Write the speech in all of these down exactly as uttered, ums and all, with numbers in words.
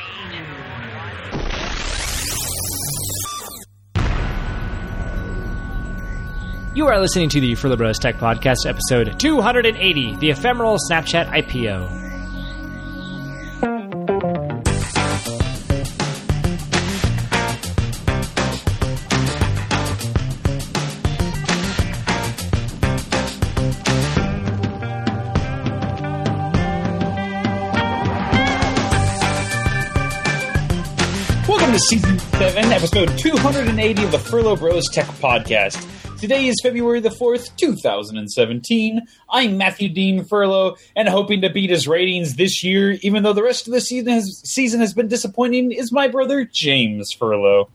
You are listening to the Furlough Bros Tech Podcast, episode two hundred eighty, the ephemeral Snapchat I P O. Welcome to Season seven, Episode two hundred eighty of the Furlough Bros Tech Podcast. Today is February the fourth, two thousand seventeen. I'm Matthew Dean Furlough, and hoping to beat his ratings this year, even though the rest of the season has, season has been disappointing, is my brother James Furlough.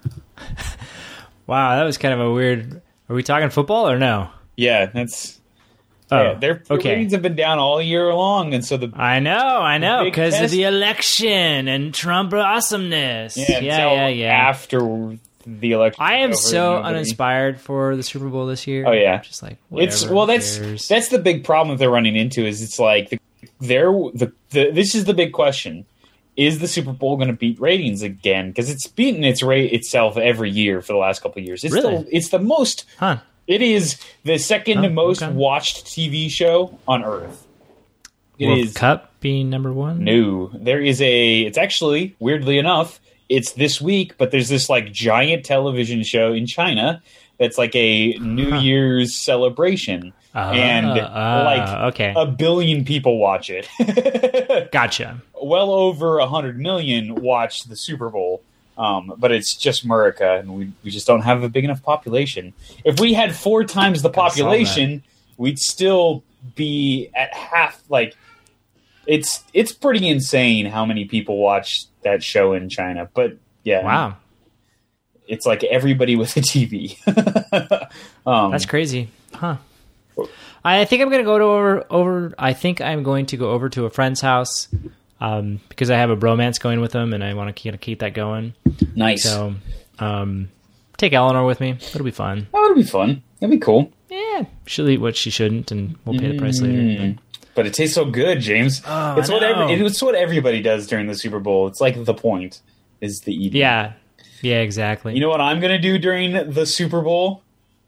Wow, that was kind of a weird... Are we talking football or no? Yeah, that's... Oh, yeah, their okay. ratings have been down all year long, and so the... I know, I know, because test- of the election and Trump awesomeness. Yeah, yeah, so yeah, yeah. After the election... I am over, so nobody... uninspired for the Super Bowl this year. Oh, yeah. I'm just like, whatever, It's well, that's cares? that's the big problem that they're running into. Is it's like the, they're the, the this is the big question: is the Super Bowl going to beat ratings again? Because it's beaten its rate itself every year for the last couple of years. It's Really? the, it's the most. Huh. It is the second Oh, most okay. watched T V show on Earth. It World is Cup being number one? new. There is a. It's actually weirdly enough. It's this week, but there's this like giant television show in China that's like a New Huh. Year's celebration, Uh, and uh, like okay. a billion people watch it. Gotcha. Well over a hundred million watch the Super Bowl, um, but it's just America, and we we just don't have a big enough population. If we had four times the I saw population, we'd still be at half. Like it's it's pretty insane how many people watch that show in China. But yeah, Wow. it's like everybody with a T V. um, That's crazy. Huh. I think I'm going to go to over, over, I think I'm going to go over to a friend's house um, because I have a bromance going with them and I want to keep, keep that going. nice. So um, take Eleanor with me. It'll be fun. Oh, it'll be fun. That'd be cool. Yeah. She'll eat what she shouldn't and we'll pay the price later. Mm. But it tastes so good, James. Oh, it's I what know. every, it's what everybody does during the Super Bowl. It's like the point is the eating. Yeah. Yeah, exactly. You know what I'm going to do during the Super Bowl?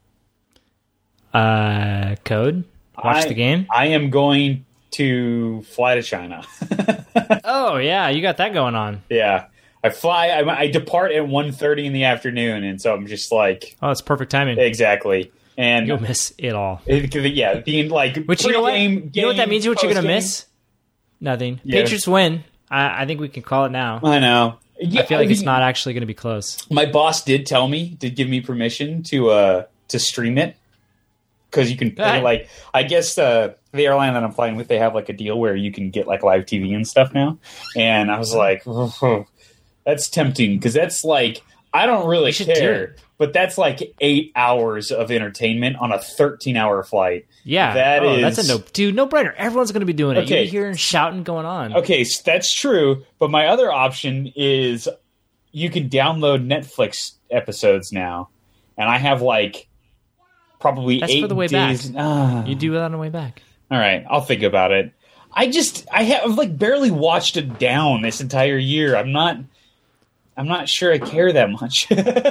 Uh, code? Watch I, the game? I am going to fly to China. Oh, yeah. You got that going on. Yeah. I fly. I, I depart at one thirty in the afternoon, and so I'm just like... Oh, it's perfect timing. Exactly. And You'll miss it all. it, yeah, being like... Which, you know what? pre-game, You know what that game, means? What you're going to post-game. miss? Nothing. Yeah. Patriots win. I, I think we can call it now. I know. Yeah, I feel like it's mean, not actually going to be close. My boss did tell me, did give me permission to uh to stream it. Because you can pay, Right. like, I guess uh, the airline that I'm flying with, they have like a deal where you can get like live T V and stuff now. And I was like, oh, that's tempting because that's like, I don't really You should do care, it. but that's like eight hours of entertainment on a thirteen hour flight. Yeah, That oh, is- that's a no, dude. No brainer. Everyone's going to be doing it. Okay. You'll be hearing shouting going on. Okay, so that's true. But my other option is you can download Netflix episodes now. And I have like probably That's eight for the way days. back. Ah. You do that on the way back. All right, I'll think about it. I just I have like barely watched it down this entire year. I'm not I'm not sure I care that much.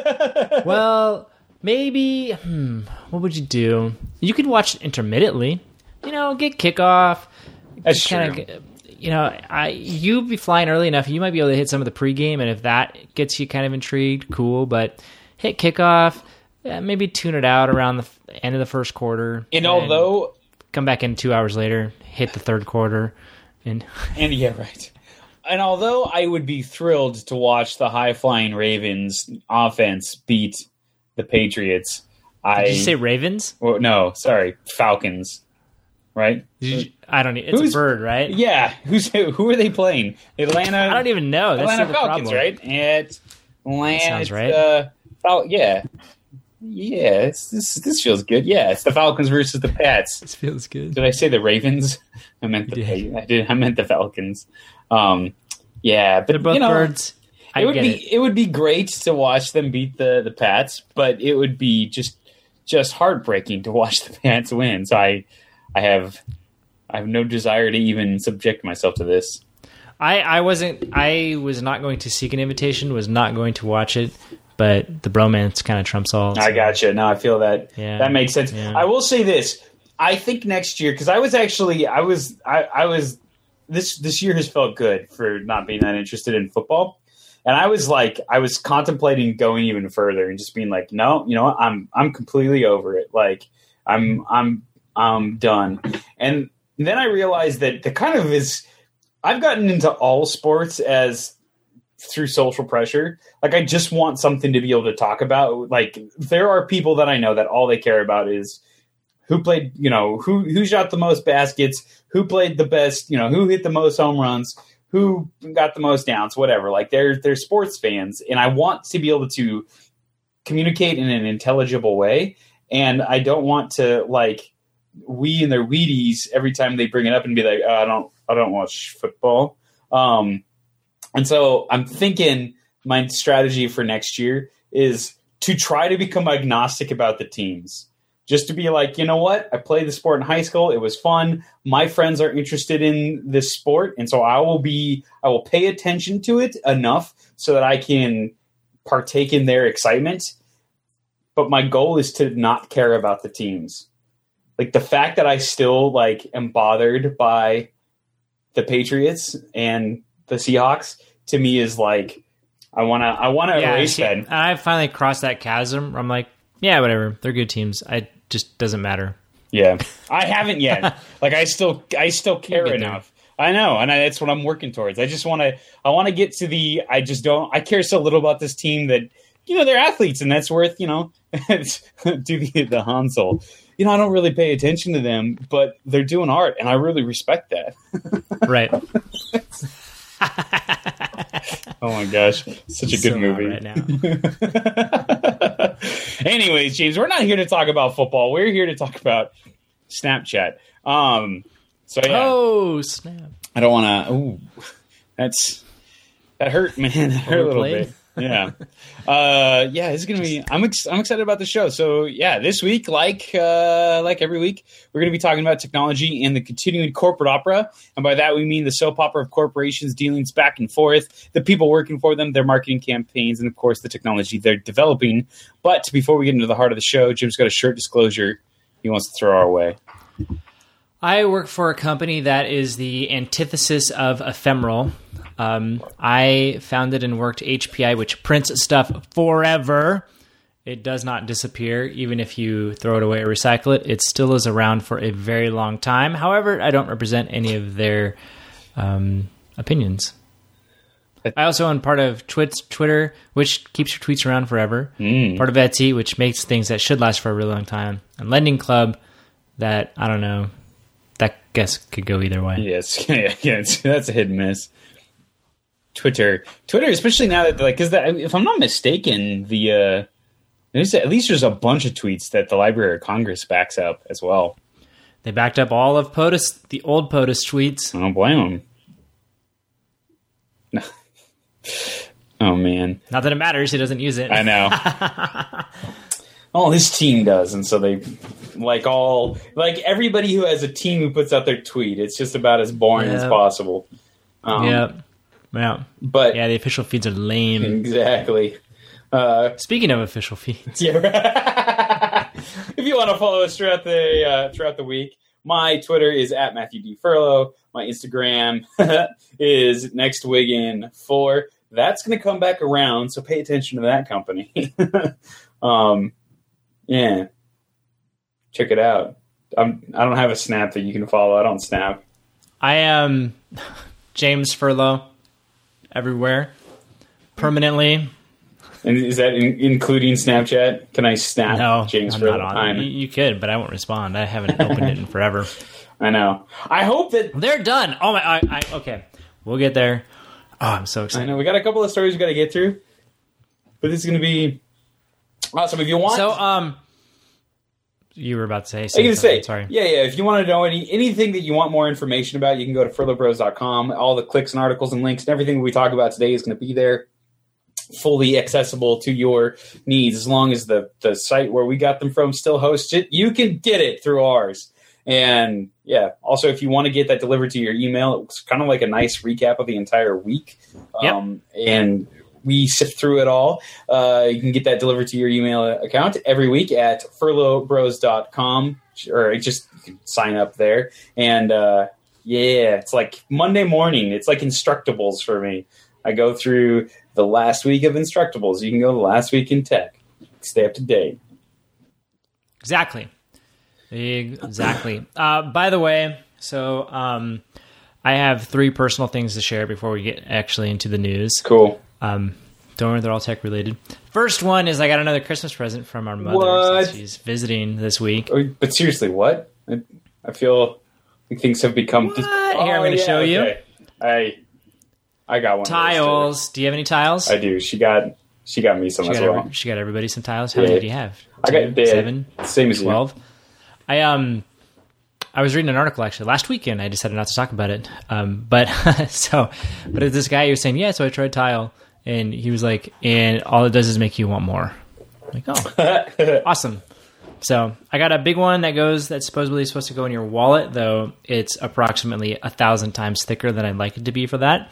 Well, maybe. Hmm, what would you do? You could watch it intermittently. You know, get kickoff. That's kinda true. get- You know, I you be flying early enough. You might be able to hit some of the pregame, and if that gets you kind of intrigued, cool. But hit kickoff. Yeah, maybe tune it out around the f- end of the first quarter. And although come back in two hours later, hit the third quarter, and and yeah, right. And although I would be thrilled to watch the high flying Ravens offense beat the Patriots, I did you say Ravens? well, no, sorry, Falcons. Right? Did you, I don't. It's Who's- a bird, right? Yeah. Who's who are they playing? Atlanta. I don't even know. That's Atlanta the Falcons, problem. right? At Atlanta. sounds right. Uh, Fal- yeah. Yeah. It's, this this feels good. Yeah, it's the Falcons versus the Pats. This feels good. Did I say the Ravens? I meant the You did. I did. I meant the Falcons. Um, yeah, but They're both you know, birds. I it would get be it. it would be great to watch them beat the the Pats, but it would be just just heartbreaking to watch the Pats win. So I I have I have no desire to even subject myself to this. I, I wasn't. I was not going to seek an invitation. Was not going to watch it. But the bromance kind of trumps all. So. I gotcha. No, I feel that. Yeah. That makes sense. Yeah. I will say this. I think next year, because I was actually, I was, I, I was, this this year has felt good for not being that interested in football. And I was like, I was contemplating going even further and just being like, no, you know what? I'm, I'm completely over it. Like, I'm, I'm, I'm done. And then I realized that the kind of is, I've gotten into all sports as through social pressure. Like, I just want something to be able to talk about. Like, there are people that I know that all they care about is who played, you know, who, who shot the most baskets, who played the best, you know, who hit the most home runs, who got the most downs, whatever. Like, they're, they're sports fans. And I want to be able to communicate in an intelligible way. And I don't want to, like, we and their Wheaties every time they bring it up and be like, oh, I don't, I don't watch football. Um, And so I'm thinking my strategy for next year is to try to become agnostic about the teams. Just to be like, you know what? I played the sport in high school. It was fun. My friends are interested in this sport. And so I will be, I will pay attention to it enough so that I can partake in their excitement. But my goal is to not care about the teams. Like, the fact that I still like am bothered by the Patriots and the Seahawks, to me, is like, I want to I want to Yeah, erase see, that. I finally crossed that chasm where I'm like, yeah, whatever. They're good teams. I just doesn't matter. Yeah, I haven't yet. Like, I still I still care get enough. I know, and I, that's what I'm working towards. I just want to I want to get to the. I just don't. I care so little about this team that, you know, they're athletes, and that's worth, you know, do the the Hansel. You know, I don't really pay attention to them, but they're doing art, and I really respect that. Right. Oh my gosh, such a good So movie right now. Anyways, James, we're not here to talk about football. We're here to talk about Snapchat. Um, so yeah, Oh snap! I don't want to. Ooh, that's that hurt, man. That hurt a little Overplayed? bit. Yeah, uh, yeah. It's gonna be. I'm ex- I'm excited about the show. So yeah, this week, like uh, like every week, we're gonna be talking about technology and the continuing corporate opera. And by that we mean the soap opera of corporations' dealings back and forth, the people working for them, their marketing campaigns, and of course the technology they're developing. But before we get into the heart of the show, Jim's got a short disclosure he wants to throw our way. I work for a company that is the antithesis of ephemeral. Um, I founded and worked H P I, which prints stuff forever. It does not disappear. Even if you throw it away or recycle it, it still is around for a very long time. However, I don't represent any of their um, opinions. I also own part of Twit's, Twitter, which keeps your tweets around forever. Mm. Part of Etsy, which makes things that should last for a really long time. And Lending Club, that, I don't know, that guess could go either way. Yes, yeah, yeah, it's, that's a hit and miss. Twitter, Twitter, especially now that, like, because if I'm not mistaken, the uh, there's at least there's a bunch of tweets that the Library of Congress backs up as well. They backed up all of POTUS, the old POTUS tweets. I don't blame them. Oh man, Not that it matters; he doesn't use it. I know. Oh, his team does, and so they like all like everybody who has a team who puts out their tweet. It's just about as boring Yep. as possible. Um, Yep. Yeah. but Yeah, the official feeds are lame. exactly. Uh, Speaking of official feeds, Yeah. If you want to follow us throughout the uh, throughout the week, my Twitter is at Matthew D. Furlow. My Instagram is nextwiggin four. That's going to come back around, so pay attention to that company. um, yeah, check it out. I'm, I don't have a Snap that you can follow. I don't Snap. I am James Furlow everywhere, permanently. And is that in, including Snapchat? Can I snap No, James I'm Furlow? not on. I You, know. you could, but I won't respond. I haven't opened it in forever. I know. I hope that. They're done. Oh my! I, I, okay, we'll get there. Oh, I'm so I excited. know we got a couple of stories we got to get through, but this is going to be awesome. If you want, So, um, you were about to say I something. can say, Sorry. yeah, yeah. If you want to know any anything that you want more information about, you can go to furlow bros dot com. All the clicks and articles and links and everything we talk about today is going to be there, fully accessible to your needs. As long as the the site where we got them from still hosts it, you can get it through ours. And yeah, also if you want to get that delivered to your email, it's kind of like a nice recap of the entire week. Yep. Um, and we sift through it all. Uh, you can get that delivered to your email account every week at furlough bros dot com, or just you can sign up there. And uh, yeah, it's like Monday morning. It's like Instructables for me. I go through the last week of Instructables. You can go to Last Week in Tech. Stay up to date. Exactly. Exactly. Uh, by the way, so um, I have three personal things to share before we get actually into the news. Cool. Um, don't worry, they're all tech related. First one is I got another Christmas present from our mother What? since she's visiting this week. But seriously, what? I, I feel like things have become... What? Here, I'm going to show you. Okay. I I got one. Tiles. Do you have any tiles? I do. She got she got me some she as got well. every, she got everybody some tiles. How Yeah. many do you have? I Two, got dead. seven, Same as you. twelve. I um, I was reading an article actually last weekend. I decided not to talk about it. Um, but so, but this guy he was saying, yeah. So I tried tile, and he was like, and all it does is make you want more. I'm like, oh, awesome. So I got a big one that goes that's supposedly supposed to go in your wallet, though it's approximately a thousand times thicker than I'd like it to be for that.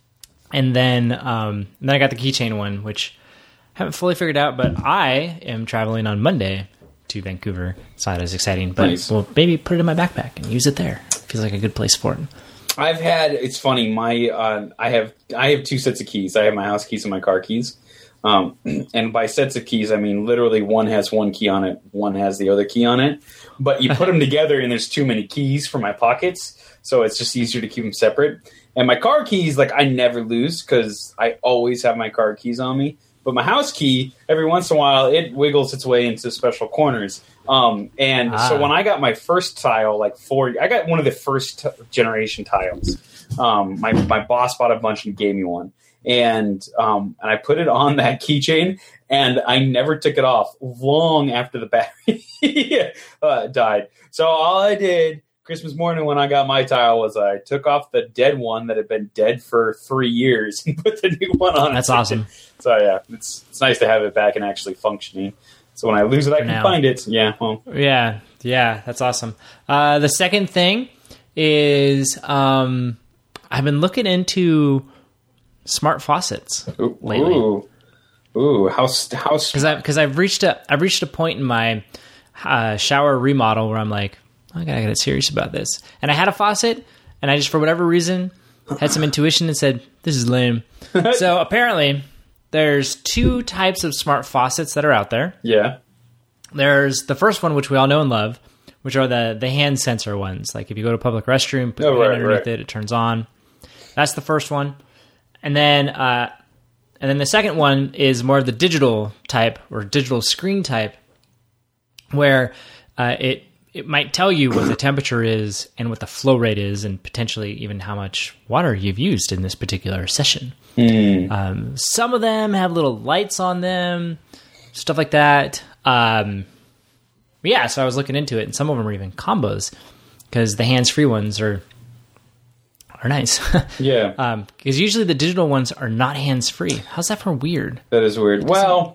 And then, um, and then I got the keychain one, which I haven't fully figured out, but I am traveling on Monday to Vancouver. It's not as exciting, but Nice. we'll maybe put it in my backpack and use it there. Feels like a good place for it. I've had. It's funny. My uh, I have I have two sets of keys. I have my house keys and my car keys. Um, and by sets of keys, I mean literally one has one key on it, one has the other key on it. But you put them together, and there's too many keys for my pockets, so it's just easier to keep them separate. And my car keys, like I never lose because I always have my car keys on me. But my house key, every once in a while, it wiggles its way into special corners. Um, and Ah. so when I got my first tile, like four, I got one of the first t- generation tiles. Um, my my boss bought a bunch and gave me one. And um, and I put it on that keychain, and I never took it off long after the battery uh, died. So all I did Christmas morning when I got my tile was I took off the dead one that had been dead for three years and put the new one on. That's it. awesome. So yeah, it's it's nice to have it back and actually functioning. So when I lose it, I can now. find it. Yeah, well, Yeah, yeah, that's awesome. Uh, the second thing is um, I've been looking into smart faucets ooh, lately. ooh, ooh, how st- how because I because I've reached a I've reached a point in my uh, shower remodel where I'm like, I gotta get serious about this. And I had a faucet, and I just for whatever reason had some intuition and said, this is lame. So apparently, there's two types of smart faucets that are out there. yeah. There's the first one, which we all know and love, which are the the hand sensor ones. Like if you go to a public restroom, put Oh, your hand right, underneath right. it, it turns on. That's the first one. And then uh, and then the second one is more of the digital type or digital screen type, where uh, it it might tell you what the temperature is and what the flow rate is, and potentially even how much water you've used in this particular session. Mm. Um, some of them have little lights on them, stuff like that. Um, yeah, so I was looking into it, and some of them are even combos because the hands-free ones are are nice. Yeah, Um, because usually the digital ones are not hands-free. How's that for weird? that is weird. Well,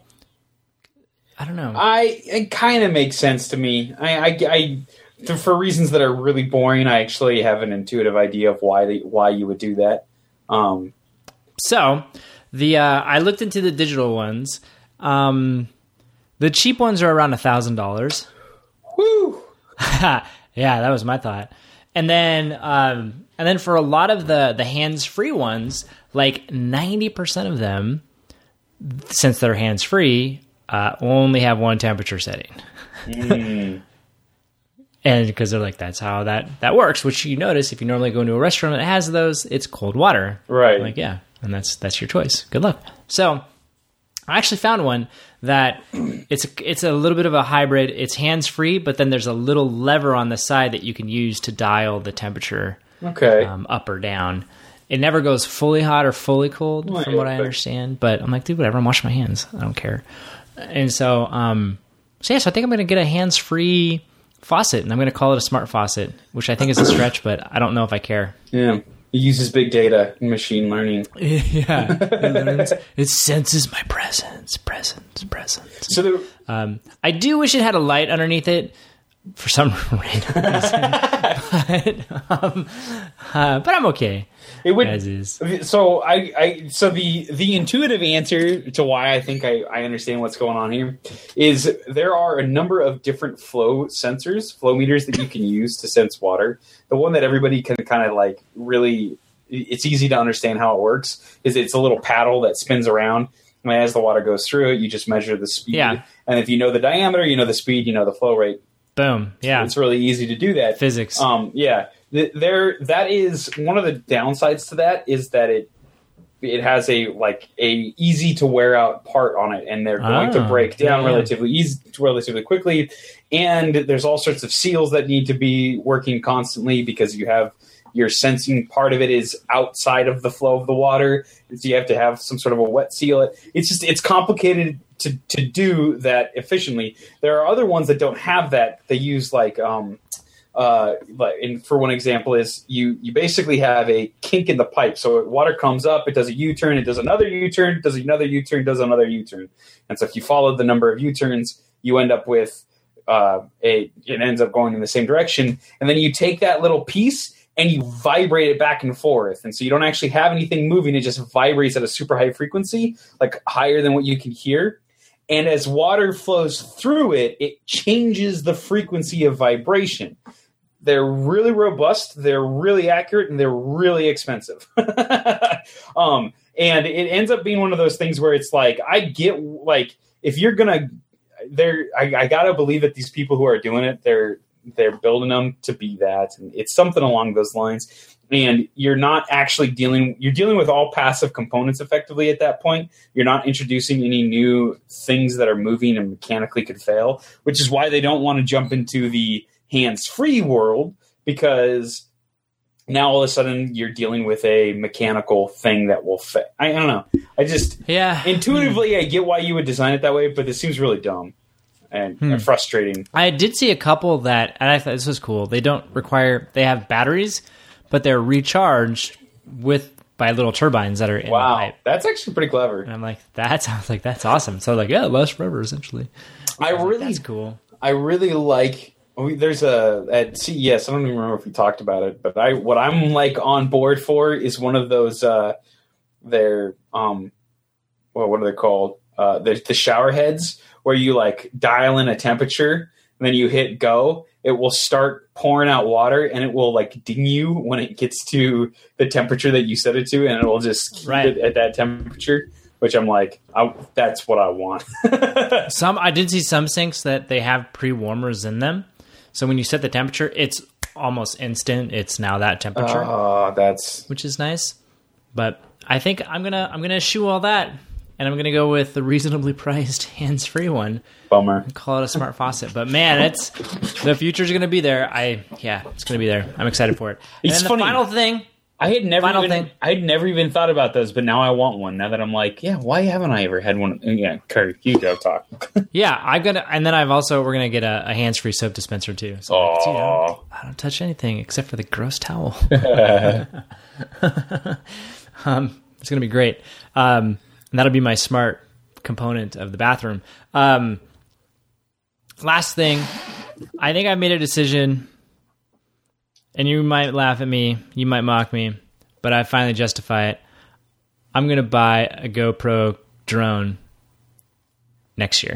I don't know. I it kind of makes sense to me. I, I, I, for reasons that are really boring, I actually have an intuitive idea of why they, why you would do that. Um, So the uh, I looked into the digital ones. Um, the cheap ones are around a thousand dollars. whew. Yeah, that was my thought. And then, um, and then for a lot of the the hands free ones, like ninety percent of them, since they're hands free, uh, only have one temperature setting. Mm. And because they're like, that's how that that works. Which you notice if you normally go into a restaurant that has those, it's cold water. Right. I'm like, yeah, and that's that's your choice. Good luck. So I actually found one that it's a, it's a little bit of a hybrid. It's hands free, but then there's a little lever on the side that you can use to dial the temperature Okay. um, up or down. It never goes fully hot or fully cold, Well, from yeah, what I but- understand. But I'm like, dude, whatever. I'm washing my hands. I don't care. And so, um, so yeah, so I think I'm going to get a hands free faucet, and I'm going to call it a smart faucet, which I think is a stretch, but I don't know if I care. Yeah. It uses big data and machine learning. Yeah, it, learns, it senses my presence, presence, presence. So the, Um, I do wish it had a light underneath it. for some random reason. but, um, uh, but I'm okay. It would, as is. So I, I, so the the intuitive answer to why I think I, I understand what's going on here is there are a number of different flow sensors, flow meters that you can use to sense water. The one that everybody can kind of like really, it's easy to understand how it works. Is it's a little paddle that spins around, and as the water goes through it, you just measure the speed. Yeah. And if you know the diameter, you know the speed, you know the flow rate. Boom. Yeah. It's really easy to do that. Physics. Um. Yeah. There, that is one of the downsides to that is that it it has a like a easy to wear out part on it, and they're going oh, to break down yeah. relatively easy, relatively quickly. And there's all sorts of seals that need to be working constantly because you have your sensing part of it is outside of the flow of the water, so you have to have some sort of a wet seal. It's just it's complicated to to do that efficiently. There are other ones that don't have that. They use like um. Uh, but and for one example is you, you basically have a kink in the pipe. So water comes up, it does a U-turn, it does another U-turn, does another U-turn, does another U-turn. And so if you follow the number of U-turns, you end up with uh, a, it ends up going in the same direction. And then you take that little piece and you vibrate it back and forth. And so you don't actually have anything moving. It just vibrates at a super high frequency, like higher than what you can hear. And as water flows through it, it changes the frequency of vibration. They're really robust, they're really accurate, and they're really expensive. um, and it ends up being one of those things where it's like, I get, like, if you're going to, there, I, I got to believe that these people who are doing it, they're they're building them to be that. And it's something along those lines. And you're not actually dealing, you're dealing with all passive components effectively at that point. You're not introducing any new things that are moving and mechanically could fail, which is why they don't want to jump into the hands-free world, because now all of a sudden you're dealing with a mechanical thing that will fit. I, I don't know. I just yeah. intuitively I get why you would design it that way, but this seems really dumb and, hmm. and frustrating. I did see a couple that, and I thought this was cool. They don't require, they have batteries, but they're recharged with by little turbines that are in wow, the pipe. That's actually pretty clever. And I'm like, that sounds like that's awesome. So like, yeah, it lasts forever essentially. I, I really, like, that's cool. I really like. We, there's a at C E S. I don't even remember if we talked about it, but I what I'm like on board for is one of those. Uh, they're um, well, what are they called? Uh, the, the shower heads where you like dial in a temperature and then you hit go. It will start pouring out water and it will like ding you when it gets to the temperature that you set it to, and it will just keep right. it at that temperature. Which I'm like, I, that's what I want. Some I did see some sinks that they have pre-warmers in them. So when you set the temperature, it's almost instant. It's now that temperature. Oh, that's which is nice. But I think I'm gonna I'm gonna eschew all that, and I'm gonna go with the reasonably priced hands-free one. Bummer. And call it a smart faucet. But man, it's the future's gonna be there. I yeah, it's gonna be there. I'm excited for it. And it's then funny. the final thing. I had never Final even, thing. I had never even thought about those, but now I want one. Now that I'm like, yeah, why haven't I ever had one? Yeah, Kurt, you go talk. Yeah, I'm gonna, and then I've also we're gonna get a, a hands-free soap dispenser too. So like, you know, I don't touch anything except for the gross towel. um, it's gonna be great. Um, and that'll be my smart component of the bathroom. Um, last thing, I think I made a decision. And you might laugh at me, you might mock me, but I finally justify it. I'm going to buy a GoPro drone next year.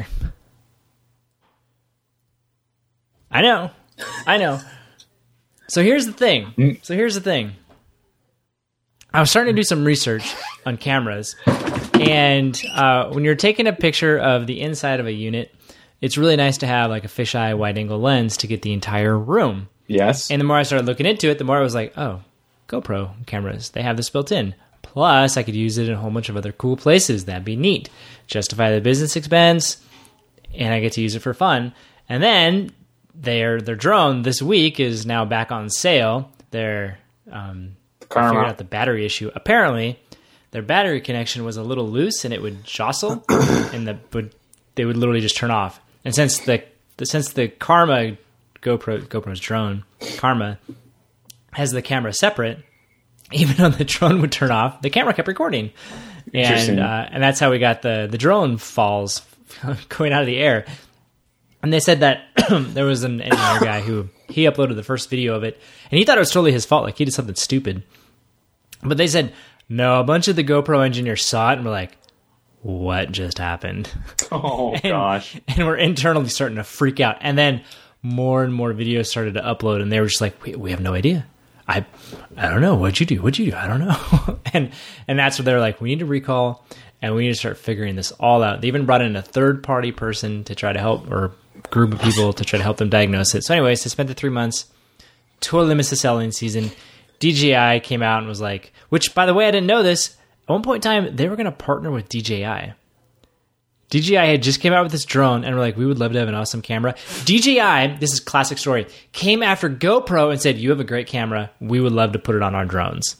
I know. I know. So here's the thing. So here's the thing. I was starting to do some research on cameras. And uh, when you're taking a picture of the inside of a unit, it's really nice to have like a fisheye wide-angle lens to get the entire room. Yes. And the more I started looking into it, the more I was like, oh, GoPro cameras, they have this built in. Plus, I could use it in a whole bunch of other cool places. That'd be neat. Justify the business expense, and I get to use it for fun. And then their their drone this week is now back on sale. Their um, Karma. figured out the battery issue. Apparently, their battery connection was a little loose, and it would jostle, and the would they would literally just turn off. And since the, the since the Karma GoPro GoPro's drone Karma has the camera separate, even though the drone would turn off, the camera kept recording, and uh, and that's how we got the the drone falls going out of the air. And they said that there was an engineer guy who he uploaded the first video of it, and he thought it was totally his fault, like he did something stupid. But they said, no, a bunch of the GoPro engineers saw it and were like, what just happened? Oh, and, gosh. And we're internally starting to freak out. And then more and more videos started to upload, and they were just like, we, we have no idea. I I don't know. What'd you do? What'd you do? I don't know. and and that's where they're like, we need to recall, and we need to start figuring this all out. They even brought in a third-party person to try to help, or group of people to try to help them diagnose it. So anyways, they spent the three months, totally missed the selling season. D J I came out and was like, which, by the way, I didn't know this. At one point in time, they were going to partner with D J I. D J I had just came out with this drone, and we're like, we would love to have an awesome camera. D J I, this is a classic story, came after GoPro and said, you have a great camera. We would love to put it on our drones.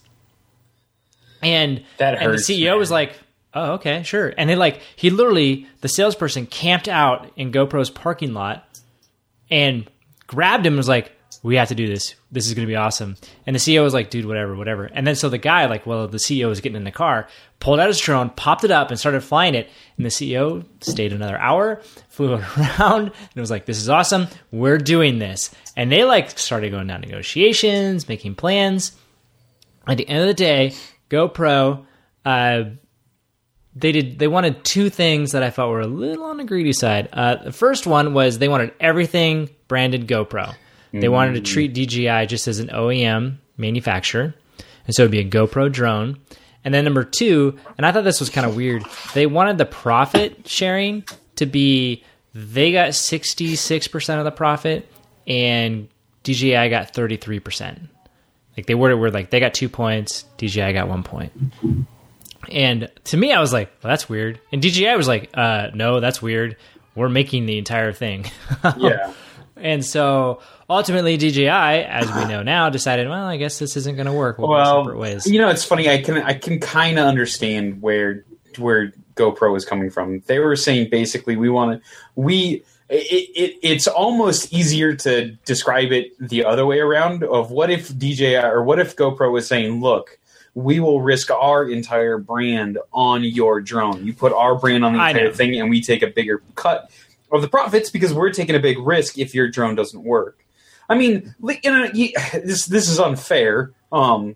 And, that and hurts, the C E O man. was like, oh, okay, sure. And they like, he literally, the salesperson camped out in GoPro's parking lot and grabbed him and was like, we have to do this. This is going to be awesome. And the C E O was like, dude, whatever, whatever. And then so the guy, like, well, the C E O was getting in the car, pulled out his drone, popped it up, and started flying it. And the C E O stayed another hour, flew it around, and was like, this is awesome. We're doing this. And they, like, started going down negotiations, making plans. At the end of the day, GoPro, uh, they did. They wanted two things that I thought were a little on the greedy side. Uh, the first one was they wanted everything branded GoPro. They wanted to treat D J I just as an O E M manufacturer, and so it'd be a GoPro drone. And then number two, and I thought this was kind of weird, they wanted the profit sharing to be, they got sixty-six percent of the profit, and D J I got thirty-three percent. Like they worded were like, they got two points, D J I got one point. And to me, I was like, well, that's weird. And D J I was like, uh, no, that's weird. We're making the entire thing. Yeah. And so ultimately, D J I, as we know now, decided, well, I guess this isn't going to work. We'll, well, go separate ways. You know, it's funny. I can I can kind of understand where where GoPro is coming from. They were saying basically, we want to we. It, it it's almost easier to describe it the other way around. Of what if D J I or what if GoPro was saying, look, we will risk our entire brand on your drone. You put our brand on the entire thing, and we take a bigger cut of the profits because we're taking a big risk if your drone doesn't work. I mean, you know, this this is unfair. Um,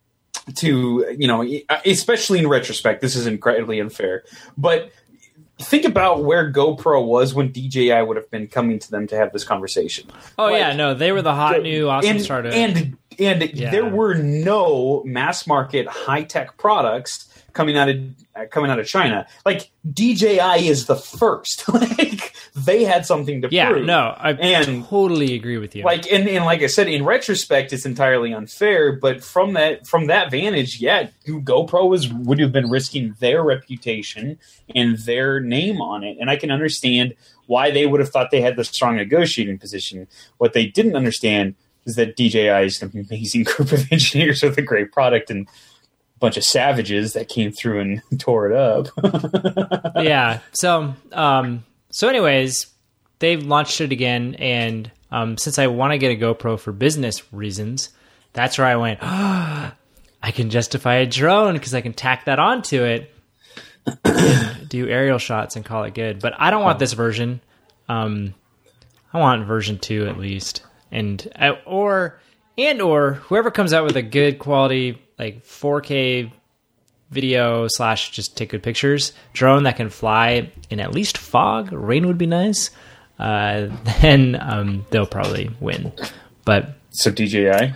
to you know, especially in retrospect, this is incredibly unfair. But think about where GoPro was when D J I would have been coming to them to have this conversation. Oh like, yeah, no, they were the hot new awesome and, startup, and and yeah. there were no mass market high tech products coming out of uh, coming out of China. Like D J I is the first. Like they had something to yeah, prove. no, I and, totally agree with you. Like and, and like I said, in retrospect, it's entirely unfair. But from that from that vantage, yeah, GoPro was would have been risking their reputation and their name on it. And I can understand why they would have thought they had the strong negotiating position. What they didn't understand is that D J I is an amazing group of engineers with a great product and bunch of savages that came through and tore it up. yeah. So, um, so anyways, they've launched it again. And, um, since I want to get a GoPro for business reasons, that's where I went, oh, I can justify a drone because I can tack that onto it, and do aerial shots and call it good. But I don't want this version. Um, I want version two at least. And, uh, or, and, or whoever comes out with a good quality, like four K video slash just take good pictures drone that can fly in at least fog, rain would be nice, uh then um they'll probably win. But so D J I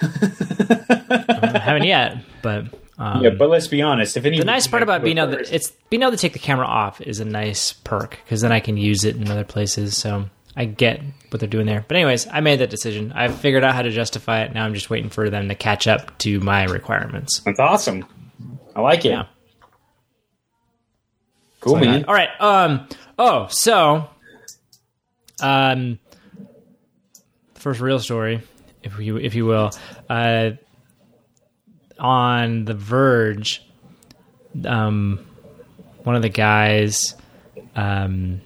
I haven't yet, but um, yeah but let's be honest, if any the nice part about being able to, it's being able to take the camera off is a nice perk because then I can use it in other places. So I get what they're doing there. But anyways, I made that decision. I've figured out how to justify it. Now I'm just waiting for them to catch up to my requirements. That's awesome. I like it. Yeah. Cool, so man. All right. Um. Oh, so, um, first real story, if you if you will, uh, on The Verge, um, one of the guys, um.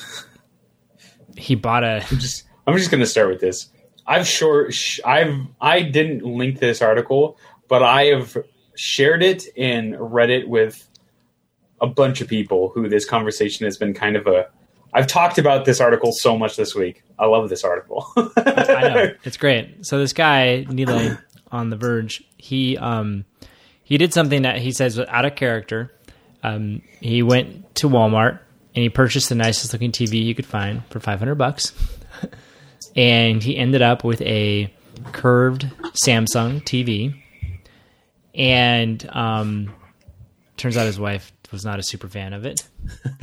He bought a. I'm just. I'm just going to start with this. I've short. Sh- I've. I didn't link this article, but I have shared it and read it with a bunch of people who this conversation has been kind of a I've talked about this article so much this week. I love this article. I know. It's great. So this guy, Nilay, on The Verge, he um, he did something that he says was out of character. Um, he went to Walmart and he purchased the nicest looking T V he could find for five hundred bucks. And he ended up with a curved Samsung T V. And um, turns out his wife was not a super fan of it.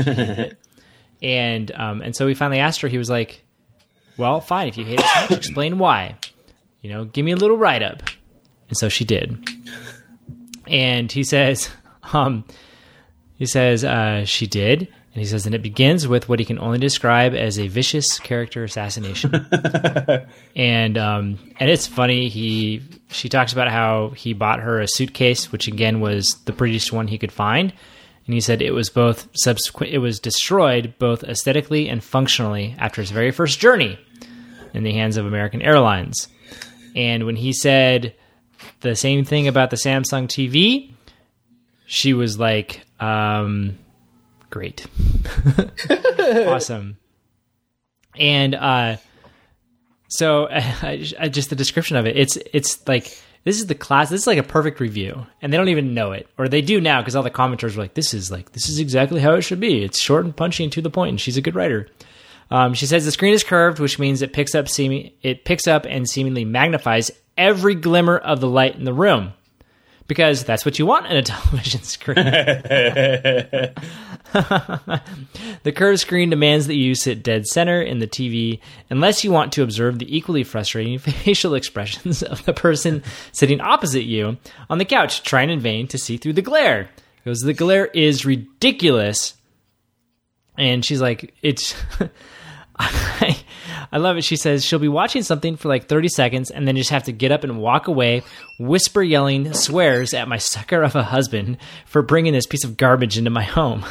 And um, and so we finally asked her. He was like, well, fine. If you hate it so much, explain why. You know, give me a little write-up. And so she did. And he says, um, he says uh, she did. And he says, and it begins with what he can only describe as a vicious character assassination. and um, and it's funny. He she talks about how he bought her a suitcase, which again was the prettiest one he could find. And he said it was both subsequent. It was destroyed both aesthetically and functionally after his very first journey in the hands of American Airlines. And when he said the same thing about the Samsung T V, she was like, um, "Great, awesome." And uh, so, I, I, just the description of it. It's it's like. This is the class. This is like a perfect review, and they don't even know it, or they do now because all the commenters are like, "This is like this is exactly how it should be. It's short and punchy and to the point." And she's a good writer. Um, she says the screen is curved, which means it picks up seeming it picks up and seemingly magnifies every glimmer of the light in the room, because that's what you want in a television screen. The curved screen demands that you sit dead center in the T V unless you want to observe the equally frustrating facial expressions of the person sitting opposite you on the couch, trying in vain to see through the glare. Because the glare is ridiculous. And she's like, it's... I, I love it. She says she'll be watching something for like thirty seconds and then just have to get up and walk away, whisper yelling swears at my sucker of a husband for bringing this piece of garbage into my home.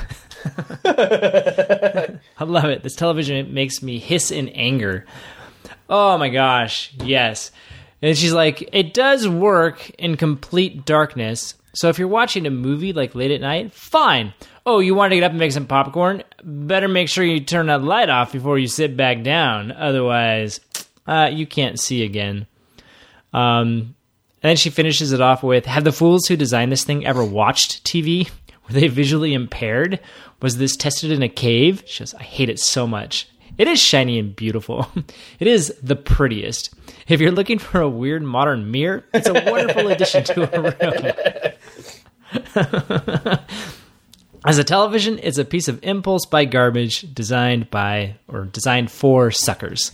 I love it. This television makes me hiss in anger. Oh my gosh. Yes. And she's like, it does work in complete darkness. So if you're watching a movie like late at night, fine. Oh, you want to get up and make some popcorn? Better make sure you turn that light off before you sit back down. Otherwise, uh, you can't see again. Um, and then she finishes it off with, have the fools who designed this thing ever watched T V? Were they visually impaired? Was this tested in a cave? She goes, I hate it so much. It is shiny and beautiful. It is the prettiest. If you're looking for a weird modern mirror, it's a wonderful addition to a room. As a television, it's a piece of impulse buy garbage designed by or designed for suckers.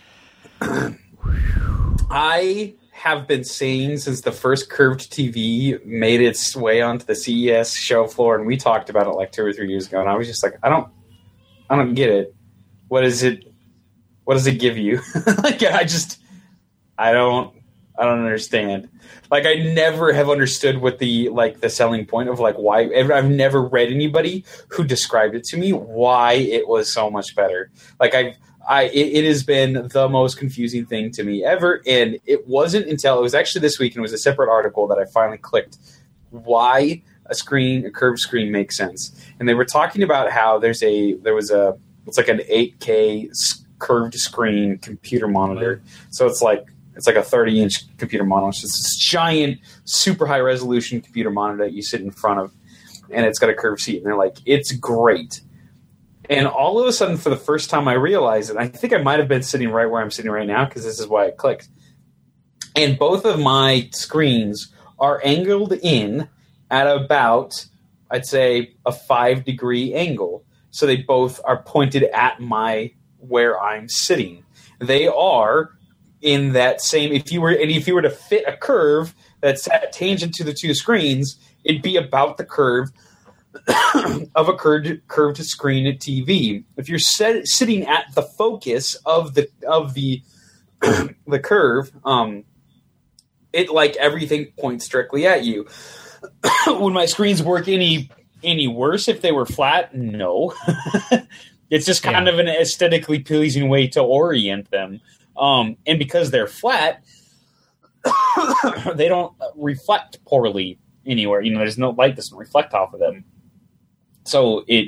I have been saying since the first curved T V made its way onto the C E S show floor, and we talked about it like two or three years ago, and I was just like, I don't, I don't get it. What is it? What does it give you? Like, I just, I don't, I don't understand. Like, I never have understood what the, like, the selling point of, like, why, I've never read anybody who described it to me, why it was so much better. Like, I've, I, it, it has been the most confusing thing to me ever, and it wasn't until, it was actually this week, and it was a separate article that I finally clicked why a screen, a curved screen makes sense. And they were talking about how there's a, there was a, it's like an eight K curved screen computer monitor. So it's like, it's like a thirty inch computer monitor. It's just this giant, super high resolution computer monitor that you sit in front of, and it's got a curved seat. And they're like, it's great. And all of a sudden, for the first time, I realized it. I think I might have been sitting right where I'm sitting right now, because this is why it clicked. And both of my screens are angled in at about, I'd say, a five degree angle. So they both are pointed at my where I'm sitting. They are in that same. If you were and if you were to fit a curve that's at tangent to the two screens, it'd be about the curve of a curved curved screen at T V. If you're set, sitting at the focus of the of the the curve, um, it like everything points directly at you. Would my screens work any? Any worse if they were flat? No. It's just kind yeah. of an aesthetically pleasing way to orient them. Um, and because they're flat, they don't reflect poorly anywhere. You know, there's no light that doesn't reflect off of them. So it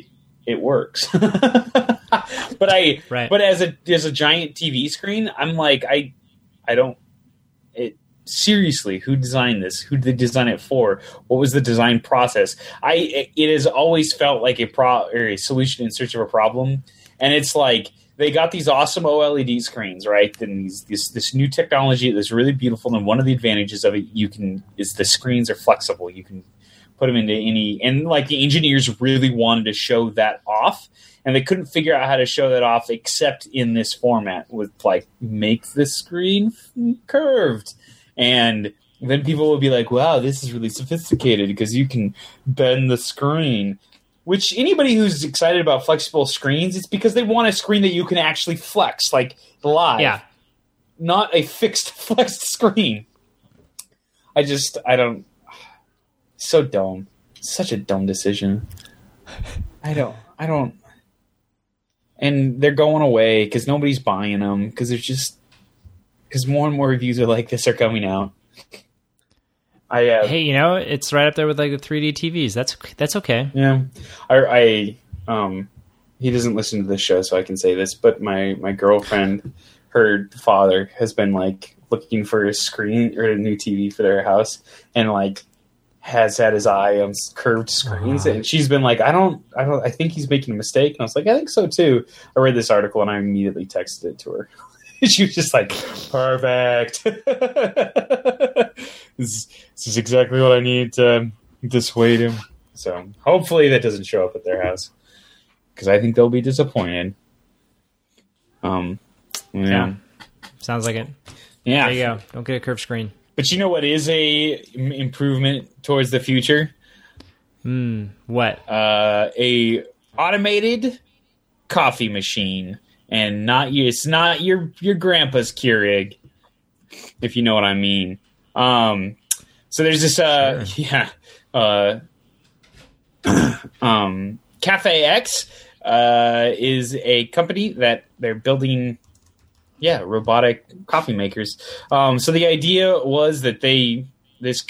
it works. but I, right. but as a as a giant T V screen, I'm like, I, I don't. It seriously, who designed this? Who did they design it for? What was the design process? I it has always felt like a pro or a solution in search of a problem, and it's like they got these awesome O L E D screens, right? And these this this new technology that's really beautiful. And one of the advantages of it, you can is the screens are flexible. You can put them into any, and like the engineers really wanted to show that off, and they couldn't figure out how to show that off except in this format with like make the screen curved. And then people will be like, wow, this is really sophisticated because you can bend the screen. Which anybody who's excited about flexible screens, it's because they want a screen that you can actually flex, like live. Yeah. Not a fixed flexed screen. I just, I don't, so dumb. Such a dumb decision. I don't, I don't. And they're going away because nobody's buying them because there's just, because more and more reviews are like this are coming out. I, uh, hey, you know, it's right up there with like the three D T Vs. That's that's okay. Yeah, I, I um, he doesn't listen to this show, so I can say this. But my, my girlfriend, her father has been like looking for a screen or a new T V for their house, and like has had his eye on curved screens, uh-huh. and she's been like, I don't, I don't, I think he's making a mistake. And I was like, I think so too. I read this article and I immediately texted it to her. She was just like, perfect. this, this is exactly what I need to dissuade him. So hopefully that doesn't show up at their house because I think they'll be disappointed. Um, yeah. yeah. Sounds like it. Yeah. There you go. Don't get a curved screen. But you know what is a improvement towards the future? Hmm. What? Uh, a automated coffee machine. And not you, it's not your your grandpa's Keurig, if you know what I mean. Um, so there's this, uh, sure. yeah, uh, um, Cafe X uh, is a company that they're building, yeah, robotic coffee makers. Um, so the idea was that they this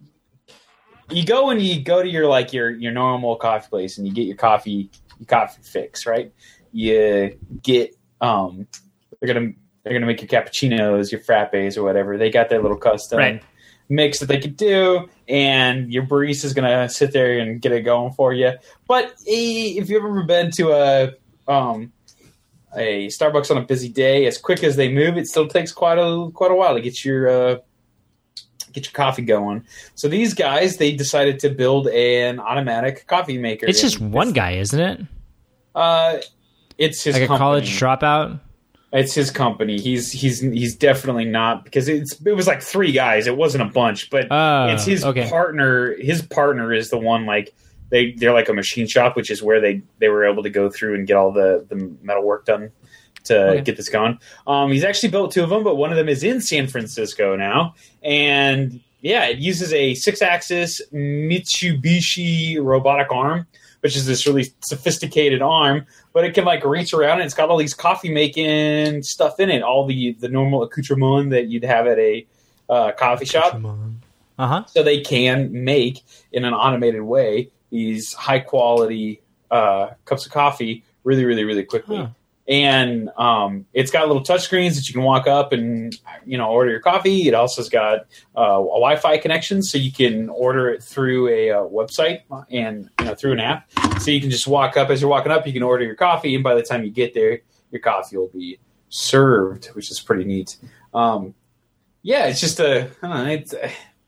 you go and you go to your like your your normal coffee place and you get your coffee your coffee fix, right? You get um they're gonna they're gonna make your cappuccinos, your frappes, or whatever. They got their little custom right. mix that they could do, and your barista's gonna sit there and get it going for you. But eh, if you've ever been to a um a Starbucks on a busy day, as quick as they move, it still takes quite a quite a while to get your uh, get your coffee going. So these guys, they decided to build an automatic coffee maker. It's just one guy, isn't it? Uh, it's his like a company. college dropout. It's his company. He's he's he's definitely not, because it's it was like three guys. It wasn't a bunch, but uh, it's his okay. partner. His partner is the one, like they they're like a machine shop, which is where they they were able to go through and get all the the metal work done to okay. get this going. Um, he's actually built two of them, but one of them is in San Francisco now, and yeah, it uses a six-axis Mitsubishi robotic arm, which is this really sophisticated arm, but it can like reach around and it's got all these coffee making stuff in it, all the, the normal accoutrement that you'd have at a uh, coffee shop. Uh-huh. So they can make, in an automated way, these high quality uh, cups of coffee really, really, really quickly. Huh. And um, it's got little touch screens that you can walk up and, you know, order your coffee. It also has got uh, a Wi-Fi connection, so you can order it through a uh, website and, you know, through an app. So you can just walk up. As you're walking up, you can order your coffee, and by the time you get there, your coffee will be served, which is pretty neat. Um, yeah, it's just a, I don't know, it's, uh,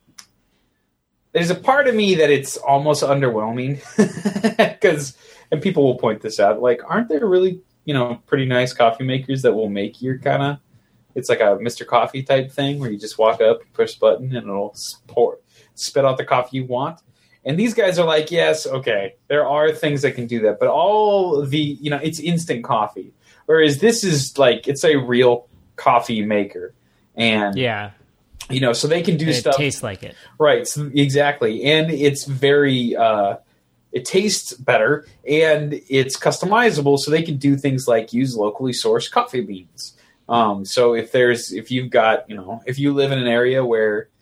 there's a part of me that it's almost underwhelming because, and people will point this out, like, aren't there really, you know, pretty nice coffee makers that will make your kind of, it's like a Mister Coffee type thing where you just walk up, push a button, and it'll pour, spit out the coffee you want. And these guys are like, yes, okay, there are things that can do that, but all the, you know, it's instant coffee. Whereas this is like, it's a real coffee maker. And, yeah, you know, so they can do it stuff. It tastes like it. Right, so, exactly. And it's very, uh, it tastes better, and it's customizable, so they can do things like use locally sourced coffee beans. Um, so if there's, if you've got, you know, if you live in an area where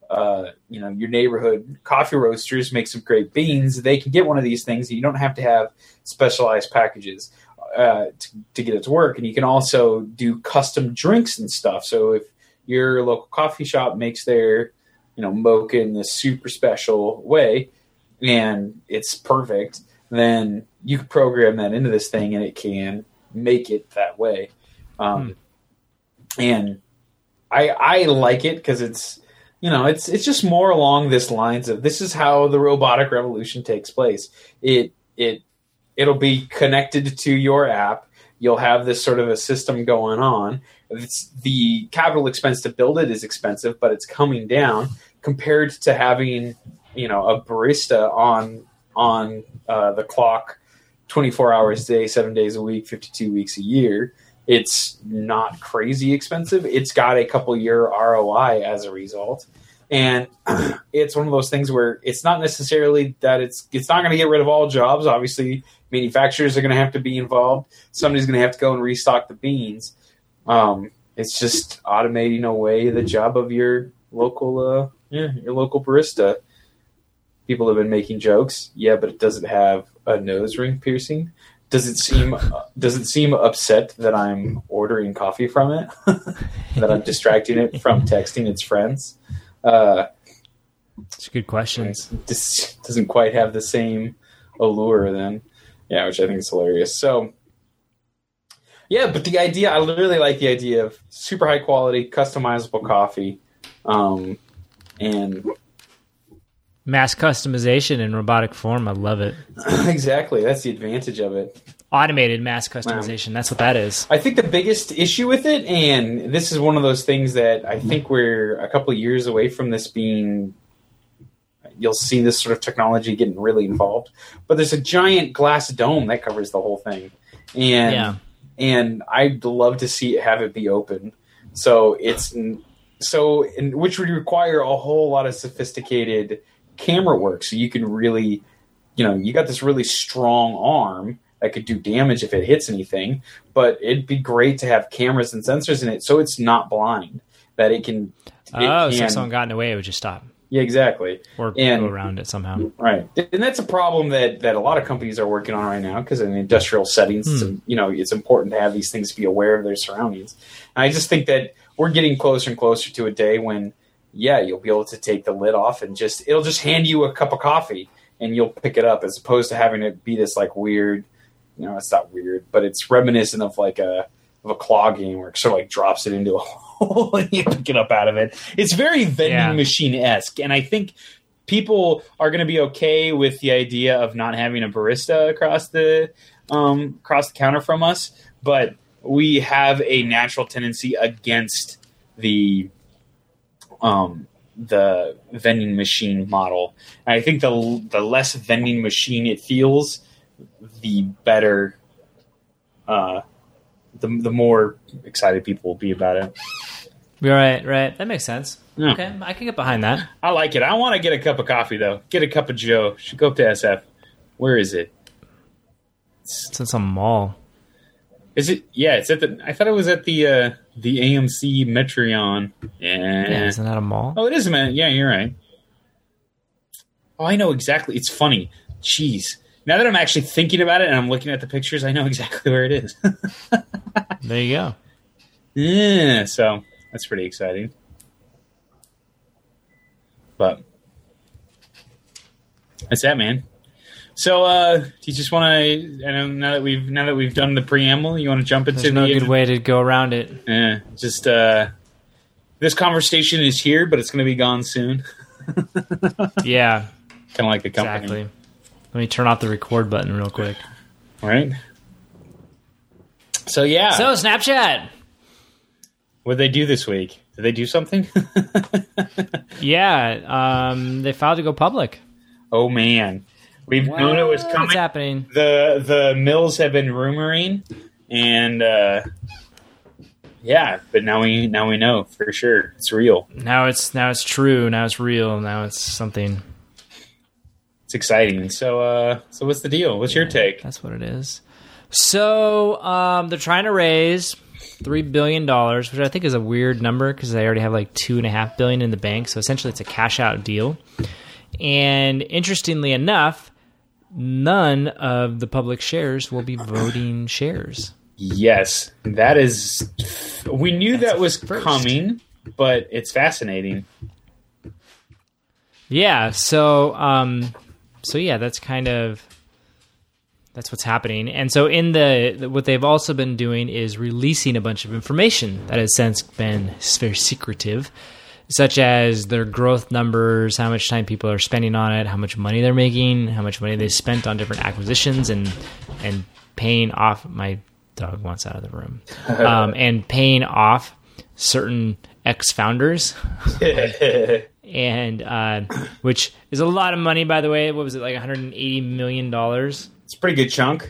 uh, you know, your neighborhood coffee roasters make some great beans. They can get one of these things. And you don't have to have specialized packages uh, to, to get it to work. And you can also do custom drinks and stuff. So if your local coffee shop makes their, you know, mocha in this super special way and it's perfect, then you can program that into this thing and it can make it that way. Um, hmm. And I, I like it because it's, you know, it's it's just more along this lines of this is how the robotic revolution takes place. It it it'll be connected to your app. You'll have this sort of a system going on. It's, the capital expense to build it is expensive, but it's coming down compared to having, you know, a barista on on uh, the clock twenty-four hours a day, seven days a week, fifty-two weeks a year. It's not crazy expensive. It's got a couple year R O I as a result. And it's one of those things where it's not necessarily that it's it's not going to get rid of all jobs. Obviously, manufacturers are going to have to be involved. Somebody's going to have to go and restock the beans. Um, it's just automating away the job of your local uh, yeah, your local barista. People have been making jokes. Yeah, but it doesn't have a nose ring piercing. Does it seem does it seem upset that I'm ordering coffee from it? That I'm distracting it from texting its friends? Uh, It's a good question. This doesn't quite have the same allure then. Yeah, which I think is hilarious. So, yeah, but the idea, I really like the idea of super high quality, customizable coffee. Um, and mass customization in robotic form. I love it. Exactly. That's the advantage of it. Automated mass customization. Wow. That's what that is. I think the biggest issue with it, and this is one of those things that I think we're a couple of years away from this being, you'll see this sort of technology getting really involved, but there's a giant glass dome that covers the whole thing. And, yeah. and I'd love to see it, have it be open. So it's, so, in, which would require a whole lot of sophisticated camera work. So you can really, you know, you got this really strong arm that could do damage if it hits anything, but it'd be great to have cameras and sensors in it so it's not blind, that it can... It oh, so can, if someone got in the way, it would just stop. Yeah, exactly. Or and, go around it somehow. Right. And that's a problem that, that a lot of companies are working on right now, because in industrial settings, hmm. it's, you know, it's important to have these things be aware of their surroundings. And I just think that we're getting closer and closer to a day when, yeah, you'll be able to take the lid off and just, it'll just hand you a cup of coffee and you'll pick it up, as opposed to having it be this like weird, you know, it's not weird, but it's reminiscent of like a, of a claw game where it sort of like drops it into a hole and you pick it up out of it. It's very vending yeah. machine-esque. And I think people are going to be okay with the idea of not having a barista across the, um, across the counter from us, but we have a natural tendency against the, um, the vending machine model. And I think the the less vending machine it feels, the better, uh, the the more excited people will be about it. Right, right. That makes sense. Yeah. Okay, I can get behind that. I like it. I want to get a cup of coffee, though. Get a cup of Joe. Should go up to S F. Where is it? It's, it's in some mall. Is it? Yeah, it's at the. I thought it was at the uh, the A M C Metreon. Yeah. yeah, isn't that a mall? Oh, it is a man. Yeah, you're right. Oh, I know exactly. It's funny. Jeez. Now that I'm actually thinking about it and I'm looking at the pictures, I know exactly where it is. There you go. Yeah, so that's pretty exciting. But that's that, man. So, uh, do you just want to? I know now that we've now that we've done the preamble, you want to jump into There's no the good way to go around it. Yeah, just uh, this conversation is here, but it's going to be gone soon. Yeah, kind of like the company. Exactly. Let me turn off the record button real quick. All right. So yeah. So Snapchat. What did they do this week? Did they do something? yeah, um, they filed to go public. Oh man. We've what? known it was coming. What's happening? The the mills have been rumoring, and uh, yeah, but now we now we know for sure it's real. Now it's now it's true. Now it's real. Now it's something. It's exciting. So uh, so what's the deal? What's yeah, your take? That's what it is. So um, they're trying to raise three billion dollars, which I think is a weird number because they already have like two and a half billion in the bank. So essentially, it's a cash out deal. And interestingly enough, none of the public shares will be voting shares. Yes, that is. We knew That's that was first. coming, but it's fascinating. Yeah. So, um, so yeah, that's kind of that's what's happening. And so, in the what they've also been doing is releasing a bunch of information that has since been very secretive, such as their growth numbers, how much time people are spending on it, how much money they're making, how much money they spent on different acquisitions, and and paying off. My dog wants out of the room, um, and paying off certain ex-founders, and uh, which is a lot of money, by the way. What was it, like one hundred eighty million dollars? It's a pretty good chunk.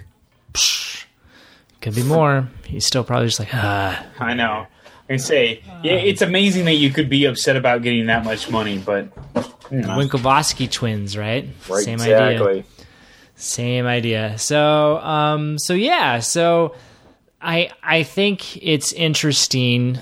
Could be more. He's still probably just like, ah. I know. I say, yeah, it's amazing that you could be upset about getting that much money, but you know. Winklevoski twins, right? Right, Same exactly. idea. Same idea. So, um, so yeah, so I I think it's interesting,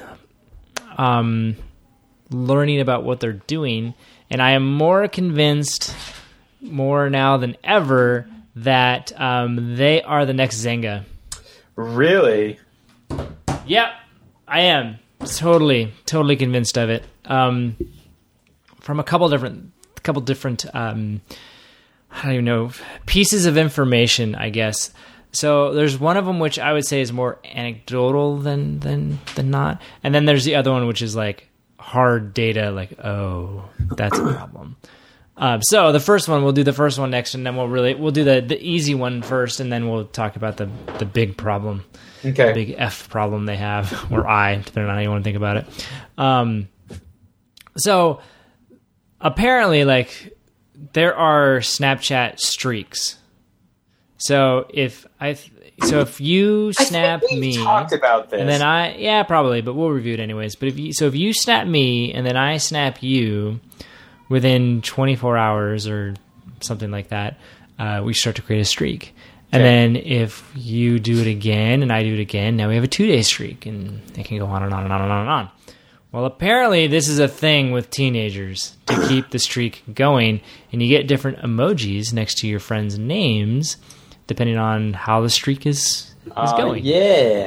um, learning about what they're doing, and I am more convinced, more now than ever, that um, they are the next Zynga. Really? Yep, I am totally, totally convinced of it. Um, from a couple different, couple different, um, I don't even know, pieces of information, I guess. So there's one of them which I would say is more anecdotal than than than not, and then there's the other one which is like hard data. Like, oh, that's a problem. Um, so the first one, we'll do the first one next, and then we'll really we'll do the, the easy one first, and then we'll talk about the the big problem, Okay. the big F problem they have, or I, depending on how you want to think about it. Um, so apparently, like, there are Snapchat streaks. So if I, so if you snap I think we me, talked about this, and then I, yeah, probably, but we'll review it anyways. But if you, so if you snap me, and then I snap you within twenty-four hours or something like that, uh, we start to create a streak. And Okay. then if you do it again and I do it again, now we have a two-day streak, and it can go on and on and on and on and on. Well, apparently this is a thing with teenagers to keep the streak going, and you get different emojis next to your friends' names depending on how the streak is, is Uh, going. yeah.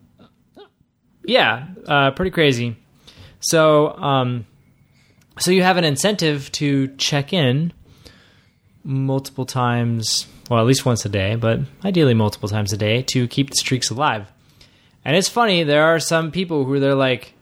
Yeah, uh, pretty crazy. So, um, so you have an incentive to check in multiple times, well, at least once a day, but ideally multiple times a day to keep the streaks alive. And it's funny, there are some people who they're like,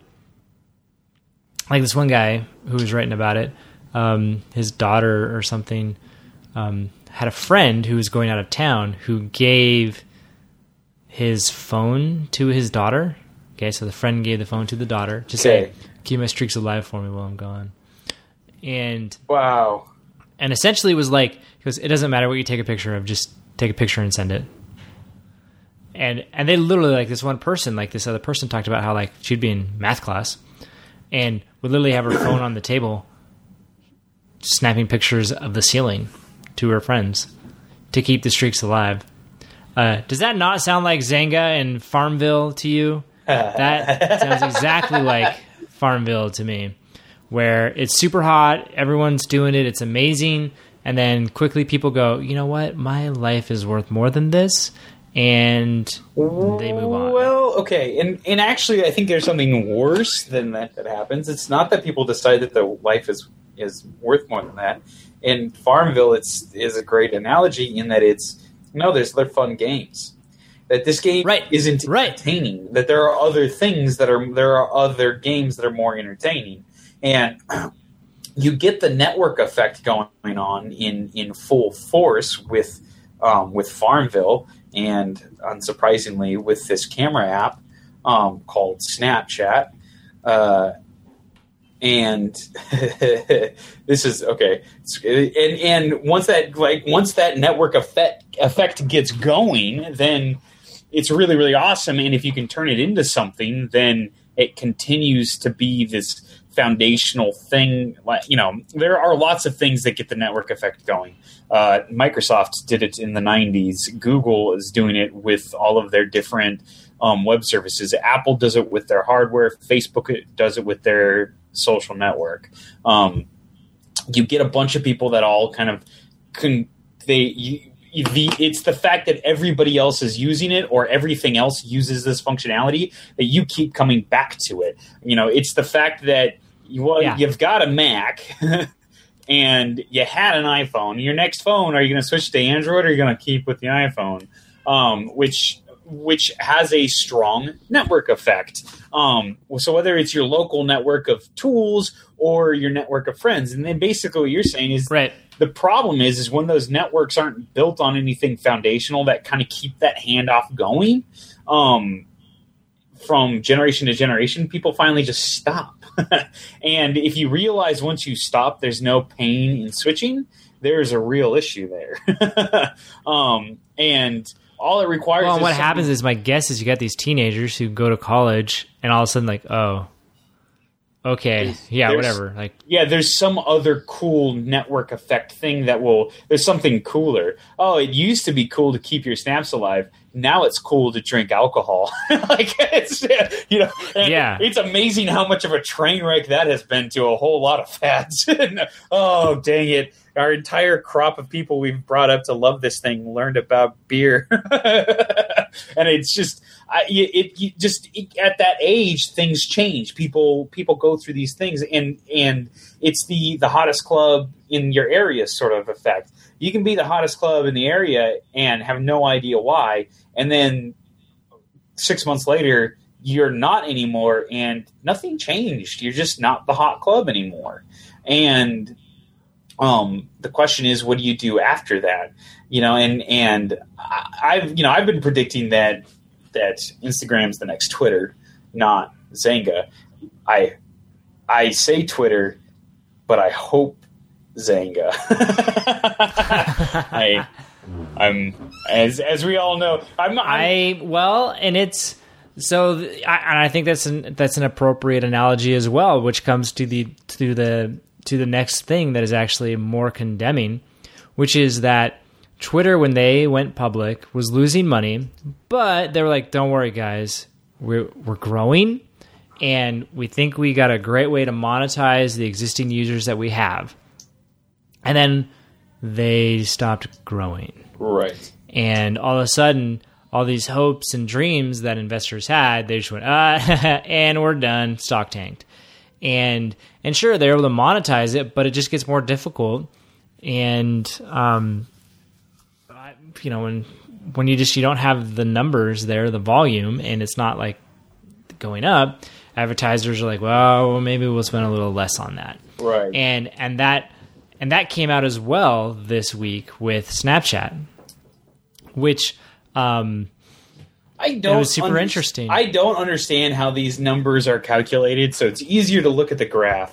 like this one guy who was writing about it, um, his daughter or something, um, had a friend who was going out of town who gave his phone to his daughter. Okay, so the friend gave the phone to the daughter to Okay. say, keep my streaks alive for me while I'm gone. And Wow. and essentially it was like, because it doesn't matter what you take a picture of, just take a picture and send it. And and they literally, like, this one person, like this other person talked about how, like, she'd be in math class and would literally have her phone on the table snapping pictures of the ceiling to her friends to keep the streaks alive. Uh, does that not sound like Zynga and Farmville to you? That sounds exactly like Farmville to me, where it's super hot, everyone's doing it, it's amazing, and then quickly people go, you know what, my life is worth more than this, and they move on. Well, okay, and and actually, I think there's something worse than that that happens. It's not that people decide that their life is is worth more than that. In Farmville, it's is a great analogy in that it's no, there's other fun games. That this game Right. isn't Right. entertaining. That there are other things that are there are other games that are more entertaining, and you get the network effect going on in in full force with um, with Farmville. And unsurprisingly, with this camera app um, called Snapchat, uh, and this is okay. And and once that like once that network effect effect gets going, then it's really really awesome. And if you can turn it into something, then it continues to be this foundational thing. Like, you know, there are lots of things that get the network effect going. Uh, Microsoft did it in the nineties. Google is doing it with all of their different um, web services. Apple does it with their hardware. Facebook does it with their social network. Um, you get a bunch of people that all kind of can they. You, The, it's the fact that everybody else is using it or everything else uses this functionality that you keep coming back to it. You know, it's the fact that you, well, yeah. you've got a Mac and you had an iPhone. Your next phone, are you going to switch to Android or are you going to keep with the iPhone? Um, which which has a strong network effect. Um, so whether it's your local network of tools or your network of friends, and then basically what you're saying is right. The problem is, is when those networks aren't built on anything foundational that kind of keep that handoff going um, from generation to generation, people finally just stop. And if you realize once you stop, there's no pain in switching, there's a real issue there. um, and all it requires well, is what something- happens is, my guess is you got these teenagers who go to college and all of a sudden like, oh, okay, yeah, there's, whatever. Like, yeah, there's some other cool network effect thing that will. There's something cooler. Oh, it used to be cool to keep your snaps alive. Now it's cool to drink alcohol. Like it's you know, yeah, it's amazing how much of a train wreck that has been to a whole lot of fads. Oh, dang it! Our entire crop of people we've brought up to love this thing learned about beer, and it's just. I, it, it just it, at that age, things change. People people go through these things, and and it's the the hottest club in your area sort of effect. You can be the hottest club in the area and have no idea why, and then six months later, you're not anymore, and nothing changed. You're just not the hot club anymore. And um, the question is, what do you do after that? You know, and and I, I've you know I've been predicting that. that Instagram's the next Twitter, not Zynga. I I say Twitter, but I hope Zynga. I I'm as as we all know. I'm not. I'm, I well, and it's so. I, and I think that's an that's an appropriate analogy as well, which comes to the to the to the next thing that is actually more condemning, which is that Twitter, when they went public, was losing money, but they were like, don't worry, guys, we're, we're growing, and we think we got a great way to monetize the existing users that we have. And then they stopped growing. Right. And all of a sudden, all these hopes and dreams that investors had, they just went, ah, and we're done, stock tanked. And, and sure, they're able to monetize it, but it just gets more difficult. And, um, you know, when when you just you don't have the numbers there, the volume, and it's not like going up, advertisers are like, well, maybe we'll spend a little less on that. Right. And and that and that came out as well this week with Snapchat, which um, I don't. it was super under- interesting. I don't understand how these numbers are calculated, so it's easier to look at the graph.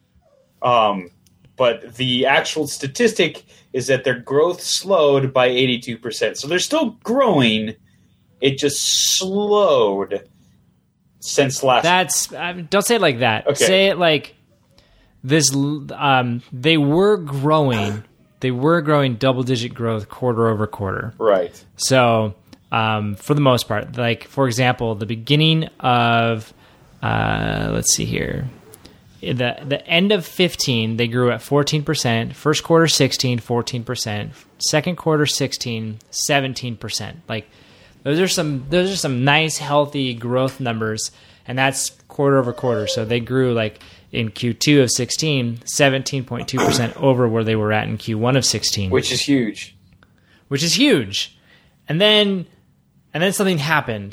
Um, but the actual statistic is that their growth slowed by eighty-two percent. So they're still growing. It just slowed since last. That's uh, don't say it like that. Okay. Say it like this. Um, they were growing. They were growing double-digit growth quarter over quarter. Right. So um, for the most part, like for example, the beginning of uh, let's see here. The the end of fifteen, they grew at fourteen percent. First quarter, sixteen, fourteen percent. Second quarter, sixteen, seventeen percent. Like those are some those are some nice, healthy growth numbers, and that's quarter over quarter. So they grew like in Q two of sixteen, seventeen point two percent over where they were at in Q one of sixteen. Which is huge. Which is huge. And then and then something happened.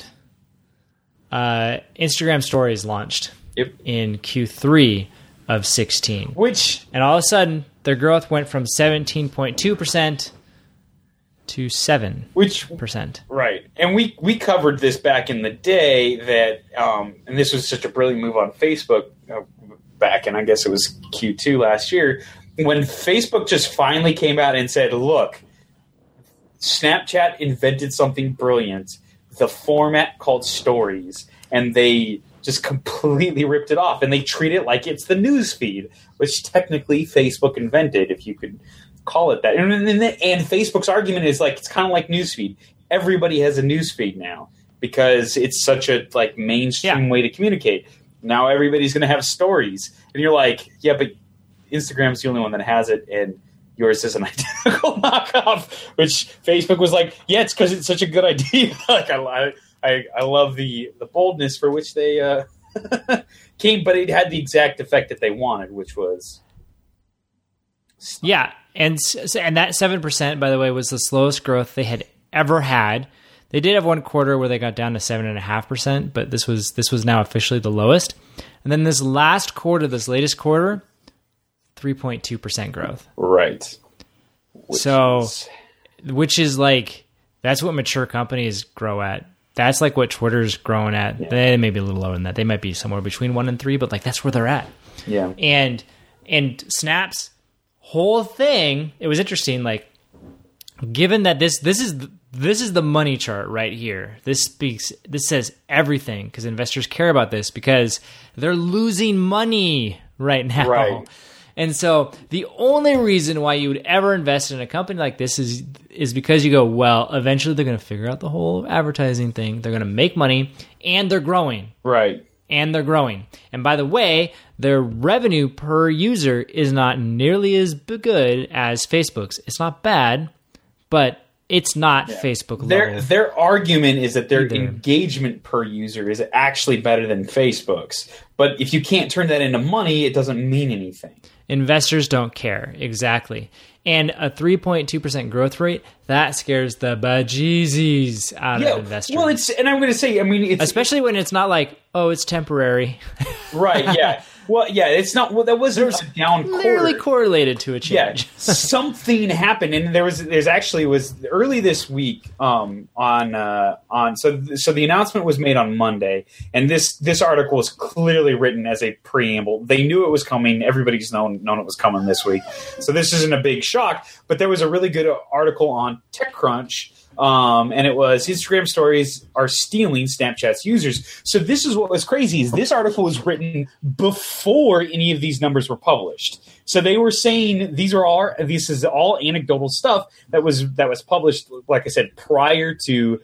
Uh, Instagram Stories launched. Yep. In Q three of sixteen. Which, and all of a sudden, their growth went from seventeen point two percent to seven percent. Which, right. And we, we covered this back in the day that, um, and this was such a brilliant move on Facebook uh, back in, I guess it was Q two last year, when Facebook just finally came out and said, look, Snapchat invented something brilliant, the format called Stories, and they just completely ripped it off, and they treat it like it's the news feed, which technically Facebook invented, if you could call it that. And, and, and Facebook's argument is like it's kind of like newsfeed. Everybody has a newsfeed now. because it's such a like mainstream Yeah. way to communicate. Now everybody's going to have stories, and you're like, yeah, but Instagram's the only one that has it, and yours is an identical knockoff. Which Facebook was like, yeah, it's because it's such a good idea. like I, I, I love the the boldness for which they uh, came, but it had the exact effect that they wanted, which was Yeah, and s- and that seven percent, by the way, was the slowest growth they had ever had. They did have one quarter where they got down to seven and a half percent, but this was this was now officially the lowest. And then this last quarter, this latest quarter, three point two percent growth. right. Which So, is- which is like that's what mature companies grow at. That's like what Twitter's growing at. Yeah. They may be a little lower than that. They might be somewhere between one and three, but like that's where they're at. yeah, And and Snap's whole thing, it was interesting. Like, given that this this is this is the money chart right here. This speaks. This says everything because investors care about this because they're losing money right now. Right. And so the only reason why you would ever invest in a company like this is is because you go, well, eventually they're going to figure out the whole advertising thing. They're going to make money, and they're growing. right. And they're growing. And by the way, their revenue per user is not nearly as b- good as Facebook's. It's not bad, but it's not Facebook Their level. their argument is that their Either. engagement per user is actually better than Facebook's. But if you can't turn that into money, it doesn't mean anything. Investors don't care. Exactly. And a three point two percent growth rate, that scares the bejesus out Yeah. of investors. Well, it's and I'm going to say, I mean, it's Especially when it's not like, oh, it's temporary. right. Yeah. Well, yeah. It's not. Well, that wasn't a down Literally quarter. correlated to a Yeah, change. something happened, and there was there's actually it was early this week um, on uh, on so so the announcement was made on Monday, and this this article was clearly written as a preamble. They knew it was coming. Everybody's known known it was coming this week, so this isn't a big shock. But there was a really good article on TechCrunch. Um, and it was Instagram stories are stealing Snapchat's users. So this is what was crazy is this article was written before any of these numbers were published. So they were saying these are all this is all anecdotal stuff that was that was published, like I said, prior to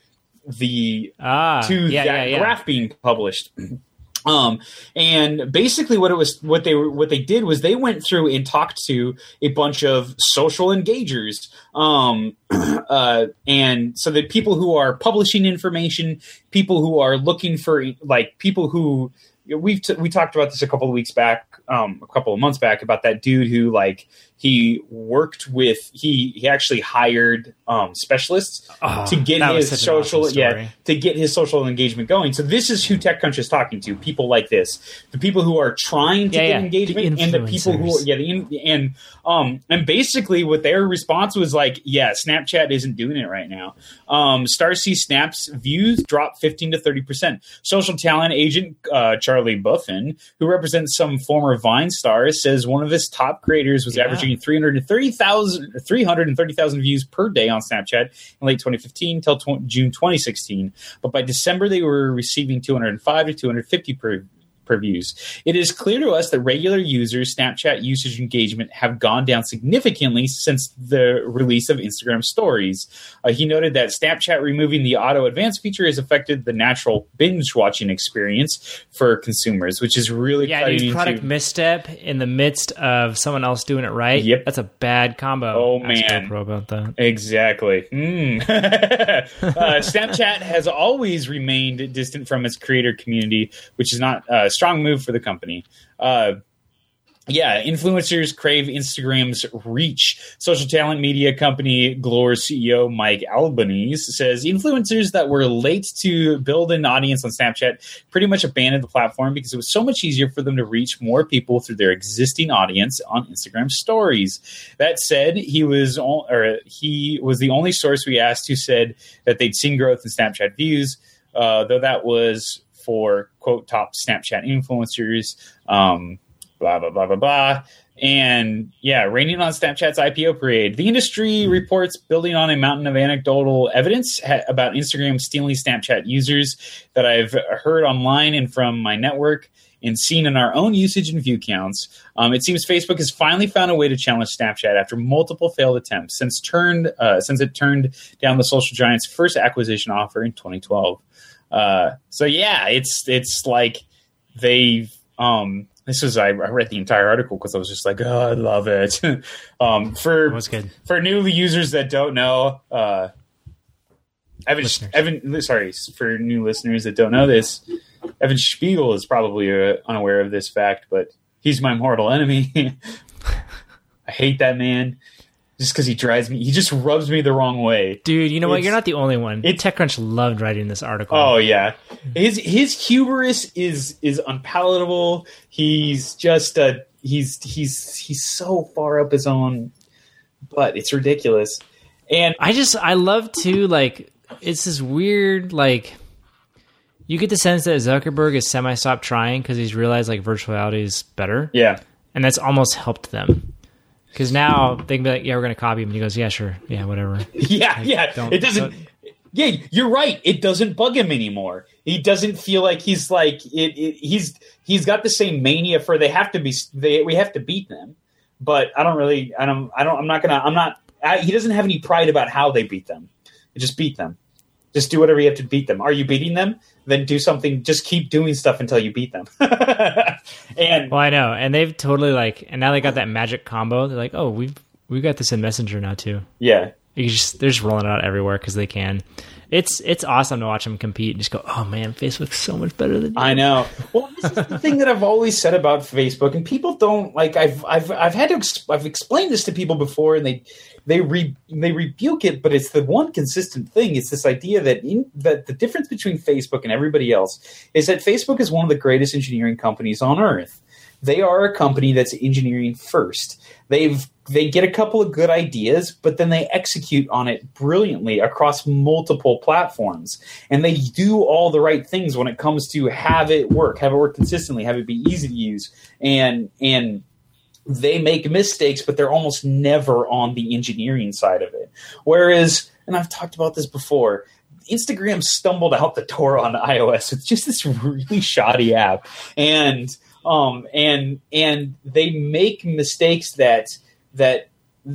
the Ah, to yeah, that yeah, yeah. graph being published. Um, and basically what it was, what they were, what they did was they went through and talked to a bunch of social engagers. Um, uh, and so that people who are publishing information, people who are looking for like people who we've, t- we talked about this a couple of weeks back, um, a couple of months back about that dude who like, he worked with, he, he actually hired, um, specialists Oh, to get that was his such an social, awesome yeah, story. to get his social engagement going. So this is who TechCrunch is talking to, people like this, the people who are trying to Yeah, get yeah, engagement the and the people who, influencers. yeah, the, in- and, um, and basically what their response was like, yeah, Snapchat isn't doing it right now. Um, Starseed Snap's views dropped fifteen to thirty percent. Social talent agent, uh, Charlie Buffin, who represents some former Vine stars, says one of his top creators was Yeah. averaging three hundred thirty thousand three hundred thirty thousand views per day on Snapchat in late twenty fifteen until tw- June twenty sixteen. But by December, they were receiving two hundred five to two hundred fifty per, per views. It is clear to us that regular users' Snapchat usage engagement have gone down significantly since the release of Instagram stories. Uh, he noted that Snapchat removing the auto advance feature has affected the natural binge watching experience for consumers, which is really Yeah, cutting dude, product into- misstep in the midst of someone else doing it right. Yep. That's a bad combo. Oh, Ask man. GoPro about that. Exactly. Mm. uh, Snapchat has always remained distant from its creator community, which is not a strong move for the company. Uh, yeah, influencers crave Instagram's reach. Social talent media company Glore's C E O Mike Albanese says influencers that were late to build an audience on Snapchat pretty much abandoned the platform because it was so much easier for them to reach more people through their existing audience on Instagram stories. That said, he was o- or he was the only source we asked who said that they'd seen growth in Snapchat views, uh, though that was for quote top Snapchat influencers. Um, Blah, blah, blah, blah, blah. And yeah, raining on Snapchat's I P O parade. The industry reports building on a mountain of anecdotal evidence ha- about Instagram stealing Snapchat users that I've heard online and from my network and seen in our own usage and view counts. Um, it seems Facebook has finally found a way to challenge Snapchat after multiple failed attempts since turned uh, since it turned down the social giant's first acquisition offer in twenty twelve. Uh, so yeah, it's it's like they've. Um, this is I, I read the entire article because I was just like, oh, I love it. um, for That was good. For new users that don't know, uh, Evan, Evan, sorry, for new listeners that don't know this, Evan Spiegel is probably uh, unaware of this fact, but he's my mortal enemy. I hate that man just because he drives me. He just rubs me the wrong way. Dude, you know it's, what? You're not the only one. It, TechCrunch loved writing this article. Oh, yeah. His his hubris is is unpalatable. He's just uh, he's he's he's so far up his own butt. It's ridiculous. And I just I love to like it's this weird like you get the sense that Zuckerberg is semi stopped trying because he's realized like virtual reality is better. Yeah. And that's almost helped them. Because now they can be like, yeah, we're going to copy him. And he goes, yeah, sure. Yeah, whatever. Yeah, like, yeah. It doesn't... Don't, yeah, you're right. It doesn't bug him anymore. He doesn't feel like he's like... It, it, he's he's got the same mania for they have to be... They, we have to beat them. But I don't really... I don't... I don't I'm not going to... I'm not... I, he doesn't have any pride about how they beat them. Just beat them. Just do whatever you have to beat them. Are you beating them? Then do something. Just keep doing stuff until you beat them. and well, I know, and they've totally like, and now they got that magic combo. They're like, oh, we've we've got this in Messenger now too. Yeah, you just they're just rolling it out everywhere because they can. It's it's awesome to watch them compete and just go, oh man, Facebook's so much better than you. I know. Well, this is the thing that I've always said about Facebook, and people don't like. I've I've I've had to ex- I've explained this to people before, and they. They re, they rebuke it, but it's the one consistent thing. It's this idea that in, that the difference between Facebook and everybody else is that Facebook is one of the greatest engineering companies on earth. They are a company that's engineering first. They've they get a couple of good ideas, but then they execute on it brilliantly across multiple platforms. And they do all the right things when it comes to have it work, have it work consistently, have it be easy to use, and and they make mistakes, but they're almost never on the engineering side of it. Whereas, and I've talked about this before, Instagram stumbled out the door on iOS with just this really shoddy app. And um and and they make mistakes that that You're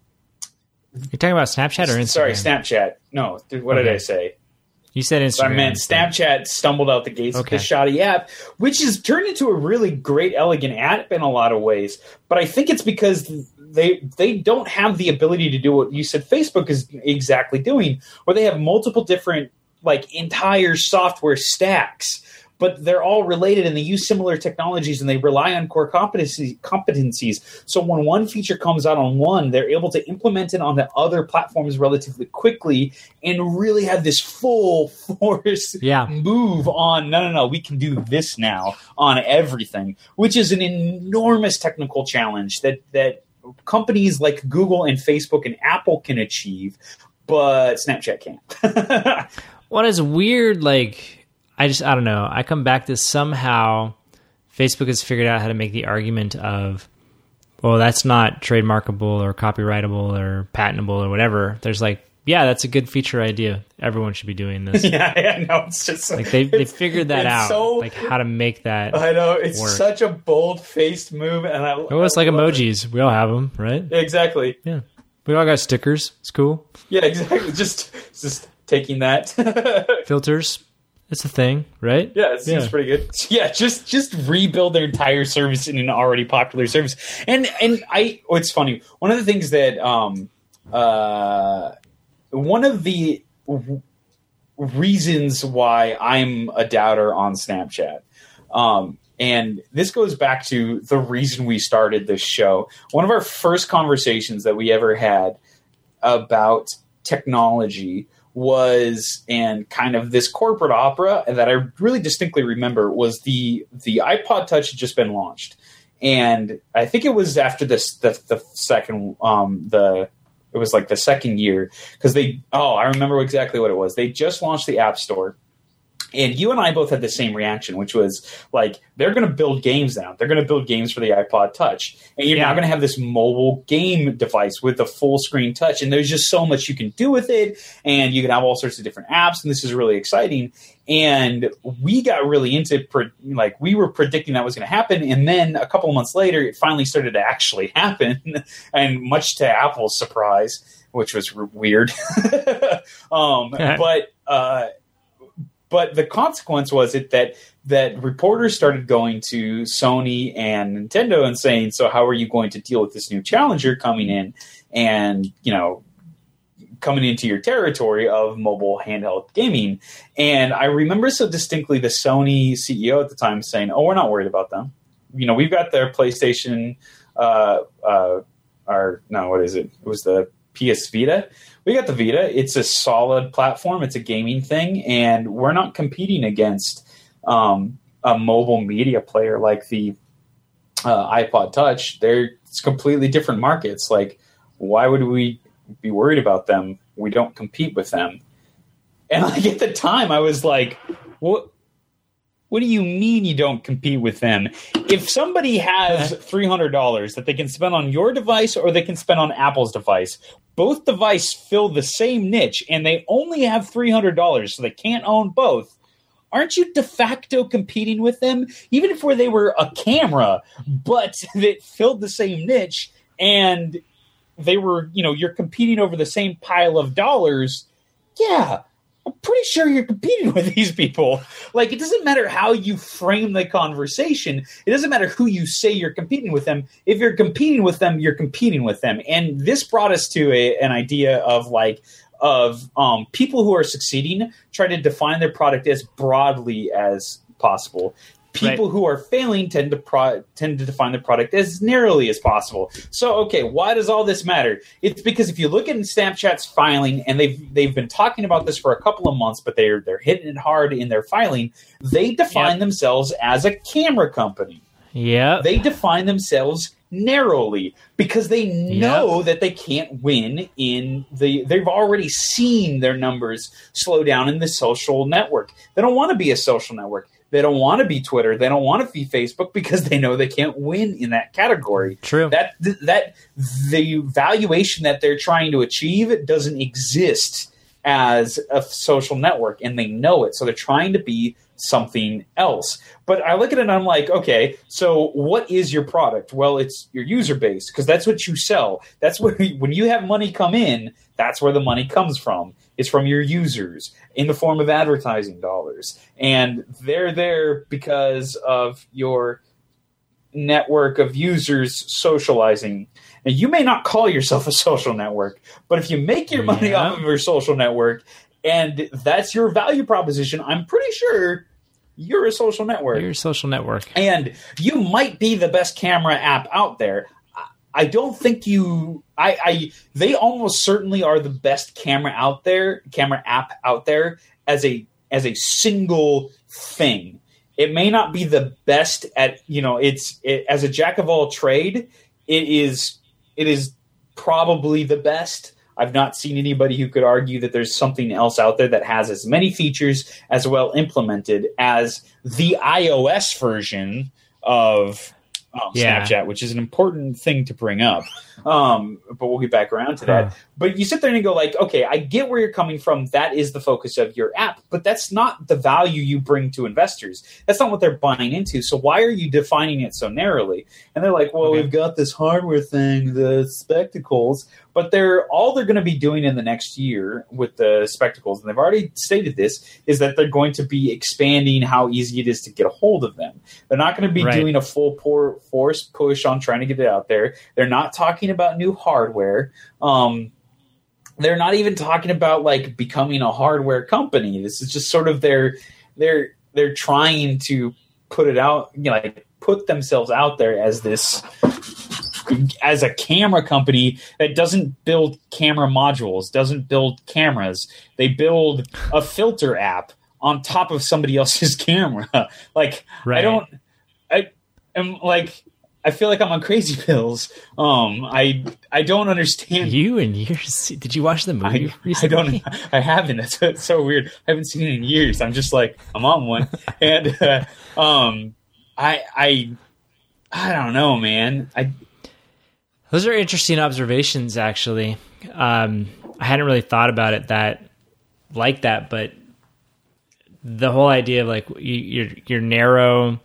talking about Snapchat or Instagram? Sorry, Snapchat. No, what okay. did I say? You said Instagram. I meant Snapchat stumbled out the gates okay. with the shoddy app, which has turned into a really great, elegant app in a lot of ways. But I think it's because they they don't have the ability to do what you said Facebook is exactly doing, where they have multiple different, like, entire software stacks. But they're all related and they use similar technologies and they rely on core competency, competencies. So when one feature comes out on one, they're able to implement it on the other platforms relatively quickly and really have this full force yeah. move on, no, no, no, we can do this now on everything, which is an enormous technical challenge that, that companies like Google and Facebook and Apple can achieve, but Snapchat can't. What is weird, like... I just, I don't know. I come back to somehow Facebook has figured out how to make the argument of, well, that's not trademarkable or copyrightable or patentable or whatever. There's like, yeah, that's a good feature idea. Everyone should be doing this. yeah, yeah, no, it's just like they they figured that out, so, like how to make that. I know it's work. such a bold-faced move, and I. Oh, it's I like emojis. It. We all have them, right? Exactly. Yeah, we all got stickers. It's cool. Yeah, exactly. Just, just taking that filters. It's a thing, right? Yeah, it seems yeah. pretty good. Yeah, just just rebuild their entire service in an already popular service. And and I, oh, it's funny. One of the things that um uh one of the w- reasons why I'm a doubter on Snapchat, um, and this goes back to the reason we started this show. One of our first conversations that we ever had about technology was, and kind of this corporate opera that I really distinctly remember, was the the iPod Touch had just been launched, and I think it was after this the the second um the it was like the second year, because they oh I remember exactly what it was. They just launched the App Store. And you and I both had the same reaction, which was like, they're going to build games now. They're going to build games for the iPod Touch. And you're yeah. now going to have this mobile game device with a full screen touch. And there's just so much you can do with it. And you can have all sorts of different apps. And this is really exciting. And we got really into, like, we were predicting that was going to happen. And then a couple of months later, it finally started to actually happen. And much to Apple's surprise, which was weird. um, but, uh, But the consequence was it that that reporters started going to Sony and Nintendo and saying, so how are you going to deal with this new challenger coming in and, you know, coming into your territory of mobile handheld gaming? And I remember so distinctly the Sony C E O at the time saying, oh, we're not worried about them. You know, we've got their PlayStation, uh, uh, or no, what is it? It was the P S Vita. We got the Vita. It's a solid platform. It's a gaming thing. And we're not competing against um, a mobile media player like the uh, iPod Touch. They're it's completely different markets. Like, why would we be worried about them? We don't compete with them. And like at the time, I was like, what? What do you mean you don't compete with them? If somebody has three hundred dollars that they can spend on your device or they can spend on Apple's device, both devices fill the same niche and they only have three hundred dollars, so they can't own both. Aren't you de facto competing with them? Even if where they were a camera, but that filled the same niche and they were, you know, you're competing over the same pile of dollars. Yeah. I'm pretty sure you're competing with these people. Like, it doesn't matter how you frame the conversation. It doesn't matter who you say you're competing with them. If you're competing with them, you're competing with them. And this brought us to a, an idea of like, of um, people who are succeeding try to define their product as broadly as possible. People right. who are failing tend to pro- tend to define the product as narrowly as possible. So, okay, why does all this matter? It's because if you look at Snapchat's filing, and they've they've been talking about this for a couple of months, but they're they're hitting it hard in their filing. They define yep. themselves as a camera company. Yeah, they define themselves narrowly because they know yep. that they can't win in the. They've already seen their numbers slow down in the social network. They don't want to be a social network. They don't want to be Twitter. They don't want to be Facebook because they know they can't win in that category. True. That that the valuation that they're trying to achieve doesn't exist as a social network, and they know it. So they're trying to be something else. But I look at it and I'm like, okay, so what is your product? Well, it's your user base because that's what you sell. That's where when you have money come in, that's where the money comes from. It's from your users in the form of advertising dollars. And they're there because of your network of users socializing. And you may not call yourself a social network, but if you make your money yeah. off of your social network and that's your value proposition, I'm pretty sure you're a social network. You're a social network. And you might be the best camera app out there. I don't think you I, I they almost certainly are the best camera out there, camera app out there as a as a single thing. It may not be the best at, you know, it's it, as a jack of all trade, it is it is probably the best. I've not seen anybody who could argue that there's something else out there that has as many features as well implemented as the iOS version of Um, yeah. Snapchat, which is an important thing to bring up. Um, but we'll get back around to that. Huh. But you sit there and you go like, okay, I get where you're coming from. That is the focus of your app, but that's not the value you bring to investors. That's not what they're buying into. So why are you defining it so narrowly? And they're like, well, okay. we've got this hardware thing, the spectacles, but they're all they're going to be doing in the next year with the spectacles, and they've already stated this, is that they're going to be expanding how easy it is to get a hold of them. They're not going to be right. doing a full pour, force push on trying to get it out there. They're not talking about new hardware. Um, they're not even talking about like becoming a hardware company. This is just sort of their they're they're trying to put it out, you know, like put themselves out there as this as a camera company that doesn't build camera modules, doesn't build cameras. They build a filter app on top of somebody else's camera. Like right. I don't I am like I feel like I'm on crazy pills. Um, I I don't understand. You and years. Did you watch the movie I, recently? I don't. I haven't. It's, it's so weird. I haven't seen it in years. I'm just like I'm on one, and uh, um, I I I don't know, man. I those are interesting observations. Actually, um, I hadn't really thought about it that like that, but the whole idea of like you, you're you're narrow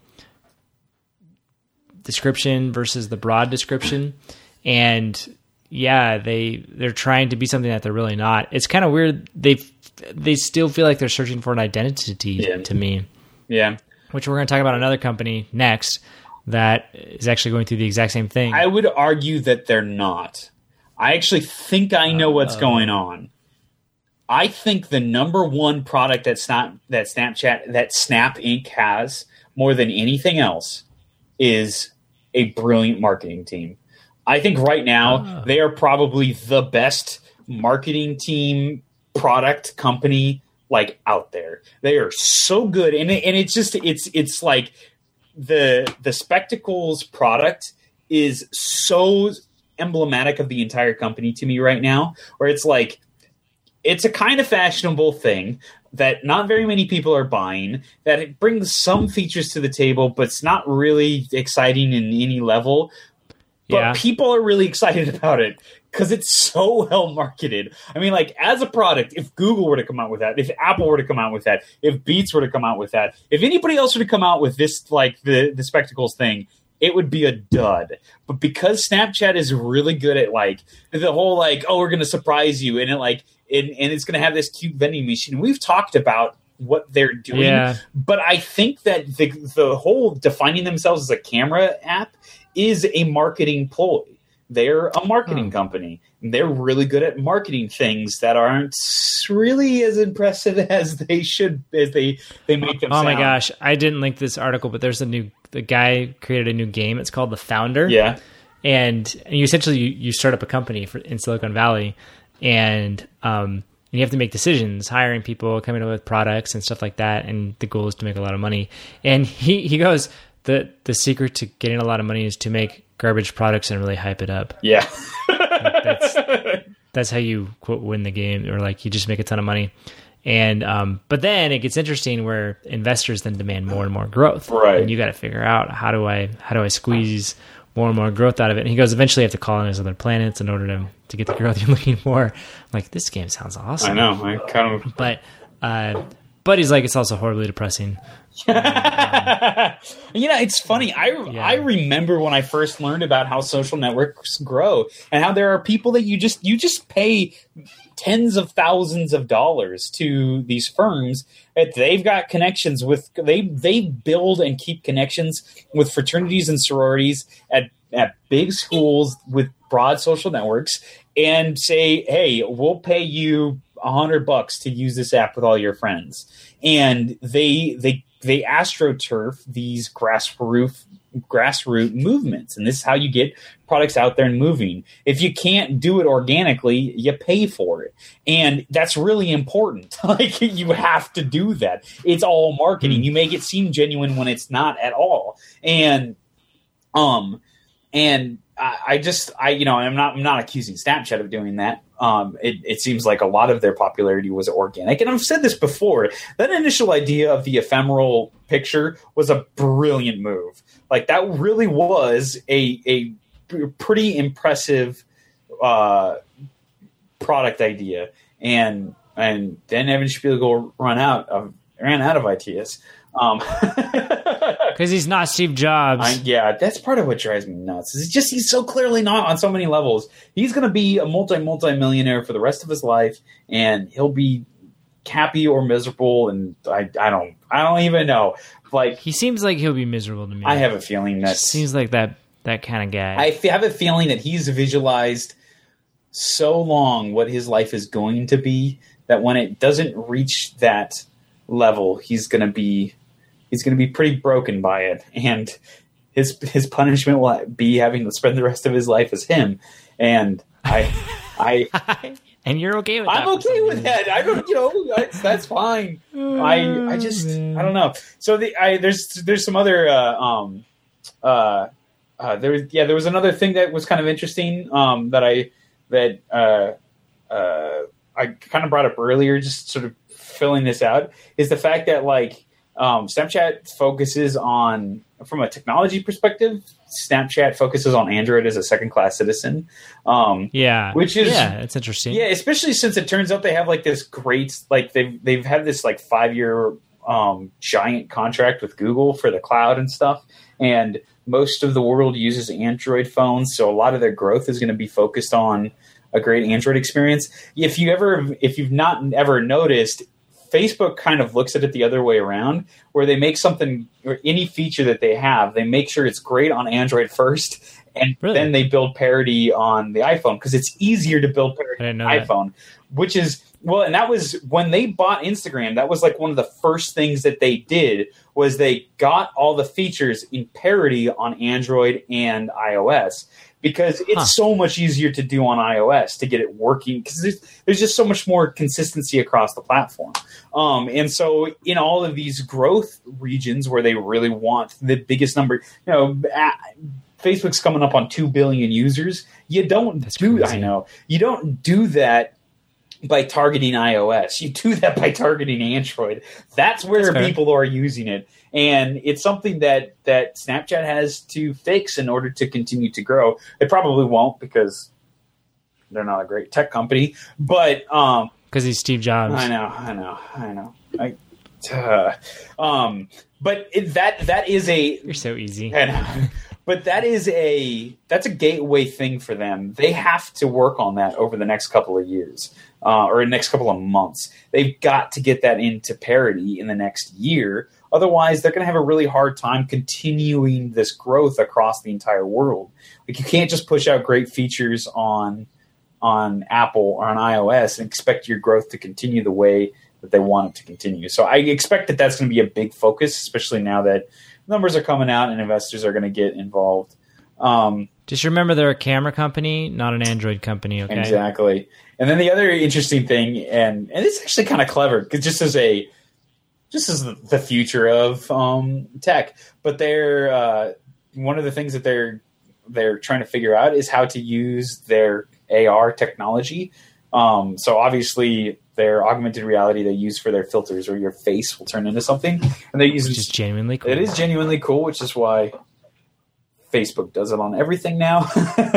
description versus the broad description, and yeah, they they're trying to be something that they're really not. It's kind of weird. They've they still feel like they're searching for an identity yeah. to me. Yeah. Which we're going to talk about another company next that is actually going through the exact same thing. I would argue that they're not. I actually think I know what's Uh-oh. going on. I think the number one product that Snap, that Snapchat, that Snap Incorporated has more than anything else is a brilliant marketing team. I think right now oh. they are probably the best marketing team, product company like out there. They are so good, and it, and it's just it's it's like the the Spectacles product is so emblematic of the entire company to me right now, where it's like it's a kind of fashionable thing that not very many people are buying, that it brings some features to the table, but it's not really exciting in any level. But yeah. people are really excited about it because it's so well marketed. I mean, like, as a product, if Google were to come out with that, if Apple were to come out with that, if Beats were to come out with that, if anybody else were to come out with this, like the, the Spectacles thing, it would be a dud. But because Snapchat is really good at, like, the whole, like, oh, we're going to surprise you, and it, like, and, and it's going to have this cute vending machine. We've talked about what they're doing, yeah. but I think that the the whole defining themselves as a camera app is a marketing ploy. They're a marketing hmm. company. They're really good at marketing things that aren't really as impressive as they should, as they, they make them oh sound. my gosh, I didn't link this article, but there's a new the guy created a new game. It's called The Founder. Yeah, and, and you essentially you, you start up a company for, in Silicon Valley, and um, you have to make decisions, hiring people, coming up with products and stuff like that. And the goal is to make a lot of money. And he, he goes, the the secret to getting a lot of money is to make garbage products and really hype it up. Yeah. Like that's that's how you quote win the game, or like you just make a ton of money. And um, but then it gets interesting where investors then demand more and more growth. Right. And you got to figure out how do I how do I squeeze more and more growth out of it. And he goes, eventually you have to colonize other planets in order to to get the growth you're looking for. I'm like, this game sounds awesome. I know. I kind of. But uh, but he's like, it's also horribly depressing. You know, it's funny. I Yeah. I remember when I first learned about how social networks grow and how there are people that you just you just pay tens of thousands of dollars to these firms that they've got connections with. They they build and keep connections with fraternities and sororities at at big schools with broad social networks, and say, hey, we'll pay you a hundred bucks to use this app with all your friends. And they they they astroturf these grassroots grassroots movements, and this is how you get products out there and moving. If you can't do it organically, you pay for it, and that's really important. Like, you have to do that. It's all marketing. Mm. You make it seem genuine when it's not at all. And um and I, I just I you know I'm not I'm not accusing Snapchat of doing that. Um, it, it seems like a lot of their popularity was organic. And I've said this before, that initial idea of the ephemeral picture was a brilliant move. Like, that really was a, a pretty impressive uh, product idea. And and then Evan Spiegel run out of, ran out of ideas. Um, Because he's not Steve Jobs. I, yeah, that's part of what drives me nuts. It's just he's so clearly not on so many levels. He's going to be a multi multi millionaire for the rest of his life, and he'll be happy or miserable. And I, I don't, I don't even know. Like, he seems like he'll be miserable to me. I have a feeling that seems like that that kind of guy. I have a feeling that he's visualized so long what his life is going to be that when it doesn't reach that level, he's going to be. He's going to be pretty broken by it, and his his punishment will be having to spend the rest of his life as him. And I, I, and you're okay with that? I'm okay with that. I don't, you know, that's, that's fine. Oh, I, I just, man. I don't know. So the, I there's there's some other, uh, um, uh, uh, there was yeah there was another thing that was kind of interesting, um, that I that uh, uh, I kind of brought up earlier, just sort of filling this out, is the fact that, like, Um, Snapchat focuses on, from a technology perspective, Snapchat focuses on Android as a second-class citizen. Um, yeah, which is yeah, it's interesting. Yeah, especially since it turns out they have like this great, like they've they've had this like five-year um, giant contract with Google for the cloud and stuff, and most of the world uses Android phones, so a lot of their growth is going to be focused on a great Android experience. If you ever, if you've not ever noticed, Facebook kind of looks at it the other way around, where they make something or any feature that they have, they make sure it's great on Android first, and really? then they build parity on the iPhone because it's easier to build parity on the iPhone, which is well, and that was when they bought Instagram. That was like one of the first things that they did was they got all the features in parity on Android and iOS. Because it's huh. so much easier to do on iOS to get it working because there's, there's just so much more consistency across the platform. Um, and so in all of these growth regions where they really want the biggest number, you know, Facebook's coming up on two billion users. You don't That's do, crazy. I know, you don't do that by targeting iOS. You do that by targeting Android. That's where That's people are using it. And it's something that, that Snapchat has to fix in order to continue to grow. They probably won't because they're not a great tech company. But um, because he's Steve Jobs. I know, I know, I know. I, uh, um, but it, that that is a you're so easy. I know, but that is a that's a gateway thing for them. They have to work on that over the next couple of years. Uh, or the next couple of months. They've got to get that into parity in the next year. Otherwise, they're going to have a really hard time continuing this growth across the entire world. Like you can't just push out great features on on Apple or on iOS and expect your growth to continue the way that they want it to continue. So I expect that that's going to be a big focus, especially now that numbers are coming out and investors are going to get involved. Um, just remember they're a camera company, not an Android company, okay? Exactly. And then the other interesting thing, and, and it's actually kind of clever, because just as a just as the future of um, tech, but they're uh, one of the things that they're they're trying to figure out is how to use their A R technology. Um, so obviously, their augmented reality they use for their filters, where your face will turn into something, and they use which is genuinely cool. It is genuinely cool, which is why Facebook does it on everything now.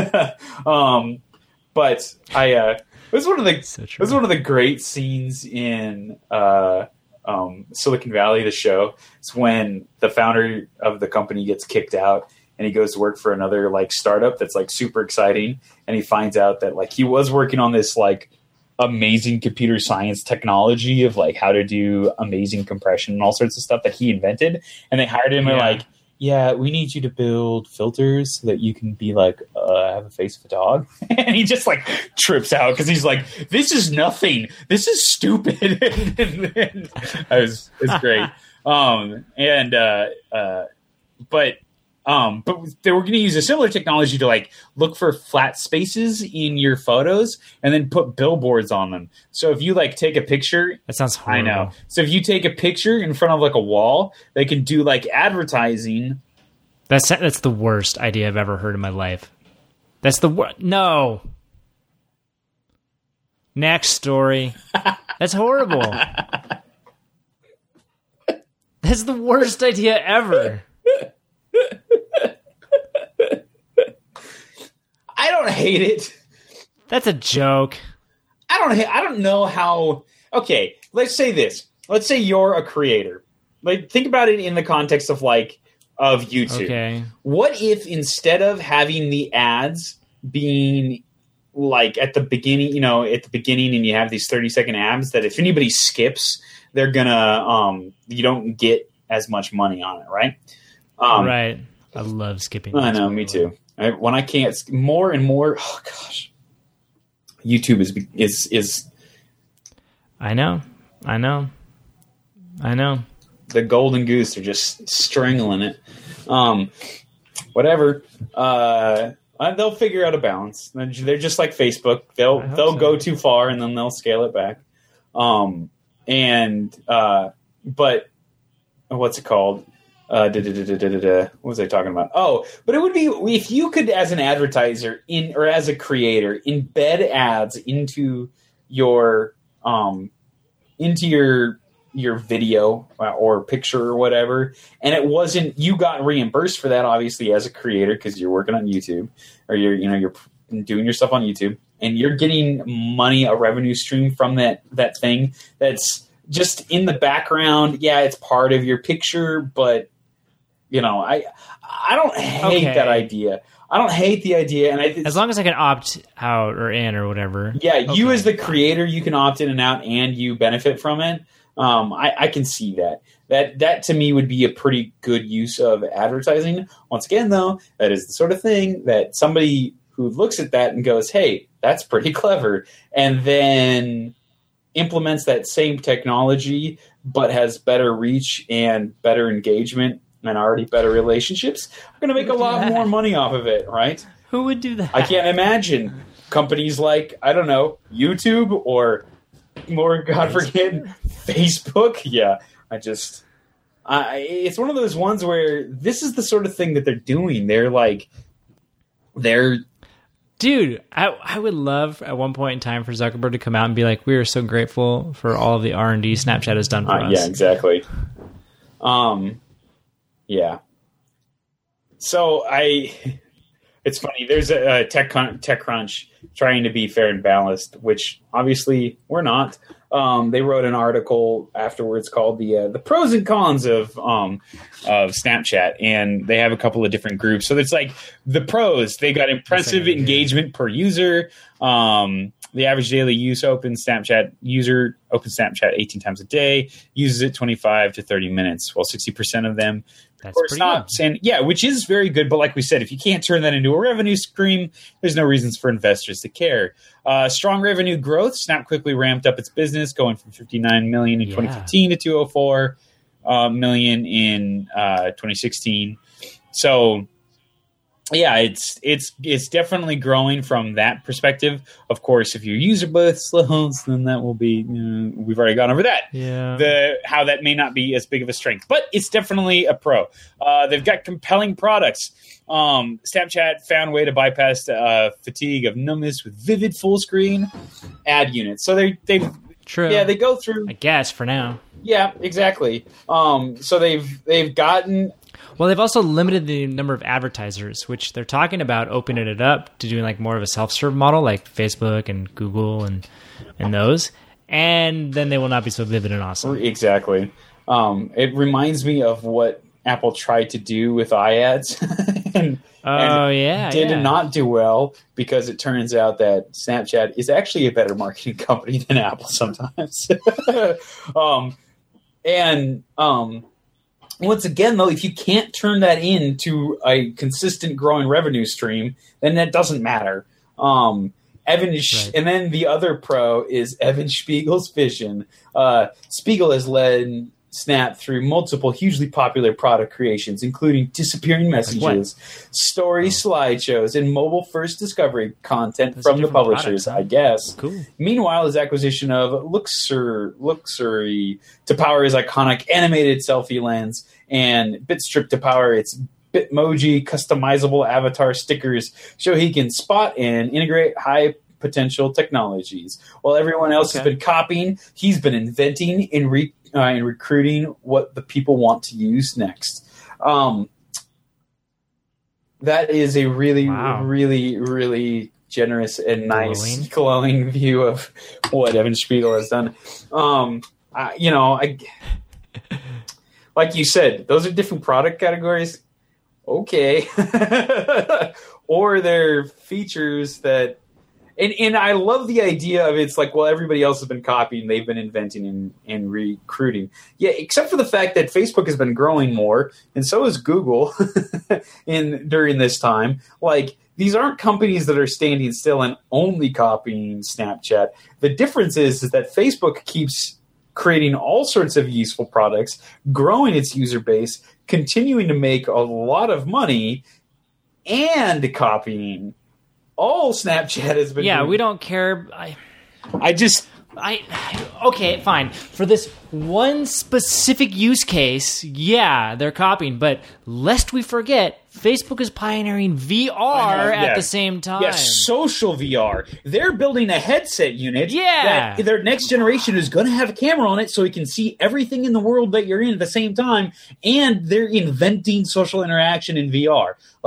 um, but I. Uh, It was one of the so it was one of the great scenes in uh, um, Silicon Valley, the show. It's when the founder of the company gets kicked out and he goes to work for another like startup that's like super exciting, and he finds out that like he was working on this like amazing computer science technology of like how to do amazing compression and all sorts of stuff that he invented, and they hired him yeah. and like. Yeah, we need you to build filters so that you can be like, uh, have a face of a dog. And he just like trips out because he's like, this is nothing. This is stupid. and, and, and it was, it was great. um, and, uh, uh, but, um, but they were going to use a similar technology to like look for flat spaces in your photos and then put billboards on them. So if you like take a picture, that sounds horrible. I know. So if you take a picture in front of like a wall, they can do like advertising. That's that's the worst idea I've ever heard in my life. That's the worst. No. Next story. That's horrible. That's the worst idea ever. I don't hate it. That's a joke. I don't. Ha- I don't know how. Okay, let's say this. Let's say you're a creator. Like, think about it in the context of like of YouTube. Okay. What if instead of having the ads being like at the beginning, you know, at the beginning, and you have these thirty second ads that if anybody skips, they're gonna um you don't get as much money on it, right? Um, right. I love skipping. I know, me too. I, when I can't, more and more. Oh gosh, YouTube is is is. I know, I know, I know. The golden goose are just strangling it. Um, whatever. Uh, they'll figure out a balance. They're just like Facebook. They'll they'll so. go too far and then they'll scale it back. Um, and uh, but what's it called? Uh, da, da, da, da, da, da. What was I talking about? Oh, but it would be if you could, as an advertiser in or as a creator, embed ads into your um, into your your video or picture or whatever, and it wasn't you got reimbursed for that, obviously, as a creator because you're working on YouTube or you're you know you're doing your stuff on YouTube, and you're getting money, a revenue stream from that that thing that's just in the background. Yeah, it's part of your picture, but. You know, I I don't hate okay. that idea. I don't hate the idea, and I as long as I can opt out or in or whatever. Yeah, okay. You as the creator, you can opt in and out, and you benefit from it. Um, I, I can see that. That that to me would be a pretty good use of advertising. Once again, though, that is the sort of thing that somebody who looks at that and goes, "Hey, that's pretty clever," and then implements that same technology, but has better reach and better engagement and already better relationships, are going to make a lot more money off of it, right? Who would do that? I can't imagine companies like, I don't know, YouTube or more, God forbid, Facebook. Yeah, I just, I, it's one of those ones where this is the sort of thing that they're doing. They're like, they're, Dude, I I would love at one point in time for Zuckerberg to come out and be like, "We are so grateful for all of the R and D Snapchat has done for uh, us." Yeah, exactly. Um, yeah. So I, it's funny. There's a, a tech TechCrunch trying to be fair and balanced, which obviously we're not. Um, they wrote an article afterwards called the uh, the pros and cons of um, of Snapchat, and they have a couple of different groups. So it's like the pros, they got impressive engagement per user. Um, the average daily use open Snapchat user opens Snapchat eighteen times a day, uses it twenty-five to thirty minutes, while sixty percent of them That's course, pretty not good. saying, yeah, which is very good. But like we said, if you can't turn that into a revenue stream, there's no reasons for investors to care. Uh, strong revenue growth. Snap quickly ramped up its business, going from fifty-nine million in Yeah. twenty fifteen to two hundred four uh, million in uh, twenty sixteen. So, yeah, it's it's it's definitely growing from that perspective. Of course, if your user base slows, then that will be, you know, we've already gone over that. Yeah. The how that may not be as big of a strength, but it's definitely a pro. Uh, they've got compelling products. Um, Snapchat found a way to bypass uh, fatigue of numbness with vivid full screen ad units. So they they True. yeah they go through I guess for now. yeah exactly. Um, so they've they've gotten. Well, they've also limited the number of advertisers, which they're talking about opening it up to doing like more of a self-serve model, like Facebook and Google and and those. And then they will not be so vivid and awesome. Exactly. Um, it reminds me of what Apple tried to do with iAds. and, Oh, and yeah, did yeah. not do well, because it turns out that Snapchat is actually a better marketing company than Apple sometimes. um, and um, once again, though, if you can't turn that into a consistent growing revenue stream, then that doesn't matter. Um, Evan, Sh- Right. And then the other pro is Evan Spiegel's vision. Uh, Spiegel has led Snap through multiple hugely popular product creations, including disappearing messages, story slideshows, and mobile-first discovery content Those are from the different publishers, products, huh? I guess. Cool. Meanwhile, his acquisition of Luxur, Luxury to power his iconic animated selfie lens, and Bitstrip to power its Bitmoji customizable avatar stickers, show he can spot and integrate high potential technologies. While everyone else has Okay. been copying, he's been inventing and, re- uh, and recruiting what the people want to use next. Um, that is a really, Wow. really, really generous and nice, Glowing. glowing view of what Evan Spiegel has done. Um, I, you know, I, like you said, those are different product categories. Okay. Or they're features that, and, and I love the idea of it's like, well, everybody else has been copying, they've been inventing and, and recruiting. Yeah, except for the fact that Facebook has been growing more, and so is Google in during this time. Like, these aren't companies that are standing still and only copying Snapchat. The difference is, is that Facebook keeps creating all sorts of useful products, growing its user base, continuing to make a lot of money, and copying. All Snapchat has been Yeah, doing. we don't care. I, I just I, okay, fine. For this one specific use case, yeah, they're copying. But lest we forget, Facebook is pioneering V R I know, at yeah. the same time. yeah, social V R. They're building a headset unit. Yeah. that their next generation is going to have a camera on it, so it can see everything in the world that you're in at the same time. And they're inventing social interaction in V R. Like,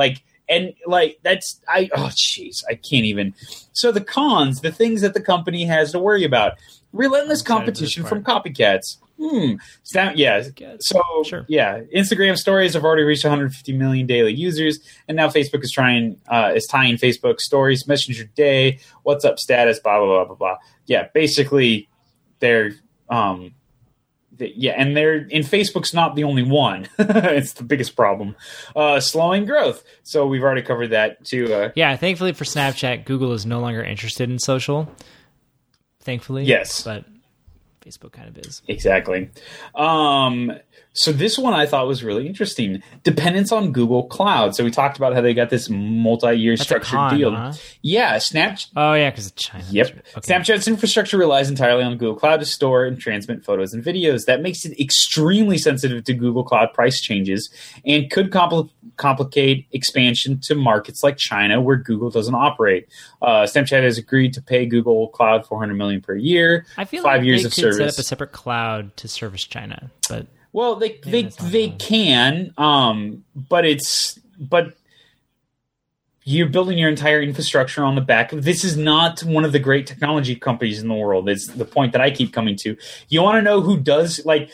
and like that's I oh jeez, I can't even. So the cons, the things that the company has to worry about: relentless competition from copycats. Hmm. Snap, yeah. So sure. yeah, Instagram stories have already reached one hundred fifty million daily users, and now Facebook is trying uh, is tying Facebook stories, Messenger Day, What's Up status, blah blah blah blah blah. Yeah, basically, they're um, they, yeah, and they're and Facebook's not the only one. It's the biggest problem. Uh, slowing growth. So we've already covered that too. Uh, yeah, thankfully for Snapchat, Google is no longer interested in social. Thankfully, yes, but Facebook kind of is. Exactly. Um, so this one I thought was really interesting. Dependence on Google Cloud. So we talked about how they got this multi-year That's structured a con, deal. Huh? Yeah, Snapchat. Oh yeah, because of China. Yep. Right. Okay. Snapchat's infrastructure relies entirely on Google Cloud to store and transmit photos and videos. That makes it extremely sensitive to Google Cloud price changes and could compl- complicate expansion to markets like China, where Google doesn't operate. Uh, Snapchat has agreed to pay Google Cloud four hundred million dollars per year. I feel five like years they of could service. set up a separate cloud to service China, but well, they maybe they they wrong. can, um, but it's but. You're building your entire infrastructure on the back of this is not one of the great technology companies in the world. It's the point that I keep coming to. You want to know who does like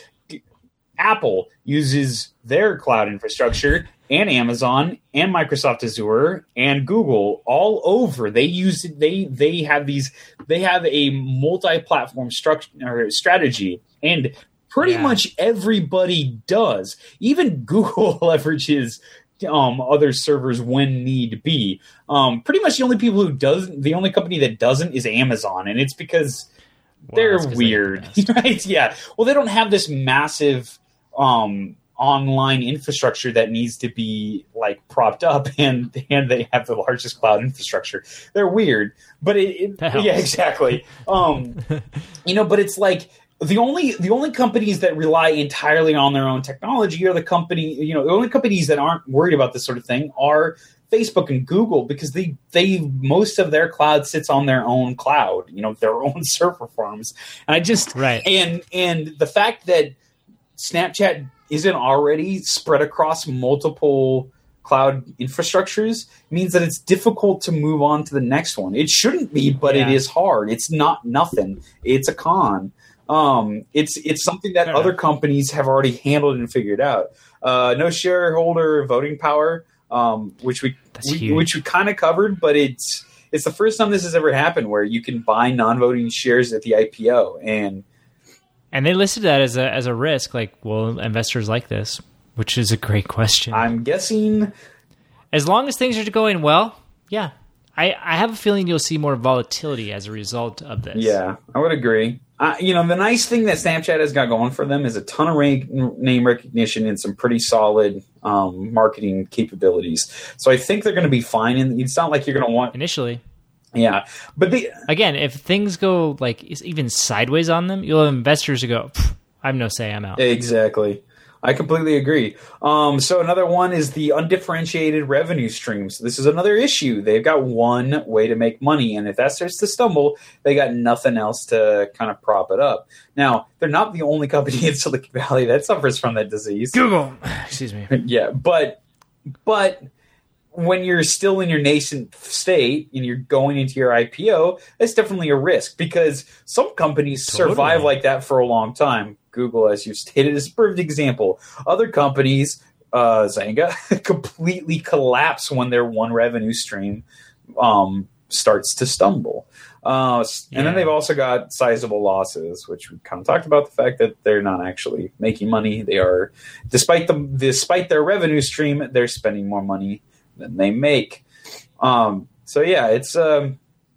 Apple uses their cloud infrastructure and Amazon and Microsoft Azure and Google all over. They use they they have these they have a multi-platform structure or strategy, and pretty Yeah. much everybody does. Even Google leverages Um, other servers when need be. Um, pretty much the only people who doesn't, the only company that doesn't is Amazon, and it's because Well, they're that's 'cause weird, they get the right? Yeah. Well, they don't have this massive um, online infrastructure that needs to be like propped up, and and they have the largest cloud infrastructure. They're weird, but it, it That helps. yeah, exactly. Um, you know, but it's like. The only the only companies that rely entirely on their own technology are the company, you know, the only companies that aren't worried about this sort of thing are Facebook and Google, because they they most of their cloud sits on their own cloud, you know, their own server farms. And I just Right. and and the fact that Snapchat isn't already spread across multiple cloud infrastructures means that it's difficult to move on to the next one. It shouldn't be, but Yeah. it is hard. It's not nothing. It's a con. Um, it's it's something that Fair other enough. companies have already handled and figured out. Uh, no shareholder voting power, um, which we, That's we huge. which we kind of covered, but it's it's the first time this has ever happened where you can buy non-voting shares at the I P O, and And they listed that as a as a risk. Like, will investors like this? Which is a great question. I'm guessing. As long as things are going well, yeah. I, I have a feeling you'll see more volatility as a result of this. Yeah, I would agree. Uh, you know, the nice thing that Snapchat has got going for them is a ton of ra- name recognition and some pretty solid um, marketing capabilities. So I think they're going to be fine. And it's not like you're going to want, Initially. yeah. But they, Again, if things go like even sideways on them, you'll have investors who go, "Pff, I have no say, I'm out. exactly. I completely agree. Um, so another one is the undifferentiated revenue streams. This is another issue. They've got one way to make money, and if that starts to stumble, they got nothing else to kind of prop it up. Now, they're not the only company in Silicon Valley that suffers from that disease. Google. Excuse me. Yeah, but but when you're still in your nascent state and you're going into your I P O, that's definitely a risk, because some companies Totally. survive like that for a long time. Google, as you stated, is a perfect example. Other companies, uh, Zynga, completely collapse when their one revenue stream um, starts to stumble. Uh, and Yeah. then they've also got sizable losses, which we kind of talked about the fact that they're not actually making money. They are, despite the despite their revenue stream, they're spending more money than they make. Um, so yeah, it's um,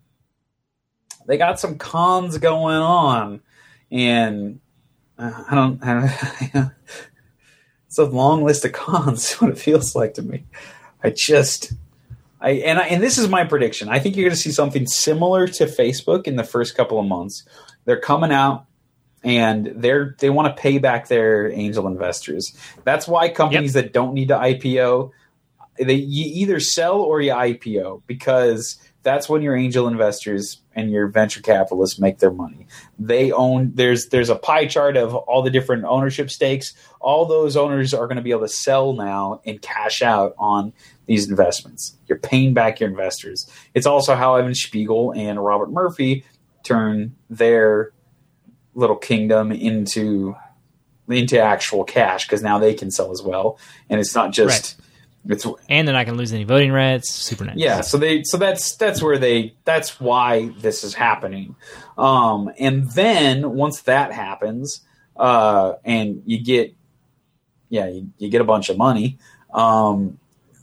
they got some cons going on, and uh, I don't. I don't it's a long list of cons. What it feels like to me. I just. I, and I, and this is my prediction. I think you're going to see something similar to Facebook in the first couple of months. They're coming out and they're they want to pay back their angel investors. That's why companies yep. that don't need to I P O, they you either sell or you I P O, because that's when your angel investors and your venture capitalists make their money. They own, there's there's a pie chart of all the different ownership stakes. All those owners are going to be able to sell now and cash out on these investments. You're paying back your investors. It's also how Evan Spiegel and Robert Murphy turn their little kingdom into into actual cash, because now they can sell as well. And it's not just... Right. It's, and they're not going to lose any voting rights. Super nice. Yeah, so they so that's that's where they that's why this is happening. Um, and then once that happens, uh, and you get yeah you, you get a bunch of money. Um,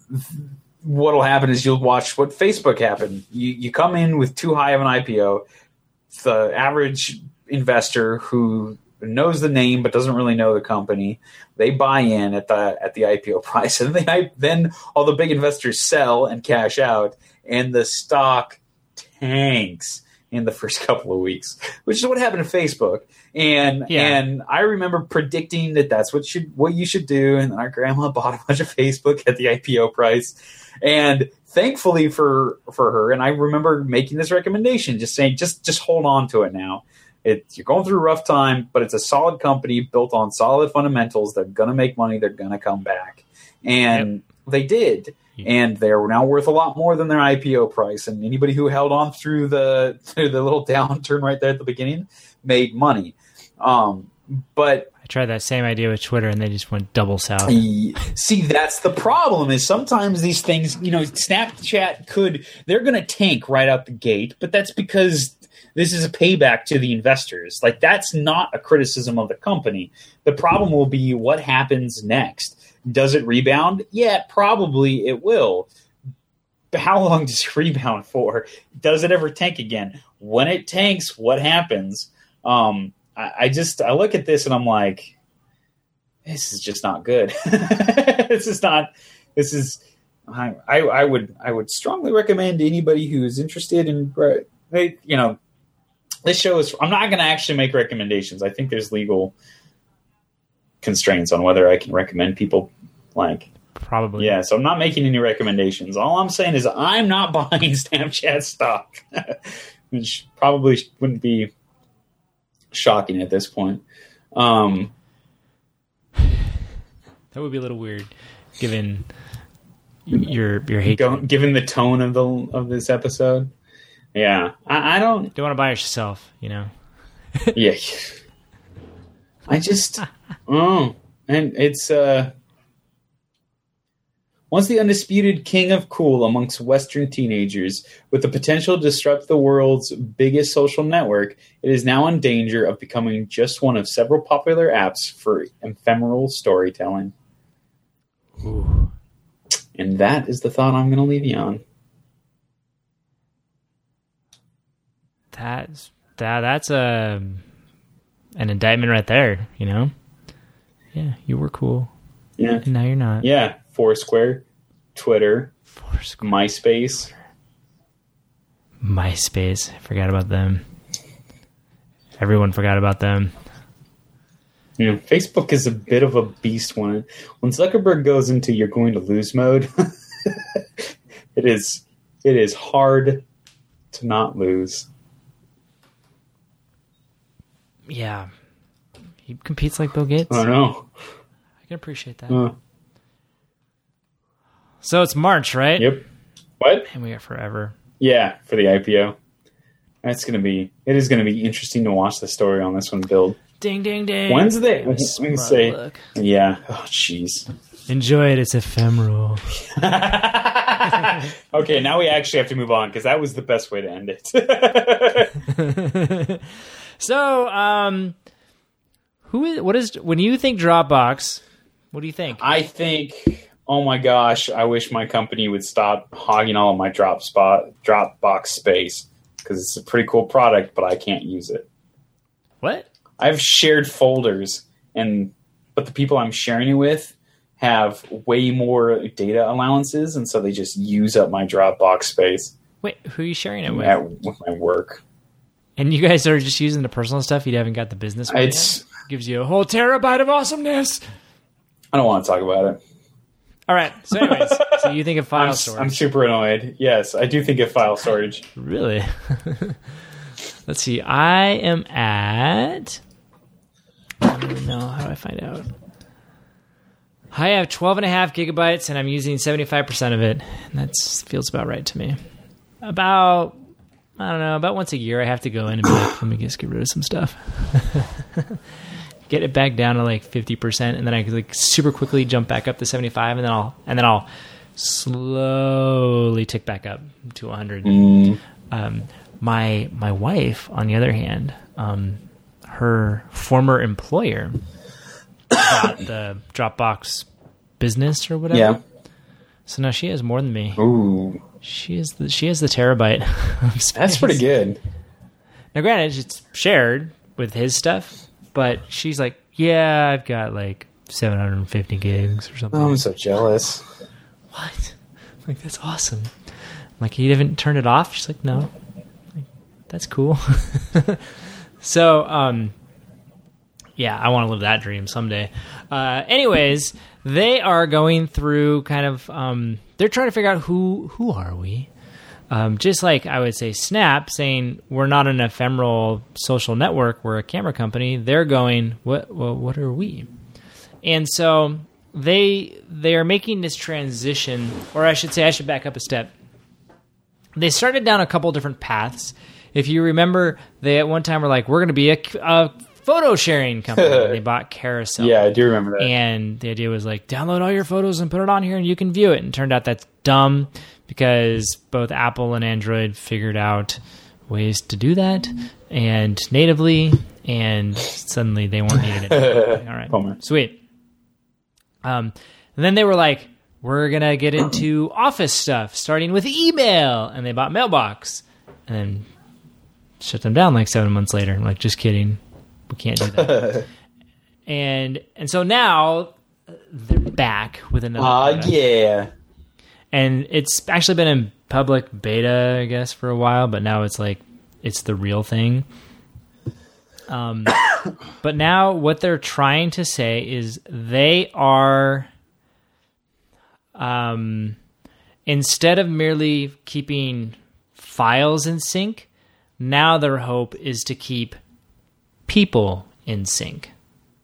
what'll happen is you'll watch what Facebook happened. You you come in with too high of an I P O. The average investor who knows the name but doesn't really know the company, they buy in at the at the I P O price, and they, then all the big investors sell and cash out, and the stock tanks in the first couple of weeks, which is what happened to Facebook. And yeah. and I remember predicting that that's what should what you should do, and our grandma bought a bunch of Facebook at the I P O price, and thankfully for for her, and I remember making this recommendation, just saying just just hold on to it now. It, you're going through a rough time, but it's a solid company built on solid fundamentals. They're going to make money. They're going to come back. And yep. they did. Yep. And they're now worth a lot more than their I P O price. And anybody who held on through the through the little downturn right there at the beginning made money. Um, but I tried that same idea with Twitter, and they just went double south. See, that's the problem, is sometimes these things, you know, Snapchat could, they're going to tank right out the gate, but that's because this is a payback to the investors. Like, that's not a criticism of the company. The problem will be what happens next. Does it rebound? Yeah, probably it will. But how long does it rebound for? Does it ever tank again? When it tanks, what happens? Um, I, I just, I look at this and I'm like, this is just not good. This is not, this is, I, I, I would, I would strongly recommend anybody who is interested in, you know, this show is, I'm not going to actually make recommendations. I think there's legal constraints on whether I can recommend people, like, probably. Yeah, so I'm not making any recommendations. All I'm saying is I'm not buying Snapchat stock, which probably wouldn't be shocking at this point. Um, that would be a little weird, given your your hate. Given the tone of the of this episode. Yeah, I, I don't... You don't want to buy it yourself, you know? Yeah. I just... Oh, and it's... uh Once the undisputed king of cool amongst Western teenagers, with the potential to disrupt the world's biggest social network, it is now in danger of becoming just one of several popular apps for ephemeral storytelling. Ooh. And that is the thought I'm going to leave you on. That's that. That's a an indictment right there. You know. Yeah, you were cool. Yeah, and now you're not. Yeah, Foursquare, Twitter, Foursquare, MySpace, MySpace. I forgot about them. Everyone forgot about them. You know, Facebook is a bit of a beast when when Zuckerberg goes into "you're going to lose" mode. it is it is hard to not lose. Yeah, he competes like Bill Gates. I know. I can appreciate that. Uh, so it's March, right? Yep. What? And we got forever. Yeah, for the I P O. That's gonna be. It is gonna be interesting to watch the story on this one build. Ding, ding, ding. Wednesday. We can say. Look. Yeah. Oh, jeez. Enjoy it. It's ephemeral. Okay, now we actually have to move on because that was the best way to end it. So, um, who is, what is, when you think Dropbox, what do you think? I think, oh my gosh, I wish my company would stop hogging all of my drop spot, Dropbox space, because it's a pretty cool product, but I can't use it. What? I have shared folders, and but the people I'm sharing it with have way more data allowances, and so they just use up my Dropbox space. Wait, who are you sharing it with? At, with my work. And you guys are just using the personal stuff? You haven't got the business one It's yet? Gives you a whole terabyte of awesomeness. I don't want to talk about it. All right. So, anyways, so you think of file I'm, storage? I'm super annoyed. Yes, I do think of file storage. Really? Let's see. I am at. I don't know. How do I find out? I have twelve and a half gigabytes, and I'm using seventy-five percent of it. And that feels about right to me. About, I don't know, about once a year, I have to go in and be like, let me just get rid of some stuff. Get it back down to like fifty percent, and then I can like super quickly jump back up to seventy-five, and then I'll and then I'll slowly tick back up to one hundred. Mm. Um, my my wife, on the other hand, um, her former employer got the Dropbox business or whatever. Yeah. So now she has more than me. Ooh. She is the she has the terabyte of space. That's pretty good. Now, granted, it's shared with his stuff, but she's like, "Yeah, I've got like seven hundred fifty gigs or something." Oh, I'm so jealous. What? I'm like, that's awesome. I'm like, you haven't turned it off? She's like, no. I'm like, that's cool. So, um, yeah, I want to live that dream someday. Uh, anyways, they are going through kind of, um, they're trying to figure out who, who are we? Um, just like I would say Snap saying we're not an ephemeral social network, we're a camera company. They're going, what, what, what are we? And so they, they are making this transition, or I should say, I should back up a step. They started down a couple different paths. If you remember, they at one time were like, we're going to be a, a photo sharing company. They bought Carousel. Yeah, I do remember that. And the idea was like, download all your photos and put it on here and you can view it. And it turned out that's dumb because both Apple and Android figured out ways to do that and natively, and suddenly they weren't needed anymore. All right, Bummer. Sweet. Um, and then they were like, we're going to get into Office stuff, starting with email. And they bought Mailbox. And then shut them down like seven months later. I'm like, just kidding. We can't do that. and and so now they're back with another Ah, uh, product. yeah. And it's actually been in public beta, I guess, for a while, but now it's like, it's the real thing. Um, but now what they're trying to say is they are, um, instead of merely keeping files in sync, now their hope is to keep people in sync.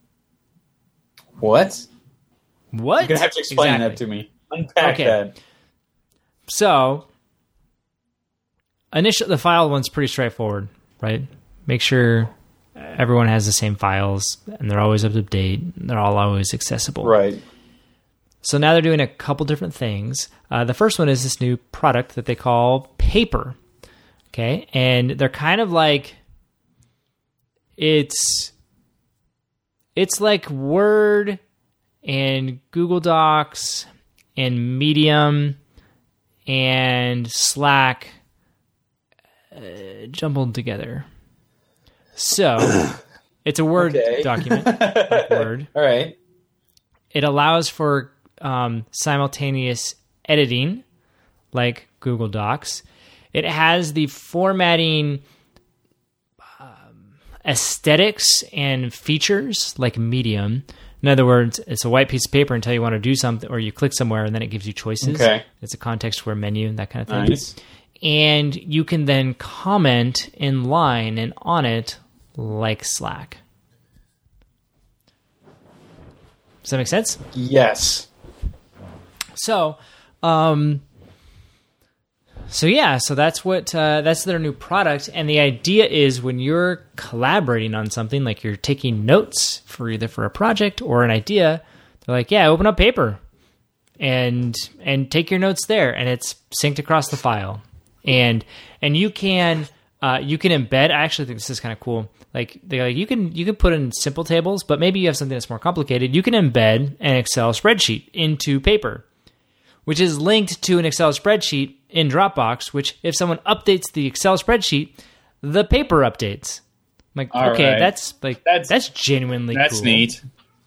What? What? You're going to have to explain exactly. that to me. Unpack Okay. that. So, initially, the file one's pretty straightforward, right? Make sure everyone has the same files, and they're always up to date. They're all always accessible. Right. So now they're doing a couple different things. Uh, the first one is this new product that they call Paper. Okay, and they're kind of like, it's it's like Word and Google Docs and Medium and Slack uh, jumbled together. So it's a Word Okay. document, like Word. All right. It allows for um, simultaneous editing, like Google Docs. It has the formatting um, aesthetics and features, like Medium. In other words, it's a white piece of paper until you want to do something, or you click somewhere and then it gives you choices. Okay. It's a context-aware menu, that kind of thing. Nice. And you can then comment in line and on it like Slack. Does that make sense? Yes. So, um, so yeah, so that's what uh, that's their new product, and the idea is when you're collaborating on something, like you're taking notes for either for a project or an idea, they're like, yeah, open up Paper, and and take your notes there, and it's synced across the file, and and you can uh, you can embed. I actually think this is kind of cool. Like they like you can you can put in simple tables, but maybe you have something that's more complicated. You can embed an Excel spreadsheet into Paper, which is linked to an Excel spreadsheet in Dropbox, which if someone updates the Excel spreadsheet, the Paper updates. I'm like, All okay, right. that's like That's- that's, genuinely That's cool. neat.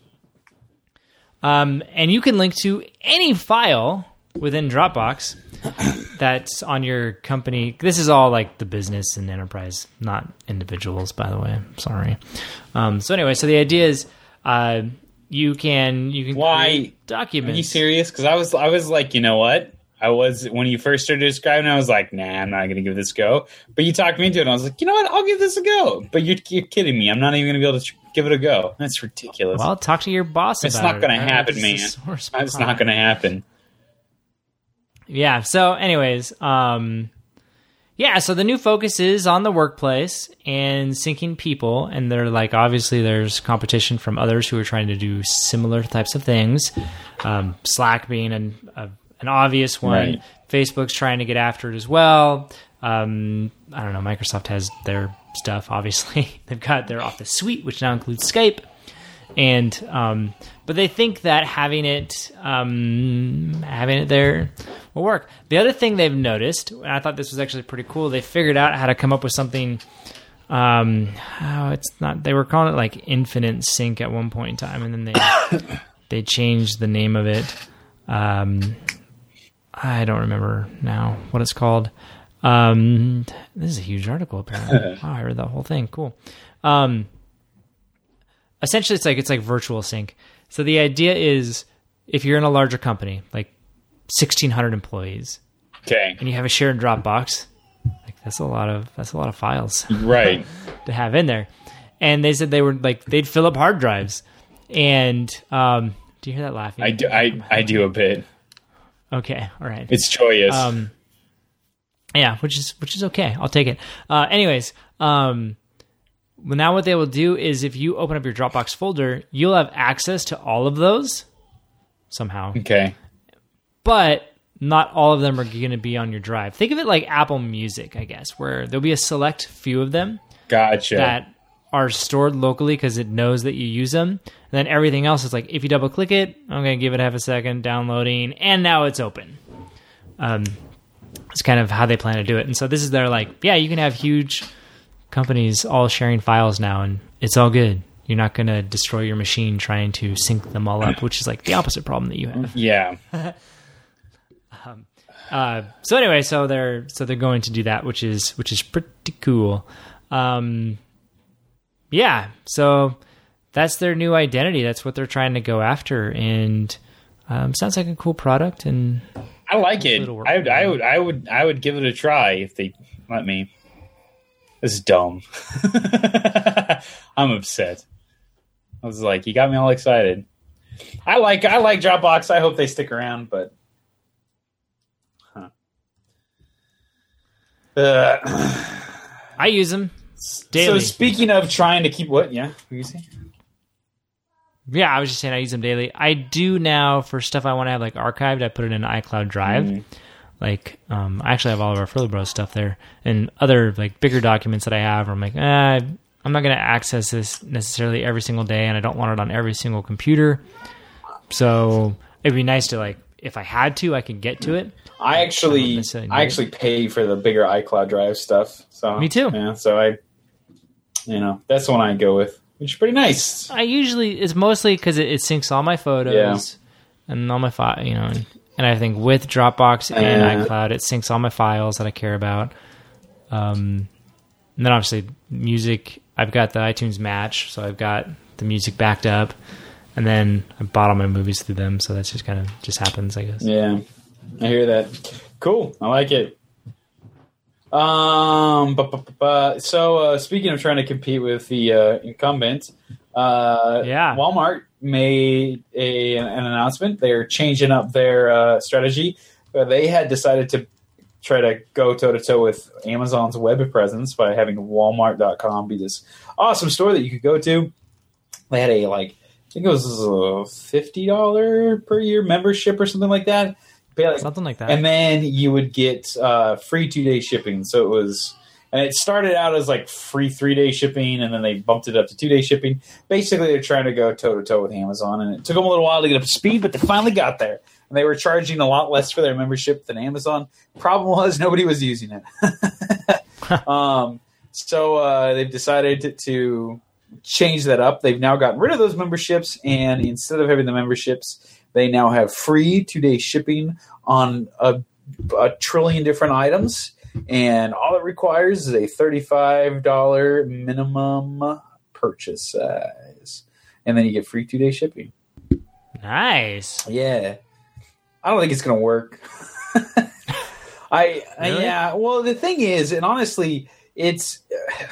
Um, and you can link to any file within Dropbox that's on your company. This is all like the business and enterprise, not individuals, by the way. Sorry. Um, so anyway, so the idea is uh, you can you can Why? create documents. Are you serious? Because I was I was like, you know what? I was when you first started describing it, I was like, nah, I'm not going to give this a go. But you talked me into it, and I was like, you know what? I'll give this a go. But you're, you're kidding me. I'm not even going to be able to give it a go. That's ridiculous. Well, talk to your boss it's about not going it. to happen, man. It's not going to happen. Yeah. So, anyways, um, yeah. So the new focus is on the workplace and syncing people, and they're like, obviously, there's competition from others who are trying to do similar types of things. Um, Slack being an a, an obvious one. Right. Facebook's trying to get after it as well. Um, I don't know. Microsoft has their stuff. Obviously, they've got their Office suite, which now includes Skype. And um, but they think that having it um, having it there will work. The other thing they've noticed, and I thought this was actually pretty cool, they figured out how to come up with something. Um, oh, it's not. They were calling it like Infinite Sync at one point in time, and then they they changed the name of it. Um, I don't remember now what it's called. Um, this is a huge article. Apparently, wow, I read the whole thing. Cool. Um, essentially, it's like it's like virtual sync. So the idea is, if you're in a larger company, like sixteen hundred employees, okay, and you have a shared Dropbox, like that's a lot of that's a lot of files, right, to have in there. And they said they were like they'd fill up hard drives. And um, do you hear that laughing? I do. I, I do a bit. Okay, all right. It's joyous. Um, yeah, which is which is okay. I'll take it. Uh, anyways, um, well, now what they will do is if you open up your Dropbox folder, you'll have access to all of those somehow. Okay. But not all of them are going to be on your drive. Think of it like Apple Music, I guess, where there'll be a select few of them Gotcha. that are stored locally because it knows that you use them. And then everything else is like, if you double click it, I'm going to give it half a second, downloading, and now it's open. Um, it's kind of how they plan to do it. And so this is their like, yeah, you can have huge companies all sharing files now, and it's all good. You're not going to destroy your machine trying to sync them all up, which is like the opposite problem that you have. Yeah. um, uh, so anyway, so they're so they're going to do that, which is which is pretty cool. Um, yeah, so that's their new identity. That's what they're trying to go after, and um, sounds like a cool product. And I like it. I would, I would, I would, I would give it a try if they let me. This is dumb. I'm upset. I was like, you got me all excited. I like, I like Dropbox. I hope they stick around, but. Huh. Uh, I use them daily. So speaking of trying to keep what? Yeah, what were you saying? Yeah, I was just saying I use them daily. I do now for stuff I want to have like archived. I put it in an iCloud Drive. Mm. Like, um, I actually have all of our Furlough Bros stuff there, and other like bigger documents that I have. Where I'm like, eh, I'm not going to access this necessarily every single day, and I don't want it on every single computer. So it'd be nice to like, if I had to, I could get to it. I actually, I, I actually it. pay for the bigger iCloud Drive stuff. So me too. Yeah, so I, you know, that's the one I go with, which is pretty nice. I usually it's mostly because it, it syncs all my photos yeah. and all my files, you know. And, And I think with Dropbox and uh, iCloud, it syncs all my files that I care about. Um, and then obviously music, I've got the iTunes Match, so I've got the music backed up. And then I bought all my movies through them, so that's just kind of just happens, I guess. Yeah, I hear that. Cool, I like it. Um, bu- bu- bu- bu- so uh, speaking of trying to compete with the uh, incumbent, uh, yeah, Walmart made a, an announcement. They're changing up their uh, strategy. Uh, they had decided to try to go toe-to-toe with Amazon's web presence by having Walmart dot com be this awesome store that you could go to. They had a, like, I think it was a fifty dollars per year membership or something like that. Like, something like that. And then you would get uh, free two-day shipping. So it was... And it started out as like free three-day shipping, and then they bumped it up to two-day shipping. Basically, they're trying to go toe-to-toe with Amazon, and it took them a little while to get up to speed, but they finally got there. And they were charging a lot less for their membership than Amazon. Problem was, nobody was using it. um, so uh, they've decided to, to change that up. They've now gotten rid of those memberships, and instead of having the memberships, they now have free two-day shipping on a, a trillion different items. And all it requires is a thirty-five dollars minimum purchase size. And then you get free two-day shipping. Nice. Yeah. I don't think it's going to work. I, I Really? yeah. Well, the thing is, and honestly, it's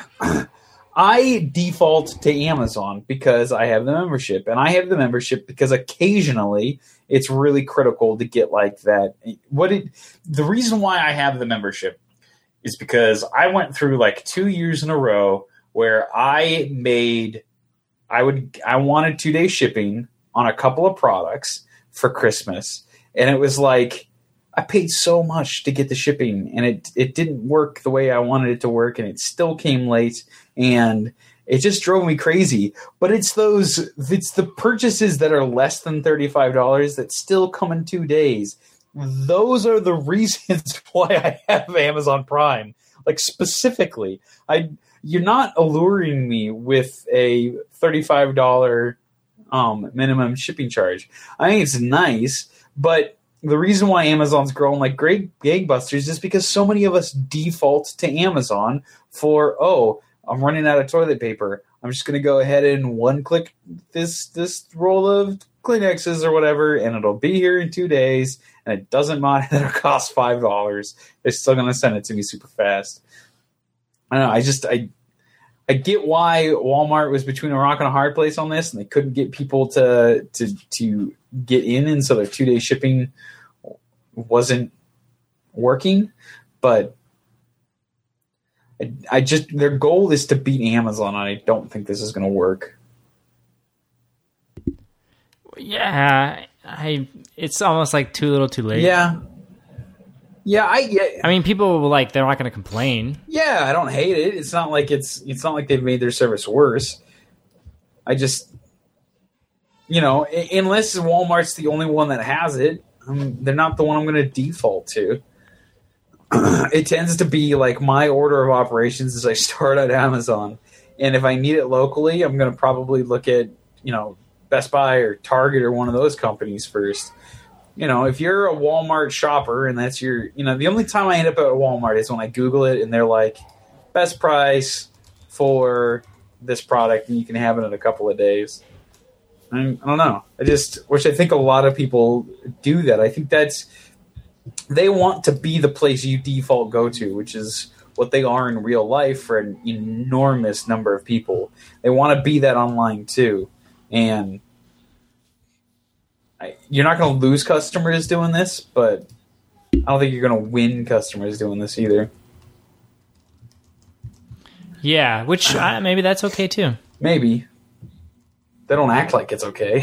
I default to Amazon because I have the membership, and I have the membership because occasionally it's really critical to get like that. What it the reason why I have the membership is because I went through like two years in a row where I made I would I wanted two day shipping on a couple of products for Christmas, and it was like I paid so much to get the shipping, and it it didn't work the way I wanted it to work, and it still came late, and it just drove me crazy. But it's those it's the purchases that are less than thirty-five dollars that still come in two days. Those are the reasons why I have Amazon Prime. Like specifically, I you're not alluring me with a thirty-five dollars um, minimum shipping charge. I think it's nice, but the reason why Amazon's growing like great gangbusters is because so many of us default to Amazon for, oh, I'm running out of toilet paper. I'm just going to go ahead and one click this this roll of Kleenexes or whatever, and it'll be here in two days. And it doesn't matter that it costs five dollars. They're still going to send it to me super fast. I don't know. I just I I get why Walmart was between a rock and a hard place on this, and they couldn't get people to to to get in, and so their two day shipping wasn't working. But I, I just their goal is to beat Amazon, and I don't think this is going to work. Yeah, I. It's almost like too little, too late. Yeah, yeah. I yeah. I mean, people will like they're not going to complain. Yeah, I don't hate it. It's not like it's it's not like they've made their service worse. I just, you know, unless Walmart's the only one that has it, um, they're not the one I'm going to default to. It tends to be like my order of operations is I start at Amazon, and if I need it locally, I'm going to probably look at, you know, Best Buy or Target or one of those companies first. You know, if you're a Walmart shopper and that's your, you know, the only time I end up at Walmart is when I Google it and they're like, best price for this product and you can have it in a couple of days. I, I don't know. I just, which I think a lot of people do that. I think that's, they want to be the place you default go to, which is what they are in real life for an enormous number of people. They want to be that online too. And I, you're not going to lose customers doing this, but I don't think you're going to win customers doing this either. Yeah, which uh, maybe that's okay too. Maybe. They don't act like it's okay.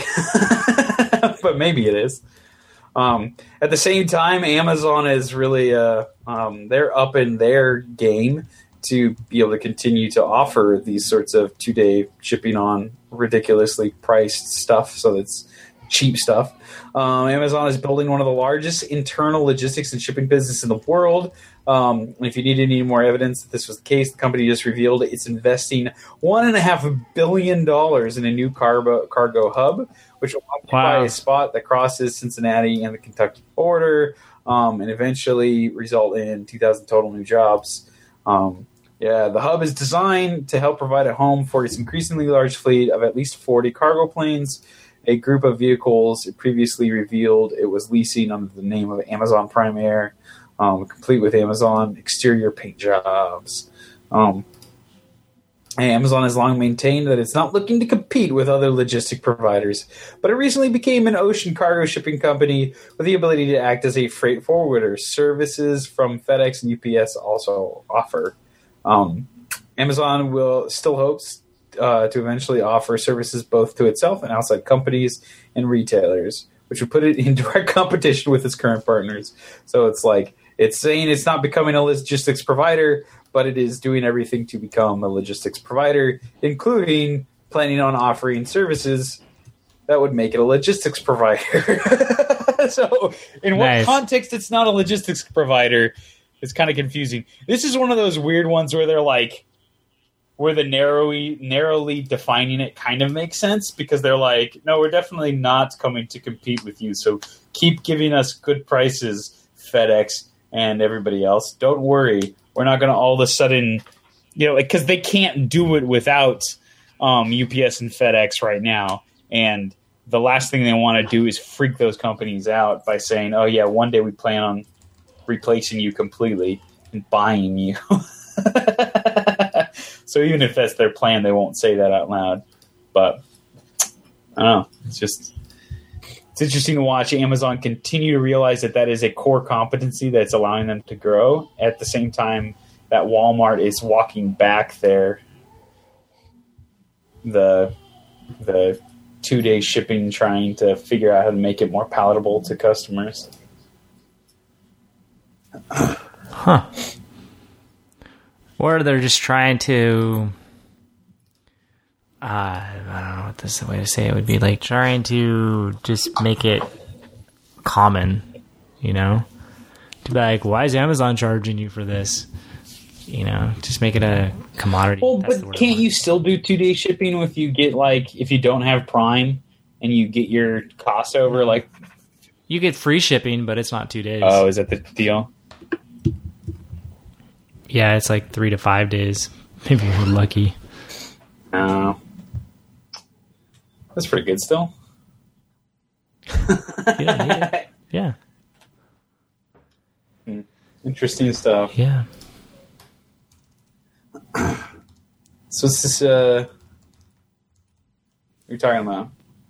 But maybe it is. Um, at the same time, Amazon is really, uh, um, they're up in their game to be able to continue to offer these sorts of two-day shipping on ridiculously priced stuff. So that's cheap stuff. Um, Amazon is building one of the largest internal logistics and shipping business in the world. Um, and if you need any more evidence that this was the case, the company just revealed it's investing one and a half billion dollars in a new cargo cargo hub, which will occupy Wow. a spot that crosses Cincinnati and the Kentucky border, um, and eventually result in two thousand total new jobs. Um, yeah, the hub is designed to help provide a home for its increasingly large fleet of at least forty cargo planes, a group of vehicles it previously revealed it was leasing under the name of Amazon Prime Air, um, complete with Amazon exterior paint jobs. Um, Amazon has long maintained that it's not looking to compete with other logistic providers, but it recently became an ocean cargo shipping company with the ability to act as a freight forwarder. Services from FedEx and U P S also offer. Um, Amazon will still hopes uh, to eventually offer services both to itself and outside companies and retailers, which would put it in direct competition with its current partners. So it's like, it's saying it's not becoming a logistics provider, but it is doing everything to become a logistics provider, including planning on offering services that would make it a logistics provider. So in what Nice. context it's not a logistics provider is kind of confusing. This is one of those weird ones where they're like, where the narrowly, narrowly defining it kind of makes sense, because they're like, no, we're definitely not coming to compete with you. So keep giving us good prices, FedEx and everybody else. Don't worry. We're not going to all of a sudden, you know, because they can't do it without um, U P S and FedEx right now. And the last thing they want to do is freak those companies out by saying, "Oh yeah, one day we plan on replacing you completely and buying you." So even if that's their plan, they won't say that out loud. But I don't know. It's just it's interesting to watch Amazon continue to realize that that is a core competency that's allowing them to grow. At the same time, that Walmart is walking back their the the two day shipping, trying to figure out how to make it more palatable to customers. Huh. Or they're just trying to, uh, I don't know what this the way to say it would be, like trying to just make it common, you know? To be like, why is Amazon charging you for this? You know, just make it a commodity. Well, That's but can't you still do two-day shipping if you get, like, if you don't have Prime and you get your cost over, like... You get free shipping, but it's not two days. Oh, is that the deal? Yeah, it's like three to five days. Maybe you're lucky. Oh. That's pretty good still. yeah, yeah. yeah. Interesting stuff. Yeah. So what's this, uh... what are you talking about?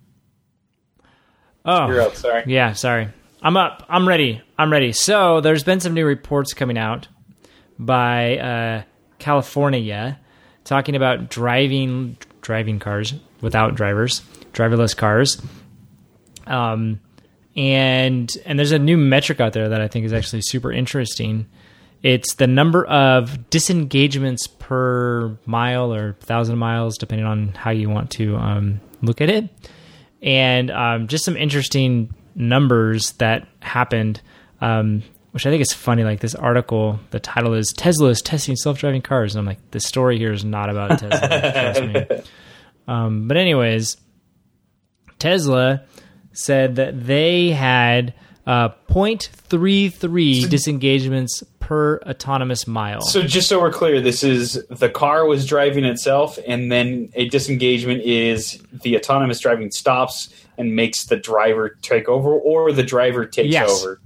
Oh. You're up, sorry. Yeah, sorry. I'm up. I'm ready. I'm ready. So, there's been some new reports coming out by uh, California talking about driving driving cars without drivers, driverless cars. Um, and and there's a new metric out there that I think is actually super interesting. It's the number of disengagements per mile or thousand miles, depending on how you want to um, look at it. And um, just some interesting numbers that happened, um, which I think is funny. Like this article, the title is Tesla is testing self-driving cars. And I'm like, the story here is not about Tesla. Trust me. Um, but anyways, Tesla said that they had uh, zero point three three disengagements per autonomous mile. So just so we're clear, this is the car was driving itself, and then a disengagement is the autonomous driving stops and makes the driver take over, or the driver takes yes. over.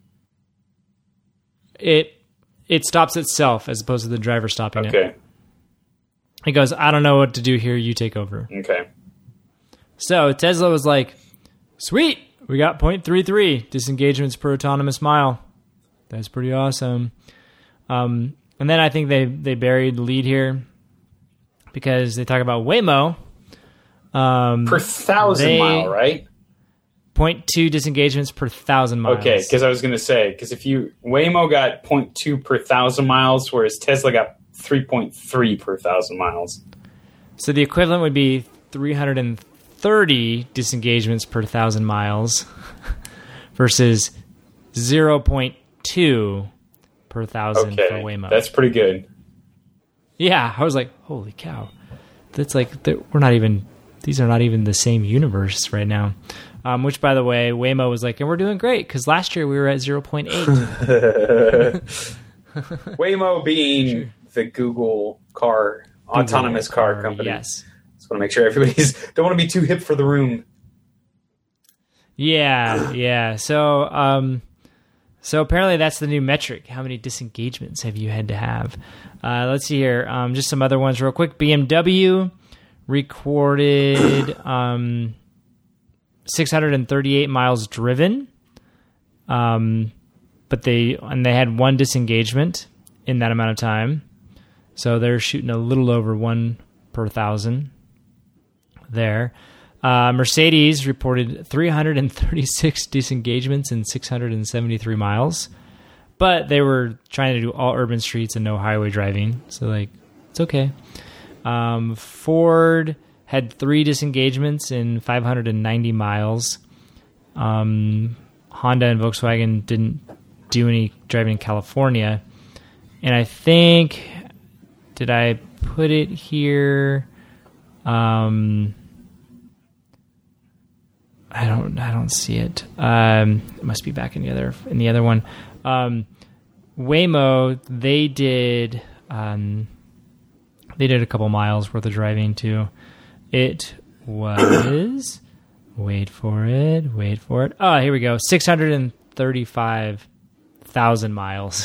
It it stops itself as opposed to the driver stopping okay. it. He goes, I don't know what to do here. You take over. Okay. So Tesla was like, sweet, we got zero point three three disengagements per autonomous mile. That's pretty awesome. Um, and then I think they, they buried the lead here because they talk about Waymo. Um, per thousand they, mile, right? zero point two disengagements per thousand miles. Okay, because I was going to say, because if you, Waymo got zero point two per thousand miles, whereas Tesla got three point three per thousand miles. So the equivalent would be three hundred thirty disengagements per thousand miles versus zero point two per thousand okay, for Waymo. That's pretty good. Yeah, I was like, holy cow. That's like, we're not even, these are not even the same universe right now. Um, which, by the way, Waymo was like, and we're doing great because last year we were at zero point eight. Waymo being the Google car, Google autonomous car, car company. Yes. Just want to make sure everybody's, don't want to be too hip for the room. Yeah, yeah. So, um, so apparently that's the new metric. How many disengagements have you had to have? Uh, let's see here. Um, just some other ones real quick. B M W recorded um, six hundred thirty-eight miles driven, um, but they and they had one disengagement in that amount of time. So they're shooting a little over one per thousand there. Uh, Mercedes reported three hundred thirty-six disengagements in six hundred seventy-three miles, but they were trying to do all urban streets and no highway driving, so like it's okay. Um, Ford had three disengagements in five hundred ninety miles. Um, Honda and Volkswagen didn't do any driving in California, and I think did I put it here? Um. I don't. I don't see it. Um, it must be back in the other in the other one. Um, Waymo. They did. Um, they did a couple miles worth of driving too. It was Wait for it. Wait for it. Oh, here we go. six hundred thirty-five thousand miles.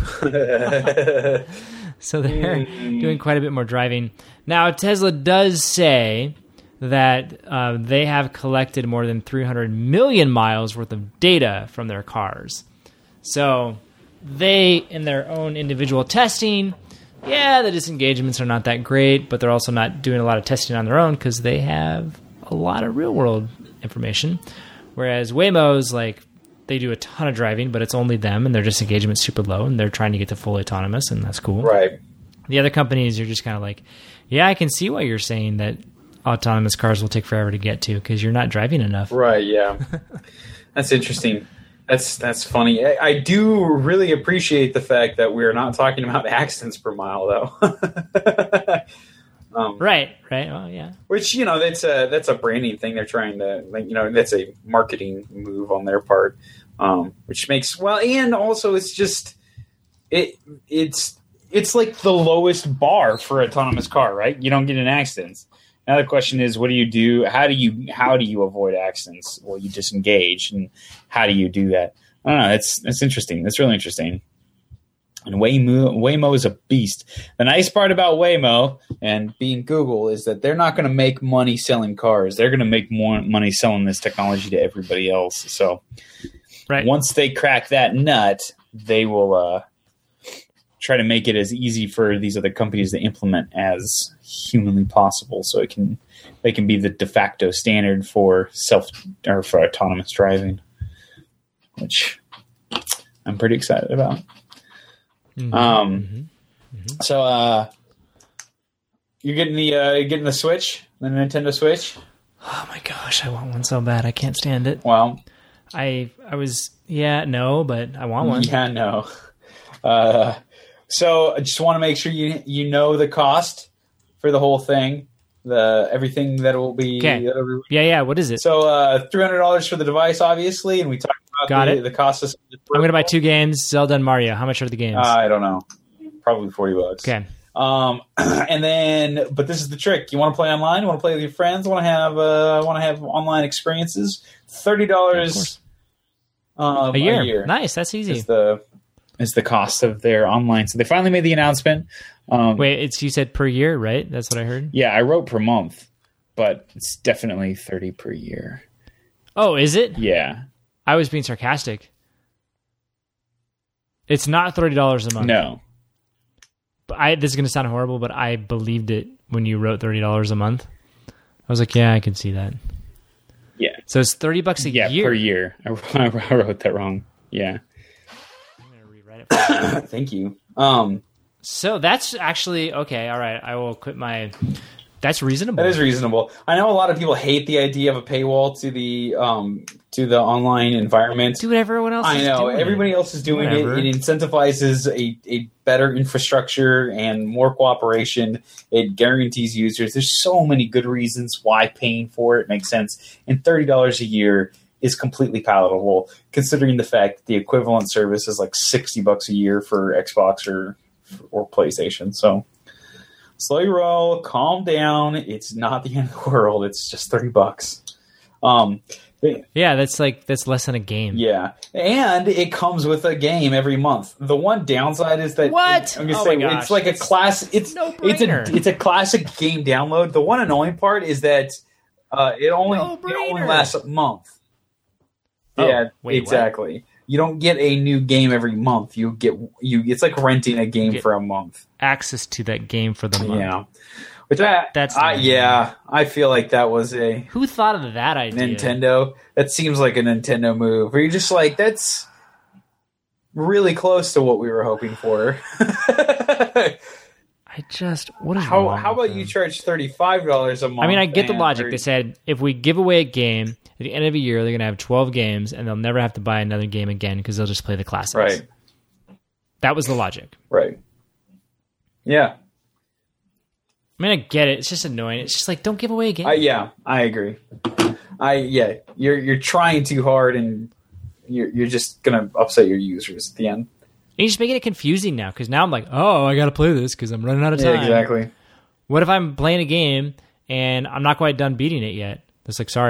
So they're mm. doing quite a bit more driving. Now, Tesla does say that uh, they have collected more than three hundred million miles worth of data from their cars. So they, in their own individual testing, yeah, the disengagements are not that great, but they're also not doing a lot of testing on their own because they have a lot of real-world information. Whereas Waymo's, like, they do a ton of driving, but it's only them, and their disengagement's super low, and they're trying to get to fully autonomous, and that's cool. Right. The other companies, you're just kind of like, yeah, I can see why you're saying that autonomous cars will take forever to get to because you're not driving enough. Right, yeah. That's interesting. That's that's funny. I, I do really appreciate the fact that we're not talking about accidents per mile, though. um, right, right. Well, yeah. Which, you know, that's a that's a branding thing. They're trying to, like, you know, that's a marketing move on their part, um, which makes well, and also it's just it it's it's like the lowest bar for autonomous car, right? You don't get in accidents. Now the question is, what do you do? How do you how do you avoid accidents? Well, you disengage, and how do you do that? I don't know. That's that's interesting. That's really interesting. And Waymo, Waymo is a beast. The nice part about Waymo and being Google is that they're not going to make money selling cars. They're going to make more money selling this technology to everybody else. So, right. Once they crack that nut, they will uh, try to make it as easy for these other companies to implement as humanly possible, so it can they can be the de facto standard for self or for autonomous driving, which I'm pretty excited about. Mm-hmm. Um, mm-hmm. Mm-hmm. So uh, you're getting the uh, you're getting the Switch, the Nintendo Switch. Oh my gosh, I want one so bad. I can't stand it. Well, I I was yeah no, but I want one. Yeah, no. Uh, so I just want to make sure you you know the cost for the whole thing, the everything that will be. Okay. Yeah, yeah. What is it? So uh, three hundred dollars for the device, obviously, and we talked about Got the, it. the cost of. The I'm going to buy two games, Zelda and Mario. How much are the games? Uh, I don't know, probably forty bucks. Okay. Um, and then, but this is the trick: you want to play online, you want to play with your friends, want to have uh, want to have online experiences. Thirty dollars um, a year. A year. Nice. That's easy. Is the is the cost of their online? So they finally made the announcement. Um, Wait, it's you said per year, right? That's what I heard. Yeah, I wrote per month, but it's definitely thirty per year. Oh, is it? Yeah, I was being sarcastic. It's not thirty dollars a month. No, but I. This is going to sound horrible, but I believed it when you wrote thirty dollars a month. I was like, yeah, I can see that. Yeah. So it's thirty bucks a yeah, year. per year. I, I wrote that wrong. Yeah. I'm going to rewrite it. For you. Thank you. Um. So that's actually okay. All right, I will quit my. That's reasonable. That is reasonable. I know a lot of people hate the idea of a paywall to the um to the online environment. Do what everyone else. I is know doing everybody it. else is doing Whatever. it. It incentivizes a, a better infrastructure and more cooperation. It guarantees users. There's so many good reasons why paying for it makes sense. And thirty dollars a year is completely palatable, considering the fact that the equivalent service is like sixty bucks a year for Xbox or or PlayStation. So slow your roll, calm down. It's not the end of the world. It's just thirty bucks. Um, yeah, that's like that's less than a game. Yeah, and it comes with a game every month. The one downside is that what? I'm gonna oh say my gosh. it's like a class. It's no it's a it's a classic game download. The one annoying part is that uh, it only no it only lasts a month. Oh, yeah, wait, exactly. What? You don't get a new game every month. You get you. It's like renting a game for a month. Access to that game for the month. Yeah, which I that's I, yeah. I feel like that was a who thought of that idea? Nintendo. That seems like a Nintendo move. Where you're just like that's really close to what we were hoping for. I just what is how wrong how with about them? you charge thirty five dollars a month? I mean, I get the and- logic. or- They said if we give away a game at the end of a year, they're going to have twelve games, and they'll never have to buy another game again because they'll just play the classics. Right. That was the logic. Right. Yeah. I mean, I get it. It's just annoying. It's just like, don't give away a game. I, yeah, I agree. I yeah, you're you're trying too hard, and you're you're just gonna upset your users at the end. And you're just making it confusing now because now I'm like, oh, I got to play this because I'm running out of time. Yeah, exactly. What if I'm playing a game and I'm not quite done beating it yet? It's like, sorry,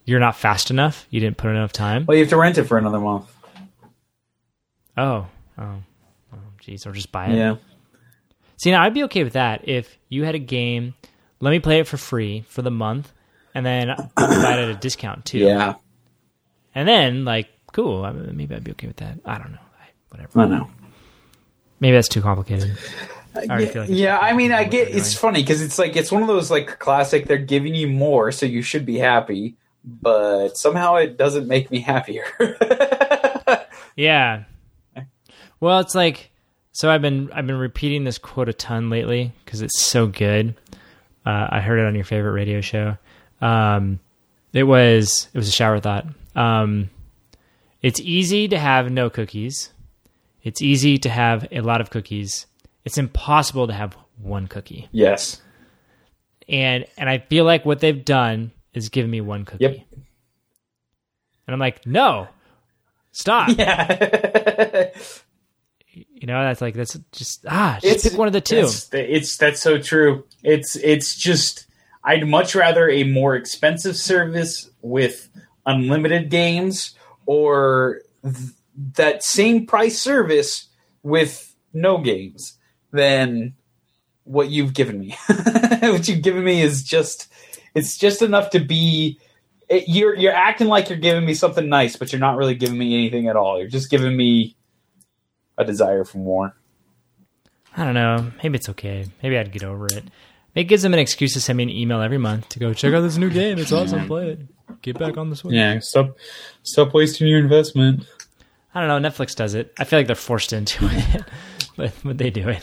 you're not fast enough. You didn't put enough time. Well, you have to rent it for another month. Oh, oh, oh, geez, or just buy it. Yeah. See, now I'd be okay with that if you had a game. Let me play it for free for the month, and then buy it at a discount too. Yeah. And then, like, cool. I mean, maybe I'd be okay with that. I don't know. I, whatever. I know. Maybe that's too complicated. I already yeah, feel like yeah I mean, I get annoying. it's funny because it's like it's one of those like classic. They're giving you more, so you should be happy, but somehow it doesn't make me happier. Yeah. Well, it's like so. I've been I've been repeating this quote a ton lately because it's so good. Uh, I heard it on your favorite radio show. Um, it was it was a shower thought. Um, it's easy to have no cookies. It's easy to have a lot of cookies. It's impossible to have one cookie. Yes. And and I feel like what they've done is given me one cookie. Yep. And I'm like, no, stop. Yeah. You know, that's like that's just ah, just pick one of the two. It's, it's that's so true. It's it's just I'd much rather a more expensive service with unlimited games or th- that same price service with no games than what you've given me. What you've given me is just it's just enough to be it, you're you're acting like you're giving me something nice, but you're not really giving me anything at all. You're just giving me a desire for more. I don't know. Maybe it's okay. Maybe I'd get over it. It gives them an excuse to send me an email every month to go check out this new game. It's awesome. Play it. Get back on the Switch. Yeah, stop stop wasting your investment. I don't know. Netflix does it. I feel like they're forced into it, but but they do it.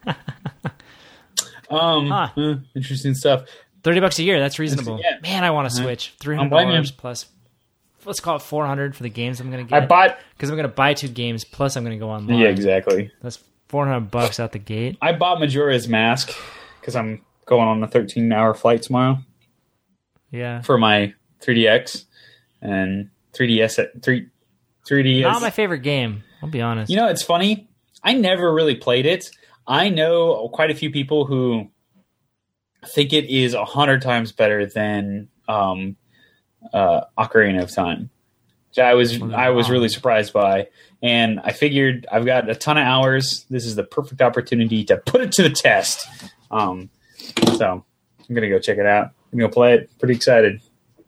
um, Huh. uh, interesting stuff. Thirty bucks a year. That's reasonable. Yeah. Man, I want to switch. Three hundred blame you. dollars plus. Let's call it four hundred for the games I'm going to I get. bought. Because I'm going to buy two games plus I'm going to go online. Yeah, exactly. That's four hundred bucks out the gate. I bought Majora's Mask because I'm going on a thirteen hour flight tomorrow Yeah. for my three D X and three D S. three three D S. Not my favorite game. I'll be honest. You know, it's funny. I never really played it. I know quite a few people who think it is a hundred times better than um, uh, Ocarina of Time. Which I was Well, I was wow. really surprised by, and I figured I've got a ton of hours. This is the perfect opportunity to put it to the test. Um, so I'm gonna go check it out. I'm gonna play it. Pretty excited.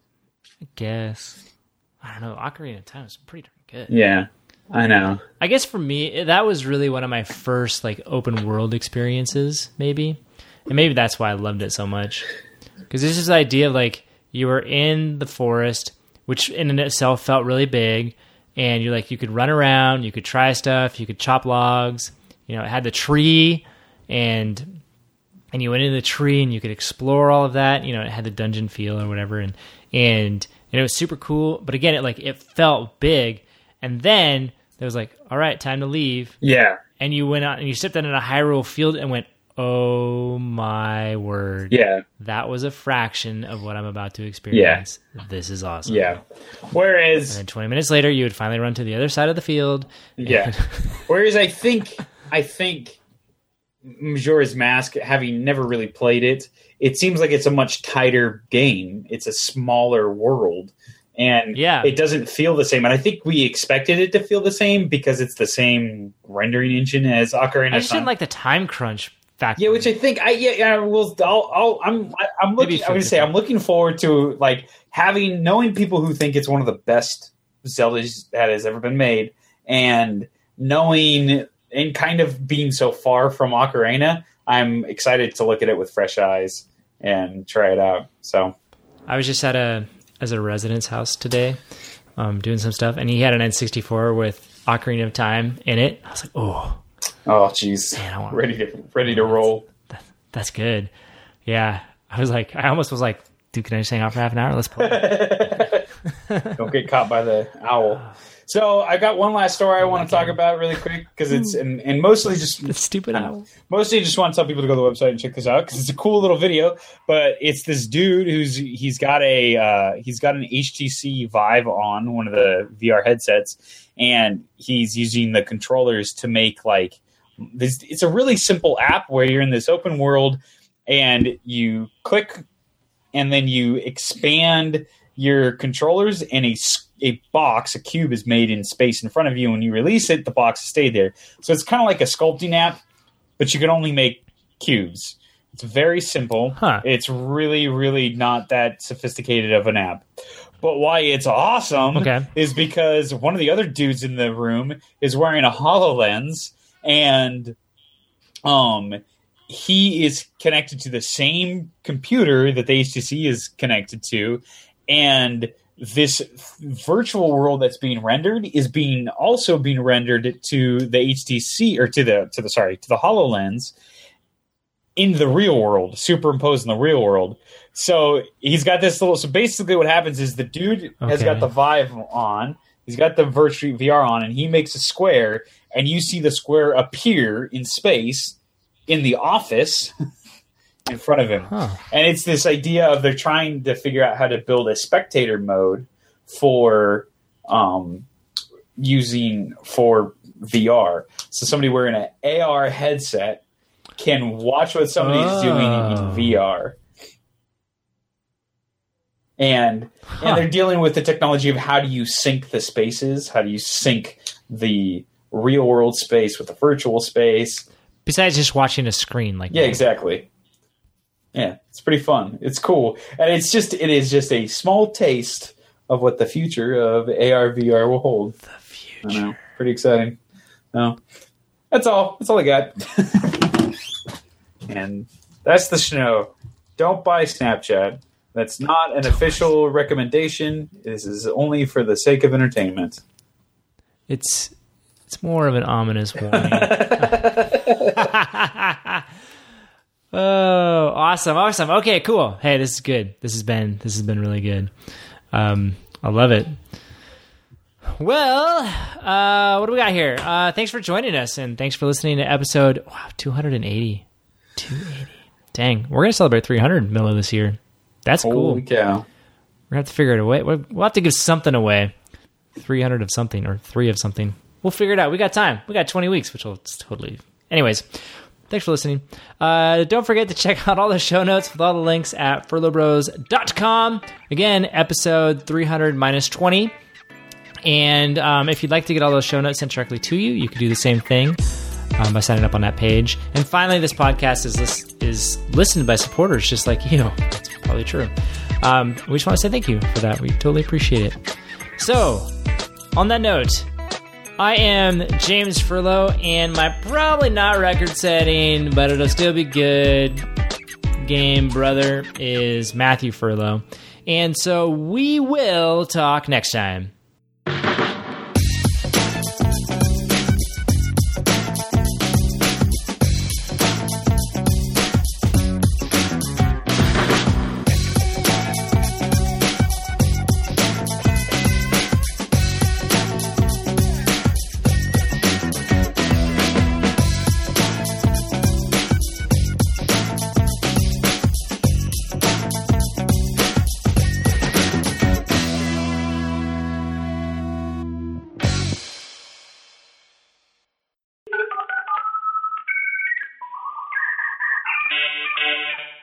I guess. I don't know. Ocarina of Time is pretty darn good. Yeah, I know. I guess for me, that was really one of my first like open world experiences, maybe, and maybe that's why I loved it so much. Because there's this idea of like you were in the forest, which in and itself felt really big, and you're like you could run around, you could try stuff, you could chop logs. You know, it had the tree, and and you went into the tree and you could explore all of that. You know, it had the dungeon feel or whatever, and and, and it was super cool. But again, it like it felt big. And then there was like, all right, time to leave. Yeah, And you went out and you stepped out in a Hyrule field and went, oh my word. yeah, That was a fraction of what I'm about to experience. This is awesome. yeah. Whereas And then twenty minutes later, you would finally run to the other side of the field. Yeah. Whereas I think I think Majora's Mask, having never really played it, it seems like it's a much tighter game. It's a smaller world. And Yeah. it doesn't feel the same. And I think we expected it to feel the same because it's the same rendering engine as Ocarina I of just Time. didn't like the time crunch factor. Yeah, which I think I yeah, yeah well I'll, I'll I'm I, I'm looking Maybe I'm gonna say I'm looking forward to like having knowing people who think it's one of the best Zeldas that has ever been made, and knowing and kind of being so far from Ocarina, I'm excited to look at it with fresh eyes and try it out. So I was just at a as a resident's house today, um, doing some stuff, and he had an N sixty-four with Ocarina of Time in it. I was like, oh, oh jeez, Man, I want- ready to ready to roll. that's good. Yeah, I was like, I almost was like, dude, can I just hang out for half an hour? Let's play. Don't get caught by the owl. So I got one last story I want to talk about really quick because it's and, and mostly just The stupid owl. mostly just want to tell people to go to the website and check this out because it's a cool little video. But it's this dude who's he's got a uh, he's got an H T C Vive on one of the V R headsets, and he's using the controllers to make like this. It's a really simple app where you're in this open world and you click and then you expand your controllers and a, a box, a cube is made in space in front of you. When you release it, the box will stay there. So it's kind of like a sculpting app, but you can only make cubes. It's very simple. Huh. It's really, really not that sophisticated of an app. But why it's awesome okay. is because one of the other dudes in the room is wearing a HoloLens, and um, he is connected to the same computer that the H T C is connected to, and this virtual world that's being rendered is being also being rendered to the H T C or to the to the sorry to the HoloLens in the real world, superimposed in the real world. So he's got this little. So basically, what happens is the dude okay. has got the Vive on. He's got the Virtual V R on, and he makes a square, and you see the square appear in space in the office in front of him. Huh. And it's this idea of they're trying to figure out how to build a spectator mode for um, using for V R. So somebody wearing an A R headset can watch what somebody's oh. doing in V R. And huh. and they're dealing with the technology of how do you sync the spaces? How do you sync the real world space with the virtual space? Besides just watching a screen like Yeah, that. exactly. Yeah, it's pretty fun. It's cool. And it's just it is just a small taste of what the future of A R V R will hold. The future. I know. Pretty exciting. No. That's all. That's all I got. And that's the snow. Don't buy Snapchat. That's not an official recommendation. This is only for the sake of entertainment. It's it's more of an ominous warning. Oh, awesome, awesome. Okay, cool. Hey, this is good. This has been this has been really good. Um, I love it. Well, uh, what do we got here? Uh, thanks for joining us, and thanks for listening to episode wow two hundred eighty. two eighty. Dang, we're gonna celebrate three hundred Miller this year. That's cool. Holy cow. We're gonna have to figure it away. We'll have to give something away. three hundred of something or three of something. We'll figure it out. We got time. We got twenty weeks, which will totally. Anyways, thanks for listening. Uh, don't forget to check out all the show notes with all the links at furlough bros dot com. Again, episode three hundred minus twenty. And um, if you'd like to get all those show notes sent directly to you, you can do the same thing um, by signing up on that page. And finally, this podcast is lis- is listened by supporters just like you. That's probably true. Um, we just want to say thank you for that. We totally appreciate it. So, on that note, I am James Furlow, and my probably not record-setting, but it'll still be good game brother is Matthew Furlow. And so we will talk next time. Thank you.